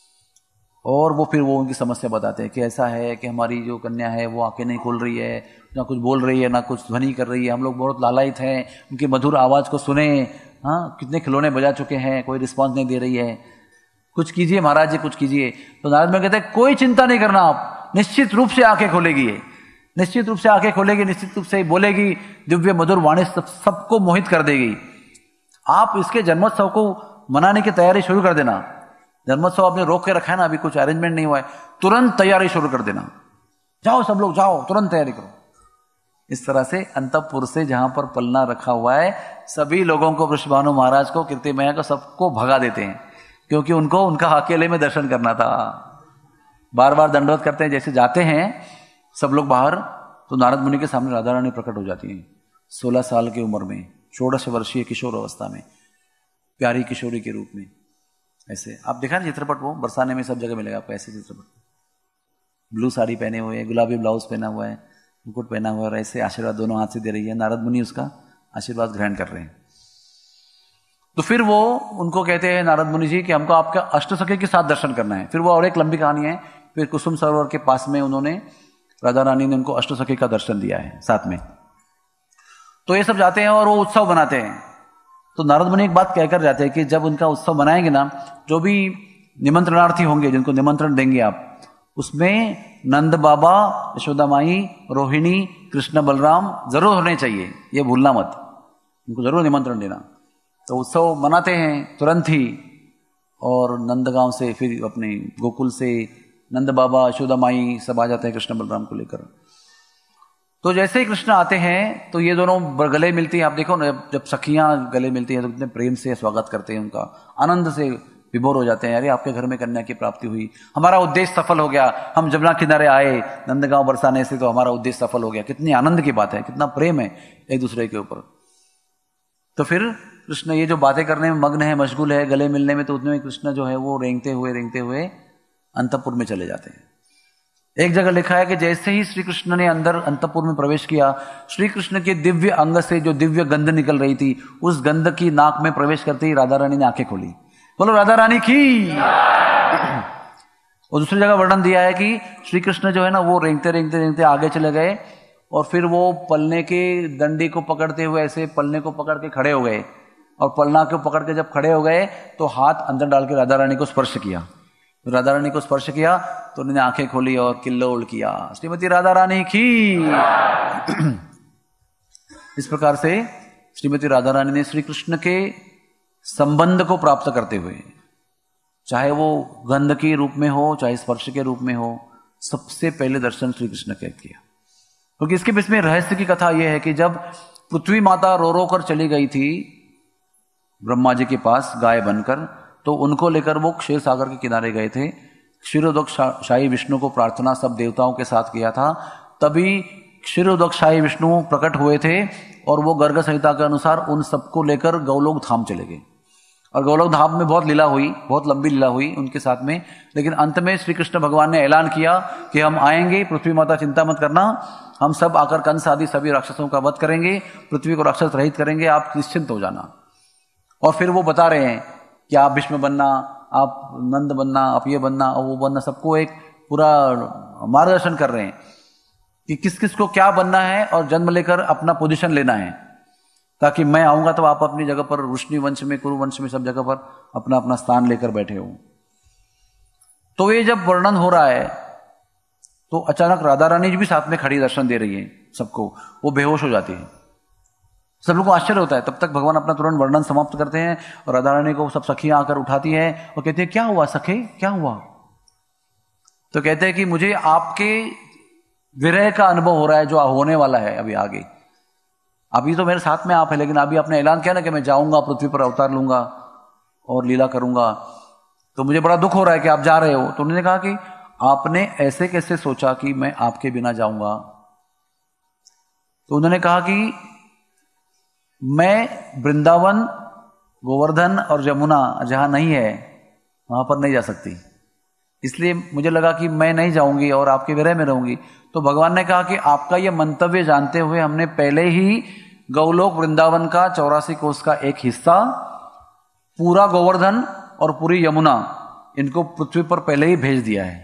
और वो फिर वो उनकी समस्या बताते हैं कि ऐसा है कि हमारी जो कन्या है वो आंखें नहीं खोल रही है, ना कुछ बोल रही है, ना कुछ ध्वनि कर रही है, हम लोग बहुत लालायित हैं उनकी मधुर आवाज को सुने, हाँ, कितने खिलौने बजा चुके हैं, कोई रिस्पॉन्स नहीं दे रही है, कुछ कीजिए महाराज जी, कुछ कीजिए। तो नारद मुनि कहते हैं कोई चिंता नहीं करना, आप निश्चित रूप से आंखें खोलेगी, ये निश्चित रूप से आंखें खोलेगी, निश्चित रूप से बोलेगी, दिव्य मधुर वाणी सब सबको मोहित कर देगी। आप इसके जन्मोत्सव को मनाने की तैयारी शुरू कर देना। जन्मोत्सव आपने रोक के रखा है ना, अभी कुछ अरेंजमेंट नहीं हुआ है, तुरंत तैयारी शुरू कर देना, जाओ सब लोग जाओ, तुरंत तैयारी करो। इस तरह से अंतपुर से जहां पर पलना रखा हुआ है, सभी लोगों को, वृषभानु महाराज को, कीर्ति मैया को, सबको भगा देते हैं, क्योंकि उनको उनका अकेले में दर्शन करना था। बार बार दंडवत करते हैं, जैसे जाते हैं सब लोग बाहर, तो नारद मुनि के सामने राधा रानी प्रकट हो जाती हैं, सोलह साल की उम्र में, षोडश वर्षीय किशोर अवस्था में, प्यारी किशोरी के रूप में। ऐसे आप देखा ना चित्रपट, वो बरसाने में सब जगह मिलेगा आपको ऐसे चित्रपट, ब्लू साड़ी पहने हुए, गुलाबी ब्लाउज पहना हुआ है, मुकुट पहना हुआ है, ऐसे आशीर्वाद दोनों हाथ से दे रही है, नारद मुनि उसका आशीर्वाद ग्रहण कर रहे हैं। तो फिर वो उनको कहते हैं नारद मुनि जी कि हमको आपका अष्टसखी के साथ दर्शन करना है। फिर वो और एक लंबी कहानी है। फिर कुसुम सरोवर के पास में उन्होंने, राधा रानी ने उनको अष्टसखी का दर्शन दिया है साथ में। तो ये सब जाते हैं और वो उत्सव बनाते हैं। तो नारद मुनि एक बात कहकर जाते हैं कि जब उनका उत्सव बनाएंगे ना, जो भी निमंत्रणार्थी होंगे जिनको निमंत्रण देंगे आप, उसमें नंद बाबा, यशोदा माई, रोहिणी, कृष्ण बलराम जरूर होने चाहिए, ये भूलना मत, उनको जरूर निमंत्रण देना। तो उत्सव मनाते हैं तुरंत ही, और नंदगांव से, फिर अपने गोकुल से नंद बाबा, यशोदा माई सब आ जाते हैं कृष्ण बलराम को लेकर। तो जैसे ही कृष्ण आते हैं तो ये दोनों गले मिलती हैं। आप देखो ना, जब सखियां गले मिलती हैं तो कितने प्रेम से स्वागत करते हैं उनका, आनंद से विभोर हो जाते हैं। अरे आपके घर में कन्या की प्राप्ति हुई, हमारा उद्देश्य सफल हो गया, हम जमुना किनारे आए नंदगांव बरसाने से, तो हमारा उद्देश्य सफल हो गया। कितनी आनंद की बात है, कितना प्रेम है एक दूसरे के ऊपर। तो फिर कृष्ण ये जो बातें करने में मग्न है, मशगूल है, गले मिलने में, तो उतने में कृष्ण जो है वो रेंगते हुए रेंगते हुए अंतपुर में चले जाते हैं। एक जगह लिखा है कि जैसे ही श्री कृष्ण ने अंदर अंतपुर में प्रवेश किया, श्री कृष्ण के दिव्य अंग से जो दिव्य गंध निकल रही थी, उस गंध की नाक में प्रवेश करते ही राधा रानी ने आंखें खोली। बोलो राधा रानी की। और दूसरी जगह वर्णन दिया है कि श्री कृष्ण जो है ना, वो रेंगते रेंगते रेंगते आगे चले गए, और फिर वो पलने के डंडी को पकड़ते हुए ऐसे पलने को पकड़ के खड़े हो गए, और पलना को पकड़ के जब खड़े हो गए तो हाथ अंदर डाल के राधा रानी को स्पर्श किया। तो राधा रानी को स्पर्श किया तो उन्होंने आंखें खोली और किल्लोल किया, श्रीमती राधा रानी की। इस प्रकार से श्रीमती राधा रानी ने श्री कृष्ण के संबंध को प्राप्त करते हुए, चाहे वो गंध के रूप में हो, चाहे स्पर्श के रूप में हो, सबसे पहले दर्शन श्री कृष्ण के किया। क्योंकि इसके बीच में रहस्य की कथा यह है कि जब पृथ्वी माता रो रो कर चली गई थी ब्रह्मा जी के पास गाय बनकर, तो उनको लेकर वो क्षीर सागर के किनारे गए थे। क्षीरोदक शाही विष्णु को प्रार्थना सब देवताओं के साथ किया था, तभी क्षीरोदक शाही विष्णु प्रकट हुए थे, और वो गर्ग संहिता के अनुसार उन सबको लेकर गौलोक धाम चले गए। और गोलोक धाम में बहुत लीला हुई, बहुत लंबी लीला हुई उनके साथ में। लेकिन अंत में श्री कृष्ण भगवान ने ऐलान किया कि हम आएंगे, पृथ्वी माता चिंता मत करना, हम सब आकर कंस आदि सभी राक्षसों का वध करेंगे, पृथ्वी को राक्षस रहित करेंगे, आप निश्चिंत हो जाना। और फिर वो बता रहे हैं कि आप भीष्म बनना, आप नंद बनना, आप ये बनना और वो बनना, सबको एक पूरा मार्गदर्शन कर रहे हैं कि किस किस को क्या बनना है और जन्म लेकर अपना पोजीशन लेना है, ताकि मैं आऊंगा तो आप अपनी जगह पर वृष्णि वंश में, कुरु वंश में, सब जगह पर अपना अपना स्थान लेकर बैठे हो। तो ये जब वर्णन हो रहा है तो अचानक राधा रानी जी भी साथ में खड़ी दर्शन दे रही है सबको, वो बेहोश हो जाती है। सब लोगों को आश्चर्य होता है। तब तक भगवान अपना तुरंत वर्णन समाप्त करते हैं और राधा रानी को सब सखियां आकर उठाती है और कहती है, क्या हुआ सखे, क्या हुआ? तो कहते हैं कि मुझे आपके विरह का अनुभव हो रहा है, जो होने वाला है अभी आगे। अभी तो मेरे साथ में आप है, लेकिन अभी आपने ऐलान किया ना कि मैं जाऊंगा, पृथ्वी पर अवतार लूंगा और लीला करूंगा, तो मुझे बड़ा दुख हो रहा है कि आप जा रहे हो। तो उन्होंने कहा कि आपने ऐसे कैसे सोचा कि मैं आपके बिना जाऊंगा? तो उन्होंने कहा कि मैं वृंदावन, गोवर्धन और यमुना जहां नहीं है वहां पर नहीं जा सकती, इसलिए मुझे लगा कि मैं नहीं जाऊंगी और आपके विरह में रहूंगी। तो भगवान ने कहा कि आपका यह मंतव्य जानते हुए हमने पहले ही गौलोक वृंदावन का चौरासी कोस का एक हिस्सा, पूरा गोवर्धन और पूरी यमुना, इनको पृथ्वी पर पहले ही भेज दिया है।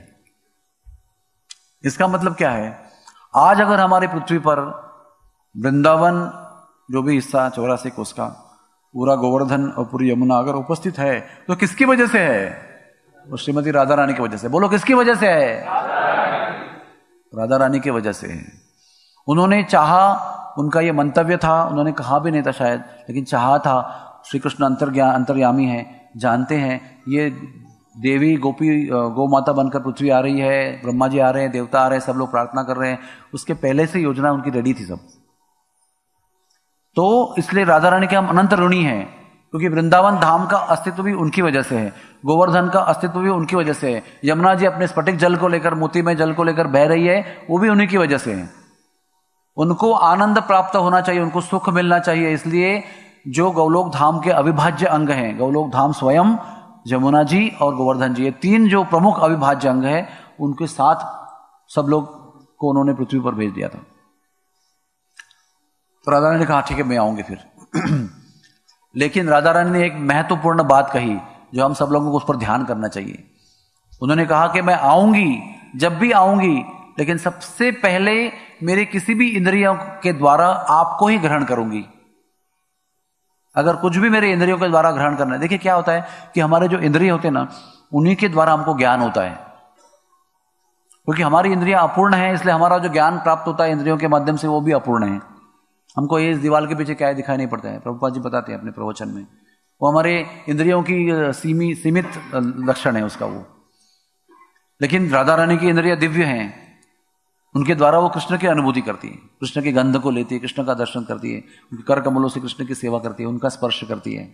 इसका मतलब क्या है? आज अगर हमारी पृथ्वी पर वृंदावन जो भी हिस्सा चौरासी कोस का, पूरा गोवर्धन और पूरी यमुना अगर उपस्थित है तो किसकी वजह से है? वो श्रीमती राधा रानी की वजह से। बोलो किसकी वजह से है? राधा रानी की वजह से है। उन्होंने चाहा, उनका ये मंतव्य था, उन्होंने कहा भी नहीं था शायद, लेकिन चाहा था। श्री कृष्ण अंतर्ज्ञान अंतर्यामी है, जानते हैं ये देवी गोपी गौ माता बनकर पृथ्वी आ रही है, ब्रह्मा जी आ रहे हैं, देवता आ रहे हैं, सब लोग प्रार्थना कर रहे हैं। उसके पहले से योजना उनकी रेडी थी सब। तो इसलिए राधा रानी के हम अनंत ऋणी हैं, क्योंकि वृंदावन धाम का अस्तित्व भी उनकी वजह से है, गोवर्धन का अस्तित्व भी उनकी वजह से है, यमुना जी अपने स्फटिक जल को लेकर, मोतीमय जल को लेकर बह रही है, वो भी उन्हीं की वजह से है। उनको आनंद प्राप्त होना चाहिए, उनको सुख मिलना चाहिए। इसलिए जो गौलोक धाम के अविभाज्य अंग हैं, गौलोक धाम स्वयं, यमुना जी और गोवर्धन जी, ये तीन जो प्रमुख अविभाज्य अंग है, उनके साथ सब लोग को उन्होंने पृथ्वी पर भेज दिया था। तो राधा रानी ने कहा ठीक है मैं आऊंगी फिर। लेकिन राधा रानी ने एक महत्वपूर्ण बात कही जो हम सब लोगों को उस पर ध्यान करना चाहिए। उन्होंने कहा कि मैं आऊंगी, जब भी आऊंगी, लेकिन सबसे पहले मेरे किसी भी इंद्रियों के द्वारा आपको ही ग्रहण करूंगी। अगर कुछ भी मेरे इंद्रियों के द्वारा ग्रहण करना है, देखिए क्या होता है कि हमारे जो इंद्रिय होते हैं ना, उन्हीं के द्वारा हमको ज्ञान होता है, क्योंकि हमारी इंद्रियां अपूर्ण हैं, इसलिए हमारा जो ज्ञान प्राप्त होता है इंद्रियों के माध्यम से वो भी अपूर्ण है। हमको ये इस दीवार के पीछे क्या है दिखाई नहीं पड़ता है, प्रभुपाद जी बताते हैं अपने प्रवचन में, वो हमारे इंद्रियों की सीमी सीमित लक्षण है उसका वो। लेकिन राधा रानी की इंद्रियां दिव्य हैं, उनके द्वारा वो कृष्ण की अनुभूति करती है, कृष्ण के गंध को लेती है, कृष्ण का दर्शन करती है, उनके कर कमलों से कृष्ण की सेवा करती है, उनका स्पर्श करती है,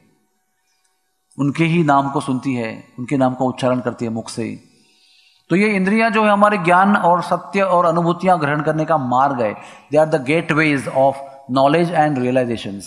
उनके ही नाम को सुनती है, उनके नाम का उच्चारण करती है मुख से। तो ये इंद्रियां जो है हमारे ज्ञान और सत्य और अनुभूतियां ग्रहण करने का मार्ग है। They are the gateways of knowledge and realisations.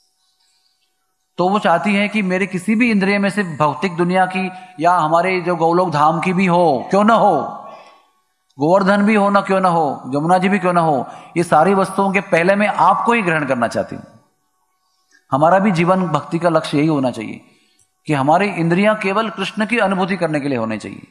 तो वो चाहती है कि मेरे किसी भी इंद्रिय में से भौतिक दुनिया की या हमारे जो गौलोक धाम की भी हो, क्यों ना हो, गोवर्धन भी हो ना क्यों ना हो, यमुना जी भी क्यों ना हो, ये सारी वस्तुओं के पहले मैं आपको ही ग्रहण करना चाहती हूं। हमारा भी जीवन भक्ति का लक्ष्य यही होना चाहिए कि हमारी इंद्रियां केवल कृष्ण की अनुभूति करने के लिए होने चाहिए।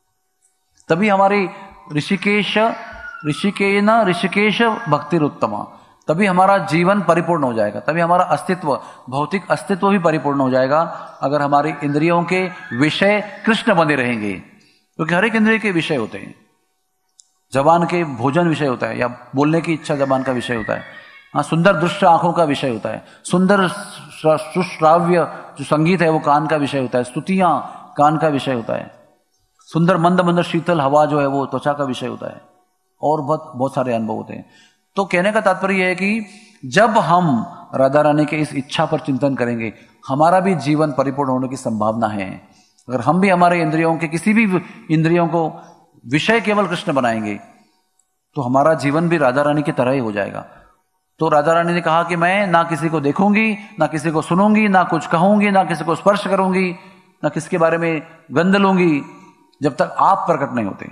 तभी हमारी ऋषिकेश ऋषिकेन ऋषिकेश भक्तिरुत्तमा, तभी हमारा जीवन परिपूर्ण हो जाएगा, तभी हमारा अस्तित्व, भौतिक अस्तित्व भी परिपूर्ण हो जाएगा अगर हमारी इंद्रियों के विषय कृष्ण बने रहेंगे। क्योंकि हर एक इंद्रिय के विषय होते हैं। जबान के भोजन विषय होता है, या बोलने की इच्छा जबान का विषय होता है। हाँ, सुंदर दृश्य आंखों का विषय होता है, सुंदर सुश्राव्य जो संगीत है वो कान का विषय होता है, स्तुतियां कान का विषय होता है, सुंदर मंद मंद शीतल हवा जो है वो त्वचा का विषय होता है, और बहुत बहुत सारे अनुभव होते हैं। तो कहने का तात्पर्य है कि जब हम राधा रानी के इस इच्छा पर चिंतन करेंगे, हमारा भी जीवन परिपूर्ण होने की संभावना है। अगर हम भी हमारे इंद्रियों के किसी भी इंद्रियों को विषय केवल कृष्ण बनाएंगे तो हमारा जीवन भी राधा रानी की तरह ही हो जाएगा। तो राजा रानी ने कहा कि मैं ना किसी को देखूंगी, ना किसी को सुनूंगी, ना कुछ कहूंगी, ना किसी को स्पर्श करूंगी, ना किसके बारे में गंध लूंगी जब तक आप प्रकट नहीं होते।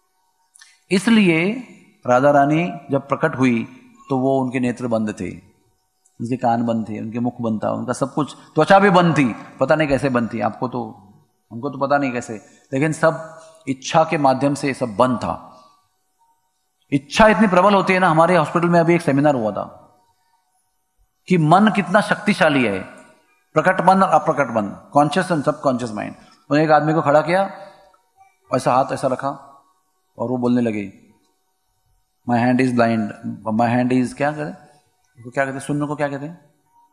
इसलिए राजा रानी जब प्रकट हुई तो वो उनके नेत्र बंद थे, उनके कान बंद थे, उनके मुख बंद था, उनका सब कुछ, त्वचा भी बंद थी, पता नहीं कैसे बंद थी, आपको तो, हमको तो पता नहीं कैसे, लेकिन सब इच्छा के माध्यम से सब बंद था। इच्छा इतनी प्रबल होती है ना, हमारे हॉस्पिटल में अभी एक सेमिनार हुआ था कि मन कितना शक्तिशाली है, प्रकट मन और अप्रकट मन, conscious and subconscious mind. उन्होंने एक आदमी को खड़ा किया, ऐसा हाथ ऐसा रखा और वो बोलने लगे, my hand is blind, my hand is क्या कहते, क्या कहते सुनने को क्या कहते हैं,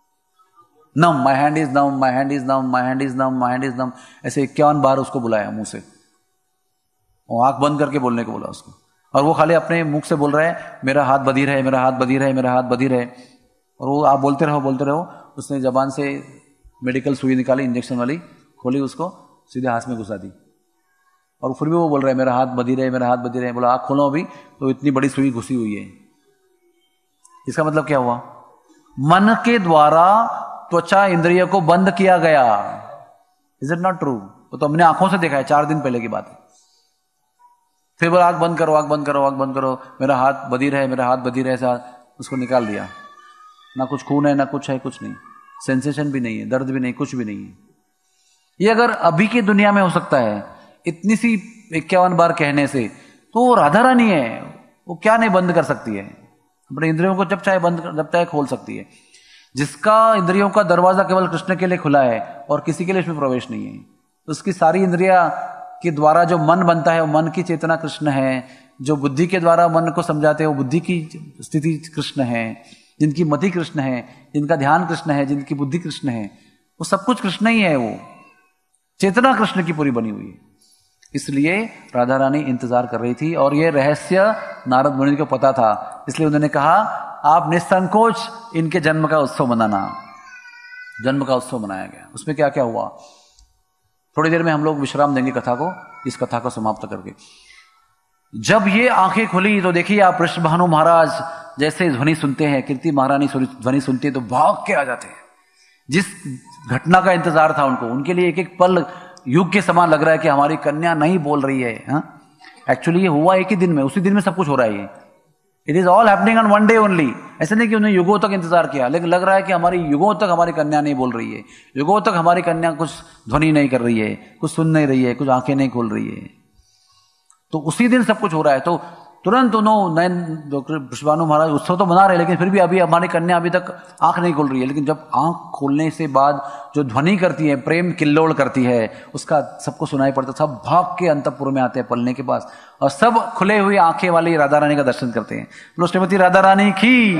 numb, my hand is numb, my hand is numb, my hand is numb, my hand is numb, ऐसे इक्यावन बार उसको बुलाया मुंह से, और आंख बंद करके बोलने को बोला उसको, और वो खाली अपने मुख से बोल रहा है मेरा हाथ बधिर है, मेरा हाथ बधिर है, मेरा हाथ बधिर है, और वो आप बोलते रहो बोलते रहो। उसने जबान से मेडिकल सुई निकाली, इंजेक्शन वाली खोली, उसको सीधे हाथ में घुसा दी, और फिर भी वो बोल रहा है मेरा हाथ बधिर है, मेरा हाथ बधिर है। बोला आँख खोलो अभी, तो इतनी बड़ी सुई घुसी हुई है। इसका मतलब क्या हुआ, मन के द्वारा त्वचा इंद्रिय को बंद किया गया। Is it not true? वो तो हमने आंखों से देखा है, चार दिन पहले की बात है। फिर बोला आंख बंद करो, आंख बंद करो, आंख बंद करो, मेरा हाथ बधिर है, मेरा हाथ बधिर है, ऐसा उसको निकाल दिया। ना कुछ खून है, ना कुछ है, कुछ नहीं, सेंसेशन भी नहीं है, दर्द भी नहीं, कुछ भी नहीं है। ये अगर अभी की दुनिया में हो सकता है इतनी सी इक्यावन बार कहने से, तो वो राधा रानी है, वो क्या नहीं बंद कर सकती है, अपने इंद्रियों को जब चाहे बंद जब चाहे खोल सकती है। जिसका इंद्रियों का दरवाजा केवल कृष्ण के लिए खुला है और किसी के लिए इसमें प्रवेश नहीं है, तो उसकी सारी इंद्रिया के द्वारा जो मन बनता है वो मन की चेतना कृष्ण है, जो बुद्धि के द्वारा मन को समझाते हैं वो बुद्धि की स्थिति कृष्ण है, जिनकी मति कृष्ण है, जिनका ध्यान कृष्ण है, जिनकी बुद्धि कृष्ण है, वो सब कुछ कृष्ण ही है, वो चेतना कृष्ण की पूरी बनी हुई है। इसलिए राधा रानी इंतजार कर रही थी, और ये रहस्य नारद मुनि को पता था, इसलिए उन्होंने कहा आप निसंकोच इनके जन्म का उत्सव मनाना। जन्म का उत्सव मनाया गया। उसमें क्या क्या हुआ, थोड़ी देर में हम लोग विश्राम देंगे कथा को, इस कथा को समाप्त करके। जब ये आंखें खुली तो देखिए आप वृषभानु महाराज जैसे ध्वनि सुनते हैं, कीर्ति महारानी ध्वनि सुनती है तो भाग के आ जाते हैं। जिस घटना का इंतजार था उनको, उनके लिए एक एक पल युग के समान लग रहा है कि हमारी कन्या नहीं बोल रही है। एक्चुअली ये हुआ एक ही दिन में, उसी दिन में सब कुछ हो रहा है। ये it is all happening on one day only. ऐसे नहीं कि उन्हें युगों तक इंतजार किया, लेकिन लग रहा है कि हमारी युगों तक हमारी कन्या नहीं बोल रही है, युगों तक हमारी कन्या कुछ ध्वनि नहीं कर रही है, कुछ सुन नहीं रही है, कुछ आंखें नहीं खोल रही है। तो उसी दिन सब कुछ हो रहा है। तो तुरंत उन्होंने नयन वृषभानु महाराज उत्सव तो मना रहे, लेकिन फिर भी अभी हमारी कन्या अभी तक आंख नहीं खोल रही है। लेकिन जब आंख खोलने से बाद जो ध्वनि करती है, प्रेम किल्लोल करती है, उसका सबको सुनाई पड़ता। सब भाग के अंतपुर में आते हैं पलने के पास, और सब खुले हुए आंखें वाली राधा रानी का दर्शन करते हैं। बोलो श्रीमती राधा रानी की।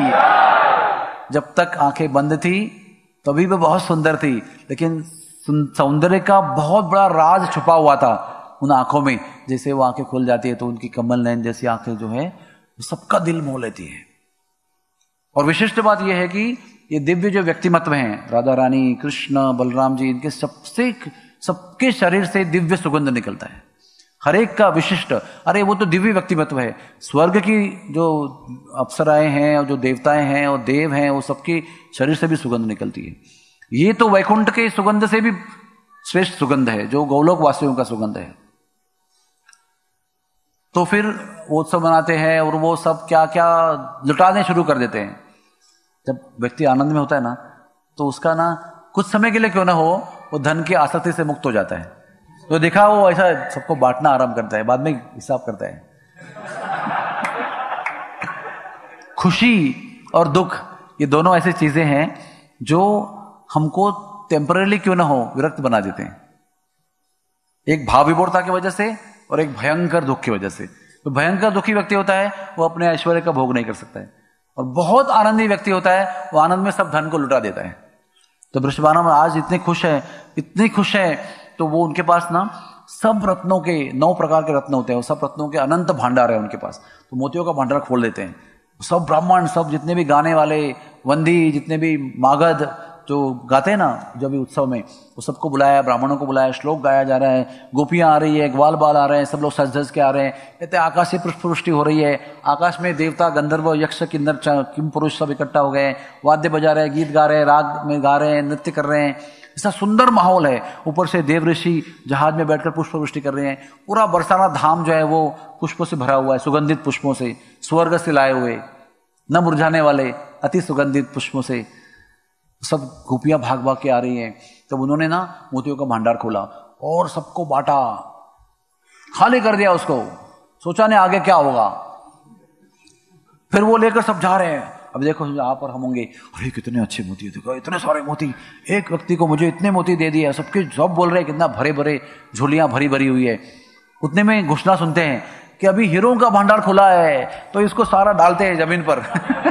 जब तक आंखें बंद थी तभी भी बहुत सुंदर थी, लेकिन सौंदर्य का बहुत बड़ा राज छुपा हुआ था उन आंखों में। जैसे वो आंखें खुल जाती है तो उनकी कमल नयन जैसी आंखें जो है वो सबका दिल मोह लेती है। और विशिष्ट बात यह है कि ये दिव्य जो व्यक्तिमत्व हैं, राधा रानी, कृष्ण, बलराम जी, इनके सबसे सबके शरीर से दिव्य सुगंध निकलता है, हर एक का विशिष्ट। अरे वो तो दिव्य व्यक्तिमत्व है। स्वर्ग की जो अप्सराएं हैं और जो देवताएं हैं और देव हैं, वो सबके शरीर से भी सुगंध निकलती है। ये तो वैकुंठ के सुगंध से भी श्रेष्ठ सुगंध है, जो गौलोक वासियों का सुगंध है। तो फिर उत्सव मनाते हैं और वो सब क्या क्या लुटाने शुरू कर देते हैं। जब व्यक्ति आनंद में होता है ना, तो उसका ना कुछ समय के लिए क्यों ना हो, वो धन की आसक्ति से मुक्त हो जाता है। तो देखा वो ऐसा सबको बांटना आरंभ करता है, बाद में हिसाब करता है। खुशी और दुख, ये दोनों ऐसी चीजें हैं जो हमको टेम्पररी क्यों ना हो विरक्त बना देते हैं। एक भाव विभोरता की वजह से और एक भयंकर दुख की वजह से। तो भयंकर दुखी व्यक्ति होता है वो अपने ऐश्वर्य का भोग नहीं कर सकता है, और बहुत आनंदी व्यक्ति होता है वो आनंद में सब धन को लुटा देता है। तो वृषभानु आज इतने खुश है, इतने खुश है, तो वो उनके पास ना सब रत्नों के, नौ प्रकार के रत्न होते हैं, वो सब रत्नों के अनंत भांडार है उनके पास। तो मोतियों का भांडार खोल देते हैं। सब ब्राह्मण, सब जितने भी गाने वाले, वंदी, जितने भी मागध, जो गाते हैं ना जब भी उत्सव में, वो सबको बुलाया, ब्राह्मणों को बुलाया, श्लोक गाया जा रहा है, गोपियां आ रही है, ग्वाल बाल आ रहे हैं, सब लोग सज धज के आ रहे हैं, कहते हैं आकाश से पुष्पवृष्टि हो रही है, आकाश में देवता गंधर्व यक्ष किन्नर किम पुरुष सब इकट्ठा हो गए, वाद्य बजा रहे हैं, गीत गा रहे हैं, राग में गा रहे हैं, नृत्य कर रहे हैं, ऐसा सुंदर माहौल है। ऊपर से देव ऋषि जहाज में बैठकर पुष्पवृष्टि कर रहे हैं, पूरा बरसाना धाम जो है वो पुष्पों से भरा हुआ है, सुगंधित पुष्पों से, स्वर्ग से लाए हुए, न मुरझाने वाले अति सुगंधित पुष्पों से सब गोपियां भाग भाग के आ रही हैं। तब तो उन्होंने ना मोतियों का भंडार खोला और सबको बांटा, खाली कर दिया उसको, सोचा ने आगे क्या होगा। फिर वो लेकर सब जा रहे हैं। अब देखो यहाँ पर हम होंगे, अरे कितने अच्छे मोती, देखो इतने सारे मोती, एक व्यक्ति को मुझे इतने मोती दे दिए, सबके सब बोल रहे हैं कितना भरे भरे झोलियां भरी भरी हुई है। उतने में घोषणा सुनते हैं कि अभी हीरों का भंडार खुला है, तो इसको सारा डालते हैं जमीन पर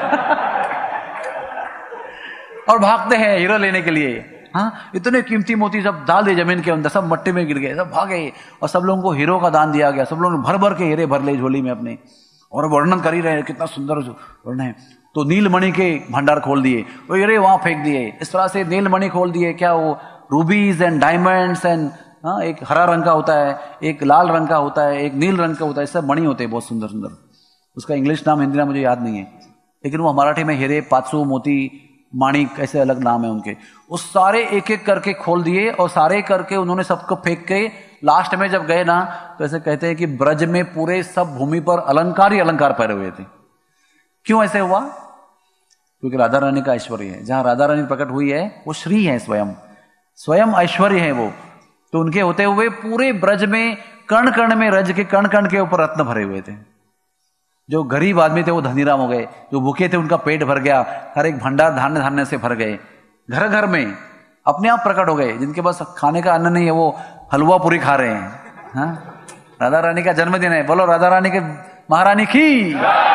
और भागते हैं हीरो लेने के लिए। हाँ, इतने कीमती मोती सब डाल दिए जमीन के अंदर, सब मट्टी में गिर गए, सब भागे और सब लोगों को हीरो का दान दिया गया। सब लोग भर भर के हीरे भर ले झोली में अपने, और वर्णन कर ही रहे हैं कितना सुंदर वर्णन है। तो नीलमणि के भंडार खोल दिए, वो हीरे वहां फेंक दिए। इस तरह से नीलमणि खोल दिए, क्या वो रूबीज एंड डायमंड्स एंड, हाँ, एक हरा रंग का होता है, एक लाल रंग का होता है, एक नील रंग का होता है, सब मणि होते हैं बहुत सुंदर सुंदर। उसका इंग्लिश नाम हिंदी नाम मुझे याद नहीं है, लेकिन वो मराठी में हीरे, पाचू, मोती, माणिक ऐसे अलग नाम है उनके। उस सारे एक एक करके खोल दिए और सारे करके उन्होंने सबको फेंक के लास्ट में जब गए ना, तो ऐसे कहते हैं कि ब्रज में पूरे सब भूमि पर अलंकार ही अलंकार पहरे हुए थे। क्यों ऐसे हुआ? क्योंकि राधा रानी का ऐश्वर्य है। जहां राधा रानी प्रकट हुई है वो श्री है, स्वयं स्वयं ऐश्वर्य है वो। तो उनके होते हुए पूरे ब्रज में कण कण में, रज के कण कण के ऊपर रत्न भरे हुए थे। जो गरीब आदमी थे वो धनीराम हो गए, जो भूखे थे उनका पेट भर गया, हर एक भंडार धान्य धान्य से भर गए, घर घर में अपने आप प्रकट हो गए। जिनके पास खाने का अन्न नहीं है वो हलवा पूरी खा रहे हैं। हाँ, राधा रानी का जन्मदिन है, बोलो राधा रानी के महारानी की।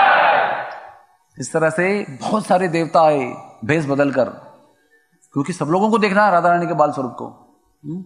इस तरह से बहुत सारे देवता आए भेष बदलकर, क्योंकि सब लोगों को देखना है राधा रानी के बाल स्वरूप को। हुँ?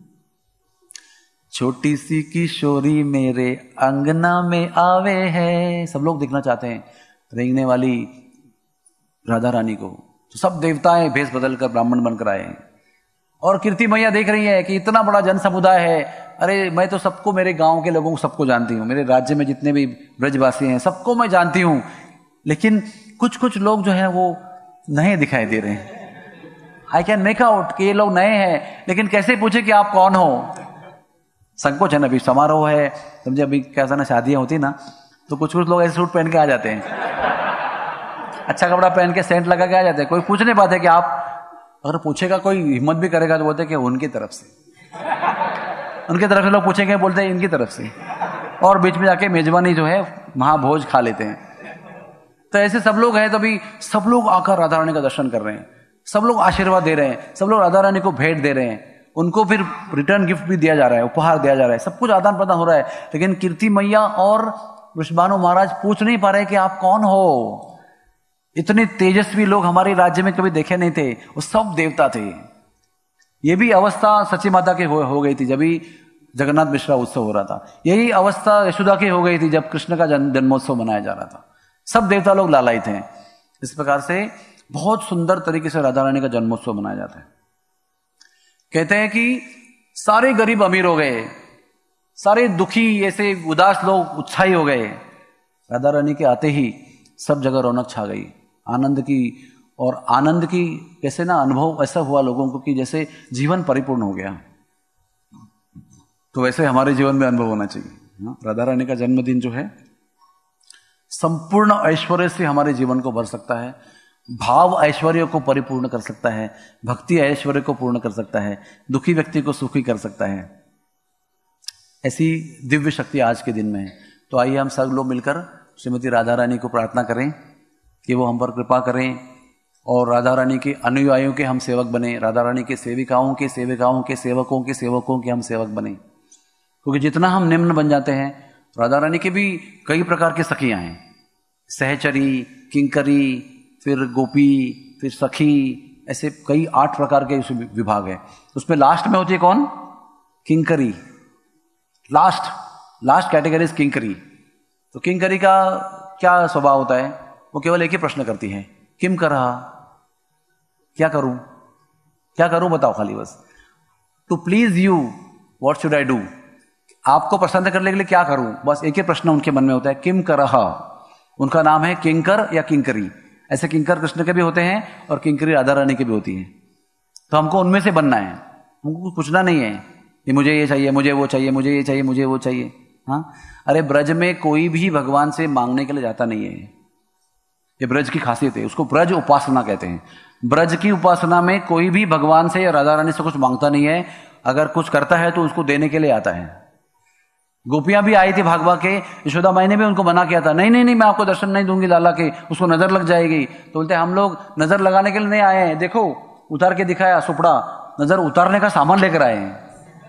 छोटी सी किशोरी मेरे अंगना में आवे है, सब लोग देखना चाहते हैं रेंगने वाली राधा रानी को। तो सब देवताएं भेष बदलकर ब्राह्मण बनकर आए हैं। और कीर्ति मैया देख रही है कि इतना बड़ा जन समुदाय है। अरे मैं तो सबको, मेरे गांव के लोगों को सबको जानती हूँ, मेरे राज्य में जितने भी ब्रजवासी हैं सबको मैं जानती हूँ, लेकिन कुछ कुछ लोग जो है वो नए दिखाई दे रहे हैं। आई कैन मेक आउट कि ये लोग नए हैं, लेकिन कैसे पूछे कि आप कौन हो? संकोच है ना, अभी समारोह है, समझे, अभी कैसा ना शादियां होती ना, तो कुछ कुछ लोग ऐसे सूट पहन के आ जाते हैं, अच्छा कपड़ा पहन के सेंट लगा के आ जाते हैं। कोई पूछ नहीं पाते कि आप, अगर पूछेगा कोई हिम्मत भी करेगा तो बोलते कि उनकी तरफ से, उनकी तरफ से लोग पूछेंगे, बोलते हैं इनकी तरफ से, और बीच में जाके मेजबानी जो है महाभोज खा लेते हैं। तो ऐसे सब लोग हैं, तभी सब लोग आकर राधा रानी का दर्शन कर रहे हैं, सब लोग आशीर्वाद दे रहे हैं, सब लोग राधा रानी को भेंट दे रहे हैं, उनको फिर रिटर्न गिफ्ट भी दिया जा रहा है, उपहार दिया जा रहा है, सब कुछ आदान प्रदान हो रहा है। लेकिन कीर्ति मैया और वृषभानु महाराज पूछ नहीं पा रहे कि आप कौन हो। इतने तेजस्वी लोग हमारे राज्य में कभी देखे नहीं थे, वो सब देवता थे। ये भी अवस्था सची माता की हो, हो गई थी जब भी जगन्नाथ मिश्रा उत्सव हो रहा था। यही अवस्था यशोदा की हो गई थी जब कृष्ण का जन्मोत्सव मनाया जा रहा था। सब देवता लोग लालायित हैं। इस प्रकार से बहुत सुंदर तरीके से राधा रानी का जन्मोत्सव मनाया जाता है। कहते हैं कि सारे गरीब अमीर हो गए, सारे दुखी ऐसे उदास लोग उत्साही हो गए। राधा रानी के आते ही सब जगह रौनक छा गई, आनंद की। और आनंद की कैसे ना अनुभव ऐसा हुआ लोगों को कि जैसे जीवन परिपूर्ण हो गया। तो वैसे हमारे जीवन में अनुभव होना चाहिए। राधा रानी का जन्मदिन जो है संपूर्ण ऐश्वर्य से हमारे जीवन को भर सकता है, भाव ऐश्वर्य को परिपूर्ण कर सकता है, भक्ति ऐश्वर्य को पूर्ण कर सकता है, दुखी व्यक्ति को सुखी कर सकता है। ऐसी दिव्य शक्ति आज के दिन में है। तो आइए हम सब लोग मिलकर श्रीमती राधा रानी को प्रार्थना करें कि वो हम पर कृपा करें और राधा रानी के अनुयायियों के हम सेवक बने, राधा रानी के सेविकाओं के सेविकाओं के सेवकों के सेवकों के हम सेवक बने। क्योंकि जितना हम निम्न बन जाते हैं, राधा रानी के भी कई प्रकार की सखियां हैं, सहचरी, किंकरी, फिर गोपी, फिर सखी, ऐसे कई आठ प्रकार के विभाग है। उसमें लास्ट में होती है कौन? किंकरी। लास्ट लास्ट कैटेगरी इज किंकरी। तो किंकरी का क्या स्वभाव होता है? वो केवल एक ही प्रश्न करती है, किम कर रहा, क्या करूं, क्या करूं बताओ, खाली बस to please you what should I do, आपको प्रसन्न करने के लिए क्या करूं, बस एक ही प्रश्न उनके मन में होता है, किम करह। उनका नाम है किंकर या किंकरी। ऐसे किंकर कृष्ण के भी होते हैं और किंकरी राधा रानी के भी होती है। तो हमको उनमें से बनना है, हमको कुछ पूछना नहीं है कि मुझे ये चाहिए, मुझे वो चाहिए, मुझे ये चाहिए, मुझे वो चाहिए। हाँ, अरे ब्रज में कोई भी भगवान से मांगने के लिए जाता नहीं है, ये ब्रज की खासियत है, उसको ब्रज उपासना कहते हैं। ब्रज की उपासना में कोई भी भगवान से या राधा रानी से कुछ मांगता नहीं है, अगर कुछ करता है तो उसको देने के लिए आता है। गोपियां भी आई थी भाग भाग के, यशोदा माई ने भी उनको मना किया था, नहीं नहीं नहीं मैं आपको दर्शन नहीं दूंगी लाला के, उसको नजर लग जाएगी। तो बोलते हम लोग नजर लगाने के लिए नहीं आए हैं, देखो उतार के दिखाया सुपड़ा, नजर उतारने का सामान लेकर आए हैं।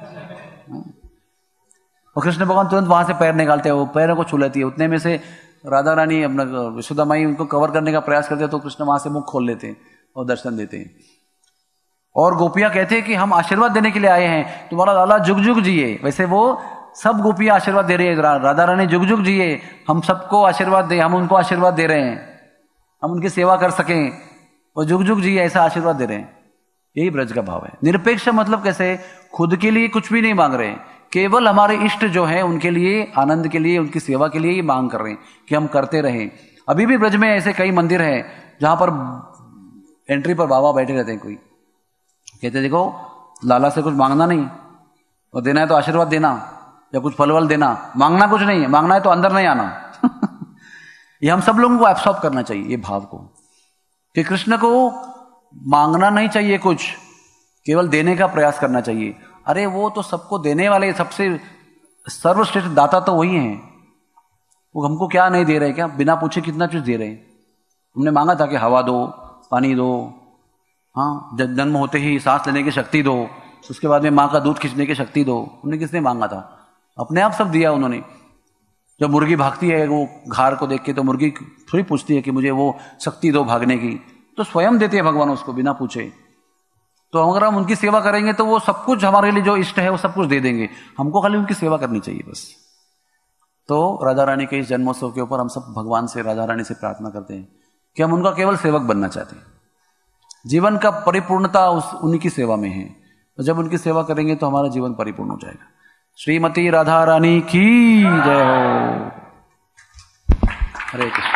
और कृष्ण भगवान तुरंत वहां से पैर निकालते हैं, वो पैरों को छू लेती है, उतने में से राधा रानी अपना यशोदा माई उनको कवर करने का प्रयास करते हैं, तो कृष्ण वहां से मुख खोल लेते हैं और दर्शन देते हैं। और गोपियां कहते हैं कि हम आशीर्वाद देने के लिए आए हैं, तुम्हारा लाला जुग जुग जिए। वैसे वो सब गोपियां आशीर्वाद दे रही है, राधा रानी जुग जुग जिए, हम सबको आशीर्वाद दे, हम उनको आशीर्वाद दे रहे हैं, हम उनकी सेवा कर सकें, और जुग जुग जिए ऐसा आशीर्वाद दे रहे हैं। यही ब्रज का भाव है। निरपेक्ष मतलब कैसे, खुद के लिए कुछ भी नहीं मांग रहे हैं, केवल हमारे इष्ट जो है उनके लिए, आनंद के लिए, उनकी सेवा के लिए ही मांग कर रहे हैं कि हम करते रहें। अभी भी ब्रज में ऐसे कई मंदिर हैं जहां पर एंट्री पर बाबा बैठे रहते हैं, कोई कहते देखो लाला से कुछ मांगना नहीं, और देना है तो आशीर्वाद देना या कुछ फल वल देना, मांगना कुछ नहीं है, मांगना है तो अंदर नहीं आना। ये हम सब लोगों को एब्सॉर्ब करना चाहिए ये भाव को, कि कृष्ण को मांगना नहीं चाहिए कुछ, केवल देने का प्रयास करना चाहिए। अरे वो तो सबको देने वाले, सबसे सर्वश्रेष्ठ दाता तो वही हैं, वो हमको क्या नहीं दे रहे, क्या बिना पूछे कितना चीज दे रहे हैं। हमने मांगा था कि हवा दो, पानी दो, हाँ जन्म होते ही सांस लेने की शक्ति दो, उसके बाद में माँ का दूध खींचने की शक्ति दो। उन्हें किसने मांगा था, अपने आप सब दिया उन्होंने। जब मुर्गी भागती है वो घार को देख के, तो मुर्गी थोड़ी पूछती है कि मुझे वो शक्ति दो भागने की, तो स्वयं देते हैं भगवान उसको बिना पूछे। तो अगर हम उनकी सेवा करेंगे तो वो सब कुछ हमारे लिए जो इष्ट है वो सब कुछ दे देंगे, हमको खाली उनकी सेवा करनी चाहिए बस। तो राधा रानी के इस जन्मोत्सव के ऊपर हम सब भगवान से, राधा रानी से प्रार्थना करते हैं कि हम उनका केवल सेवक बनना चाहते हैं। जीवन का परिपूर्णता उस उन्हीं की सेवा में है, तो जब उनकी सेवा करेंगे तो हमारा जीवन परिपूर्ण हो जाएगा। श्रीमती राधा रानी की जय हो। हरे कृष्ण।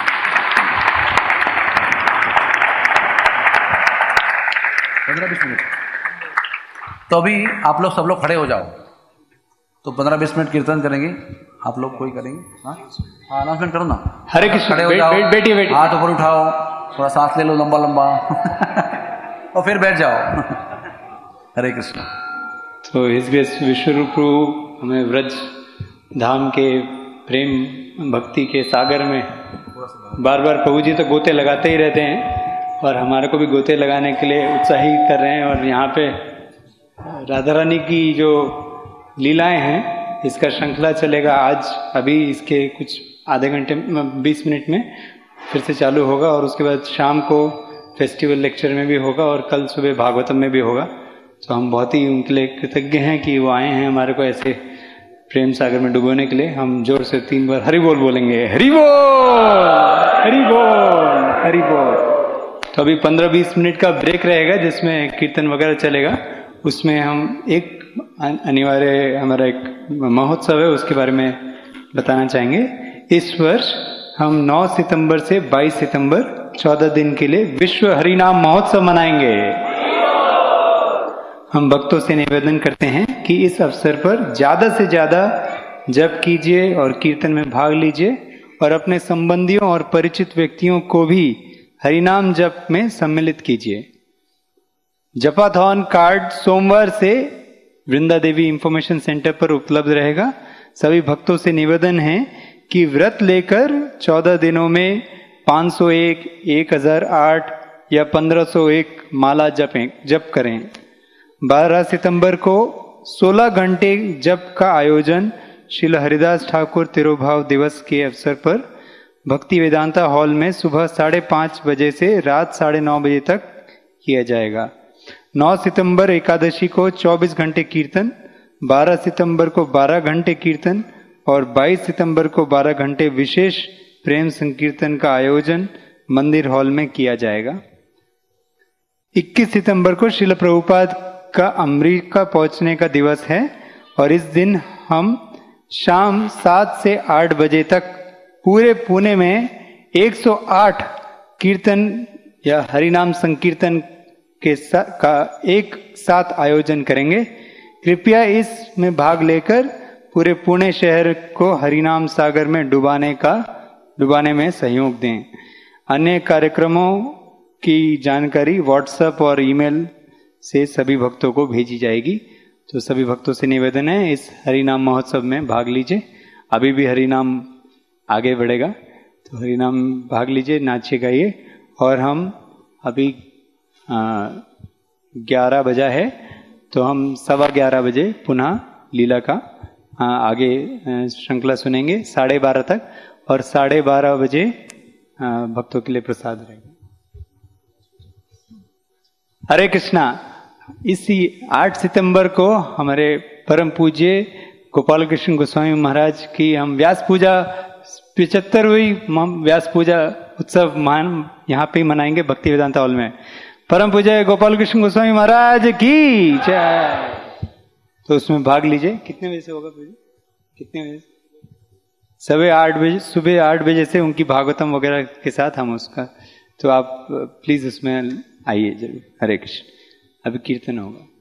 पंद्रह बीस मिनट तो अभी आप लोग सब लोग खड़े हो जाओ, तो पंद्रह बीस मिनट कीर्तन करेंगे। आप लोग कोई करेंगे? हाँ हाँ अनाउंसमेंट करो ना। हरे कृष्ण। खड़े हो जाओ, बैठिए बैठिए, हाथ ऊपर उठाओ, थोड़ा सांस ले लो लंबा लंबा और फिर बैठ जाओ। हरे कृष्ण। तो इस विश्वरूप प्रभु हमें व्रज धाम के प्रेम भक्ति के सागर में बार बार प्रभु जी तो गोते लगाते ही रहते हैं, और हमारे को भी गोते लगाने के लिए उत्साहित कर रहे हैं। और यहाँ पे राधा रानी की जो लीलाएं हैं, इसका श्रृंखला चलेगा आज, अभी इसके कुछ आधे घंटे बीस मिनट में फिर से चालू होगा, और उसके बाद शाम को फेस्टिवल लेक्चर में भी होगा, और कल सुबह भागवतम में भी होगा। तो हम बहुत ही उनके लिए कृतज्ञ हैं कि वो आए हैं हमारे को ऐसे प्रेम सागर में डुबोने के लिए। हम जोर से तीन बार हरि बोल बोलेंगे, हरि बोल, हरि बोल, हरि बोल। तो अभी पंद्रह बीस मिनट का ब्रेक रहेगा जिसमें कीर्तन वगैरह चलेगा। उसमें हम एक अनिवार्य हमारा एक महोत्सव है उसके बारे में बताना चाहेंगे। इस वर्ष हम नौ सितंबर से बाईस सितंबर चौदह दिन के लिए विश्व हरिनाम महोत्सव मनाएंगे। हम भक्तों से निवेदन करते हैं कि इस अवसर पर ज्यादा से ज्यादा जप कीजिए और कीर्तन में भाग लीजिए, और अपने संबंधियों और परिचित व्यक्तियों को भी हरिनाम जप में सम्मिलित कीजिए। जपाथॉन कार्ड सोमवार से वृंदा देवी इंफॉर्मेशन सेंटर पर उपलब्ध रहेगा। सभी भक्तों से निवेदन है कि व्रत लेकर चौदह दिनों में पाँच सौ एक, एक हज़ार आठ या पंद्रह सौ एक माला जपें जप करें। बारह सितंबर को सोलह घंटे जप का आयोजन श्रील हरिदास ठाकुर तिरुभाव दिवस के अवसर पर भक्ति वेदांता हॉल में सुबह साढ़े पाँच बजे से रात साढ़े नौ बजे तक किया जाएगा। नौ सितंबर एकादशी को चौबीस घंटे कीर्तन, बारह सितंबर को बारह घंटे कीर्तन और बाईस सितंबर को बारह घंटे विशेष प्रेम संकीर्तन का आयोजन मंदिर हॉल में किया जाएगा। इक्कीस सितंबर को श्रील प्रभुपाद का अमेरिका पहुंचने का दिवस है और इस दिन हम शाम सात से आठ बजे तक पूरे पुणे में एक सौ आठ कीर्तन या हरिनाम संकीर्तन के साथ का एक साथ आयोजन करेंगे। कृपया इसमें भाग लेकर पूरे पुणे शहर को हरिनाम सागर में डुबाने का डुबाने में सहयोग दें। अन्य कार्यक्रमों की जानकारी व्हाट्सएप और ईमेल से सभी भक्तों को भेजी जाएगी। तो सभी भक्तों से निवेदन है इस हरिनाम महोत्सव में भाग लीजिए। अभी भी हरिनाम आगे बढ़ेगा, तो हरिनाम भाग लीजिए, नाचिए गाइए। और हम अभी ग्यारह बजा है, तो हम सवा ग्यारह बजे पुनः लीला का आ, आगे श्रृंखला सुनेंगे साढ़े बारह तक, और साढ़े बारह बजे आ, भक्तों के लिए प्रसाद रहेगा। हरे कृष्णा। इसी आठ सितंबर को हमारे परम पूज्य गोपाल कृष्ण गोस्वामी महाराज की हम व्यास पूजा पिचहत्तरवीं व्यास पूजा उत्सव मान यहाँ पे मनाएंगे भक्ति वेदांता हॉल में। परम पूज्य गोपाल कृष्ण गोस्वामी महाराज की जय। तो उसमें भाग लीजिए। कितने बजे से होगा पूजा? कितने बजे? सुबह आठ बजे सुबह आठ बजे से उनकी भागवतम वगैरह के साथ हम उसका, तो आप प्लीज उसमें आइए जरूर। हरे कृष्ण। अभी कीर्तन होगा।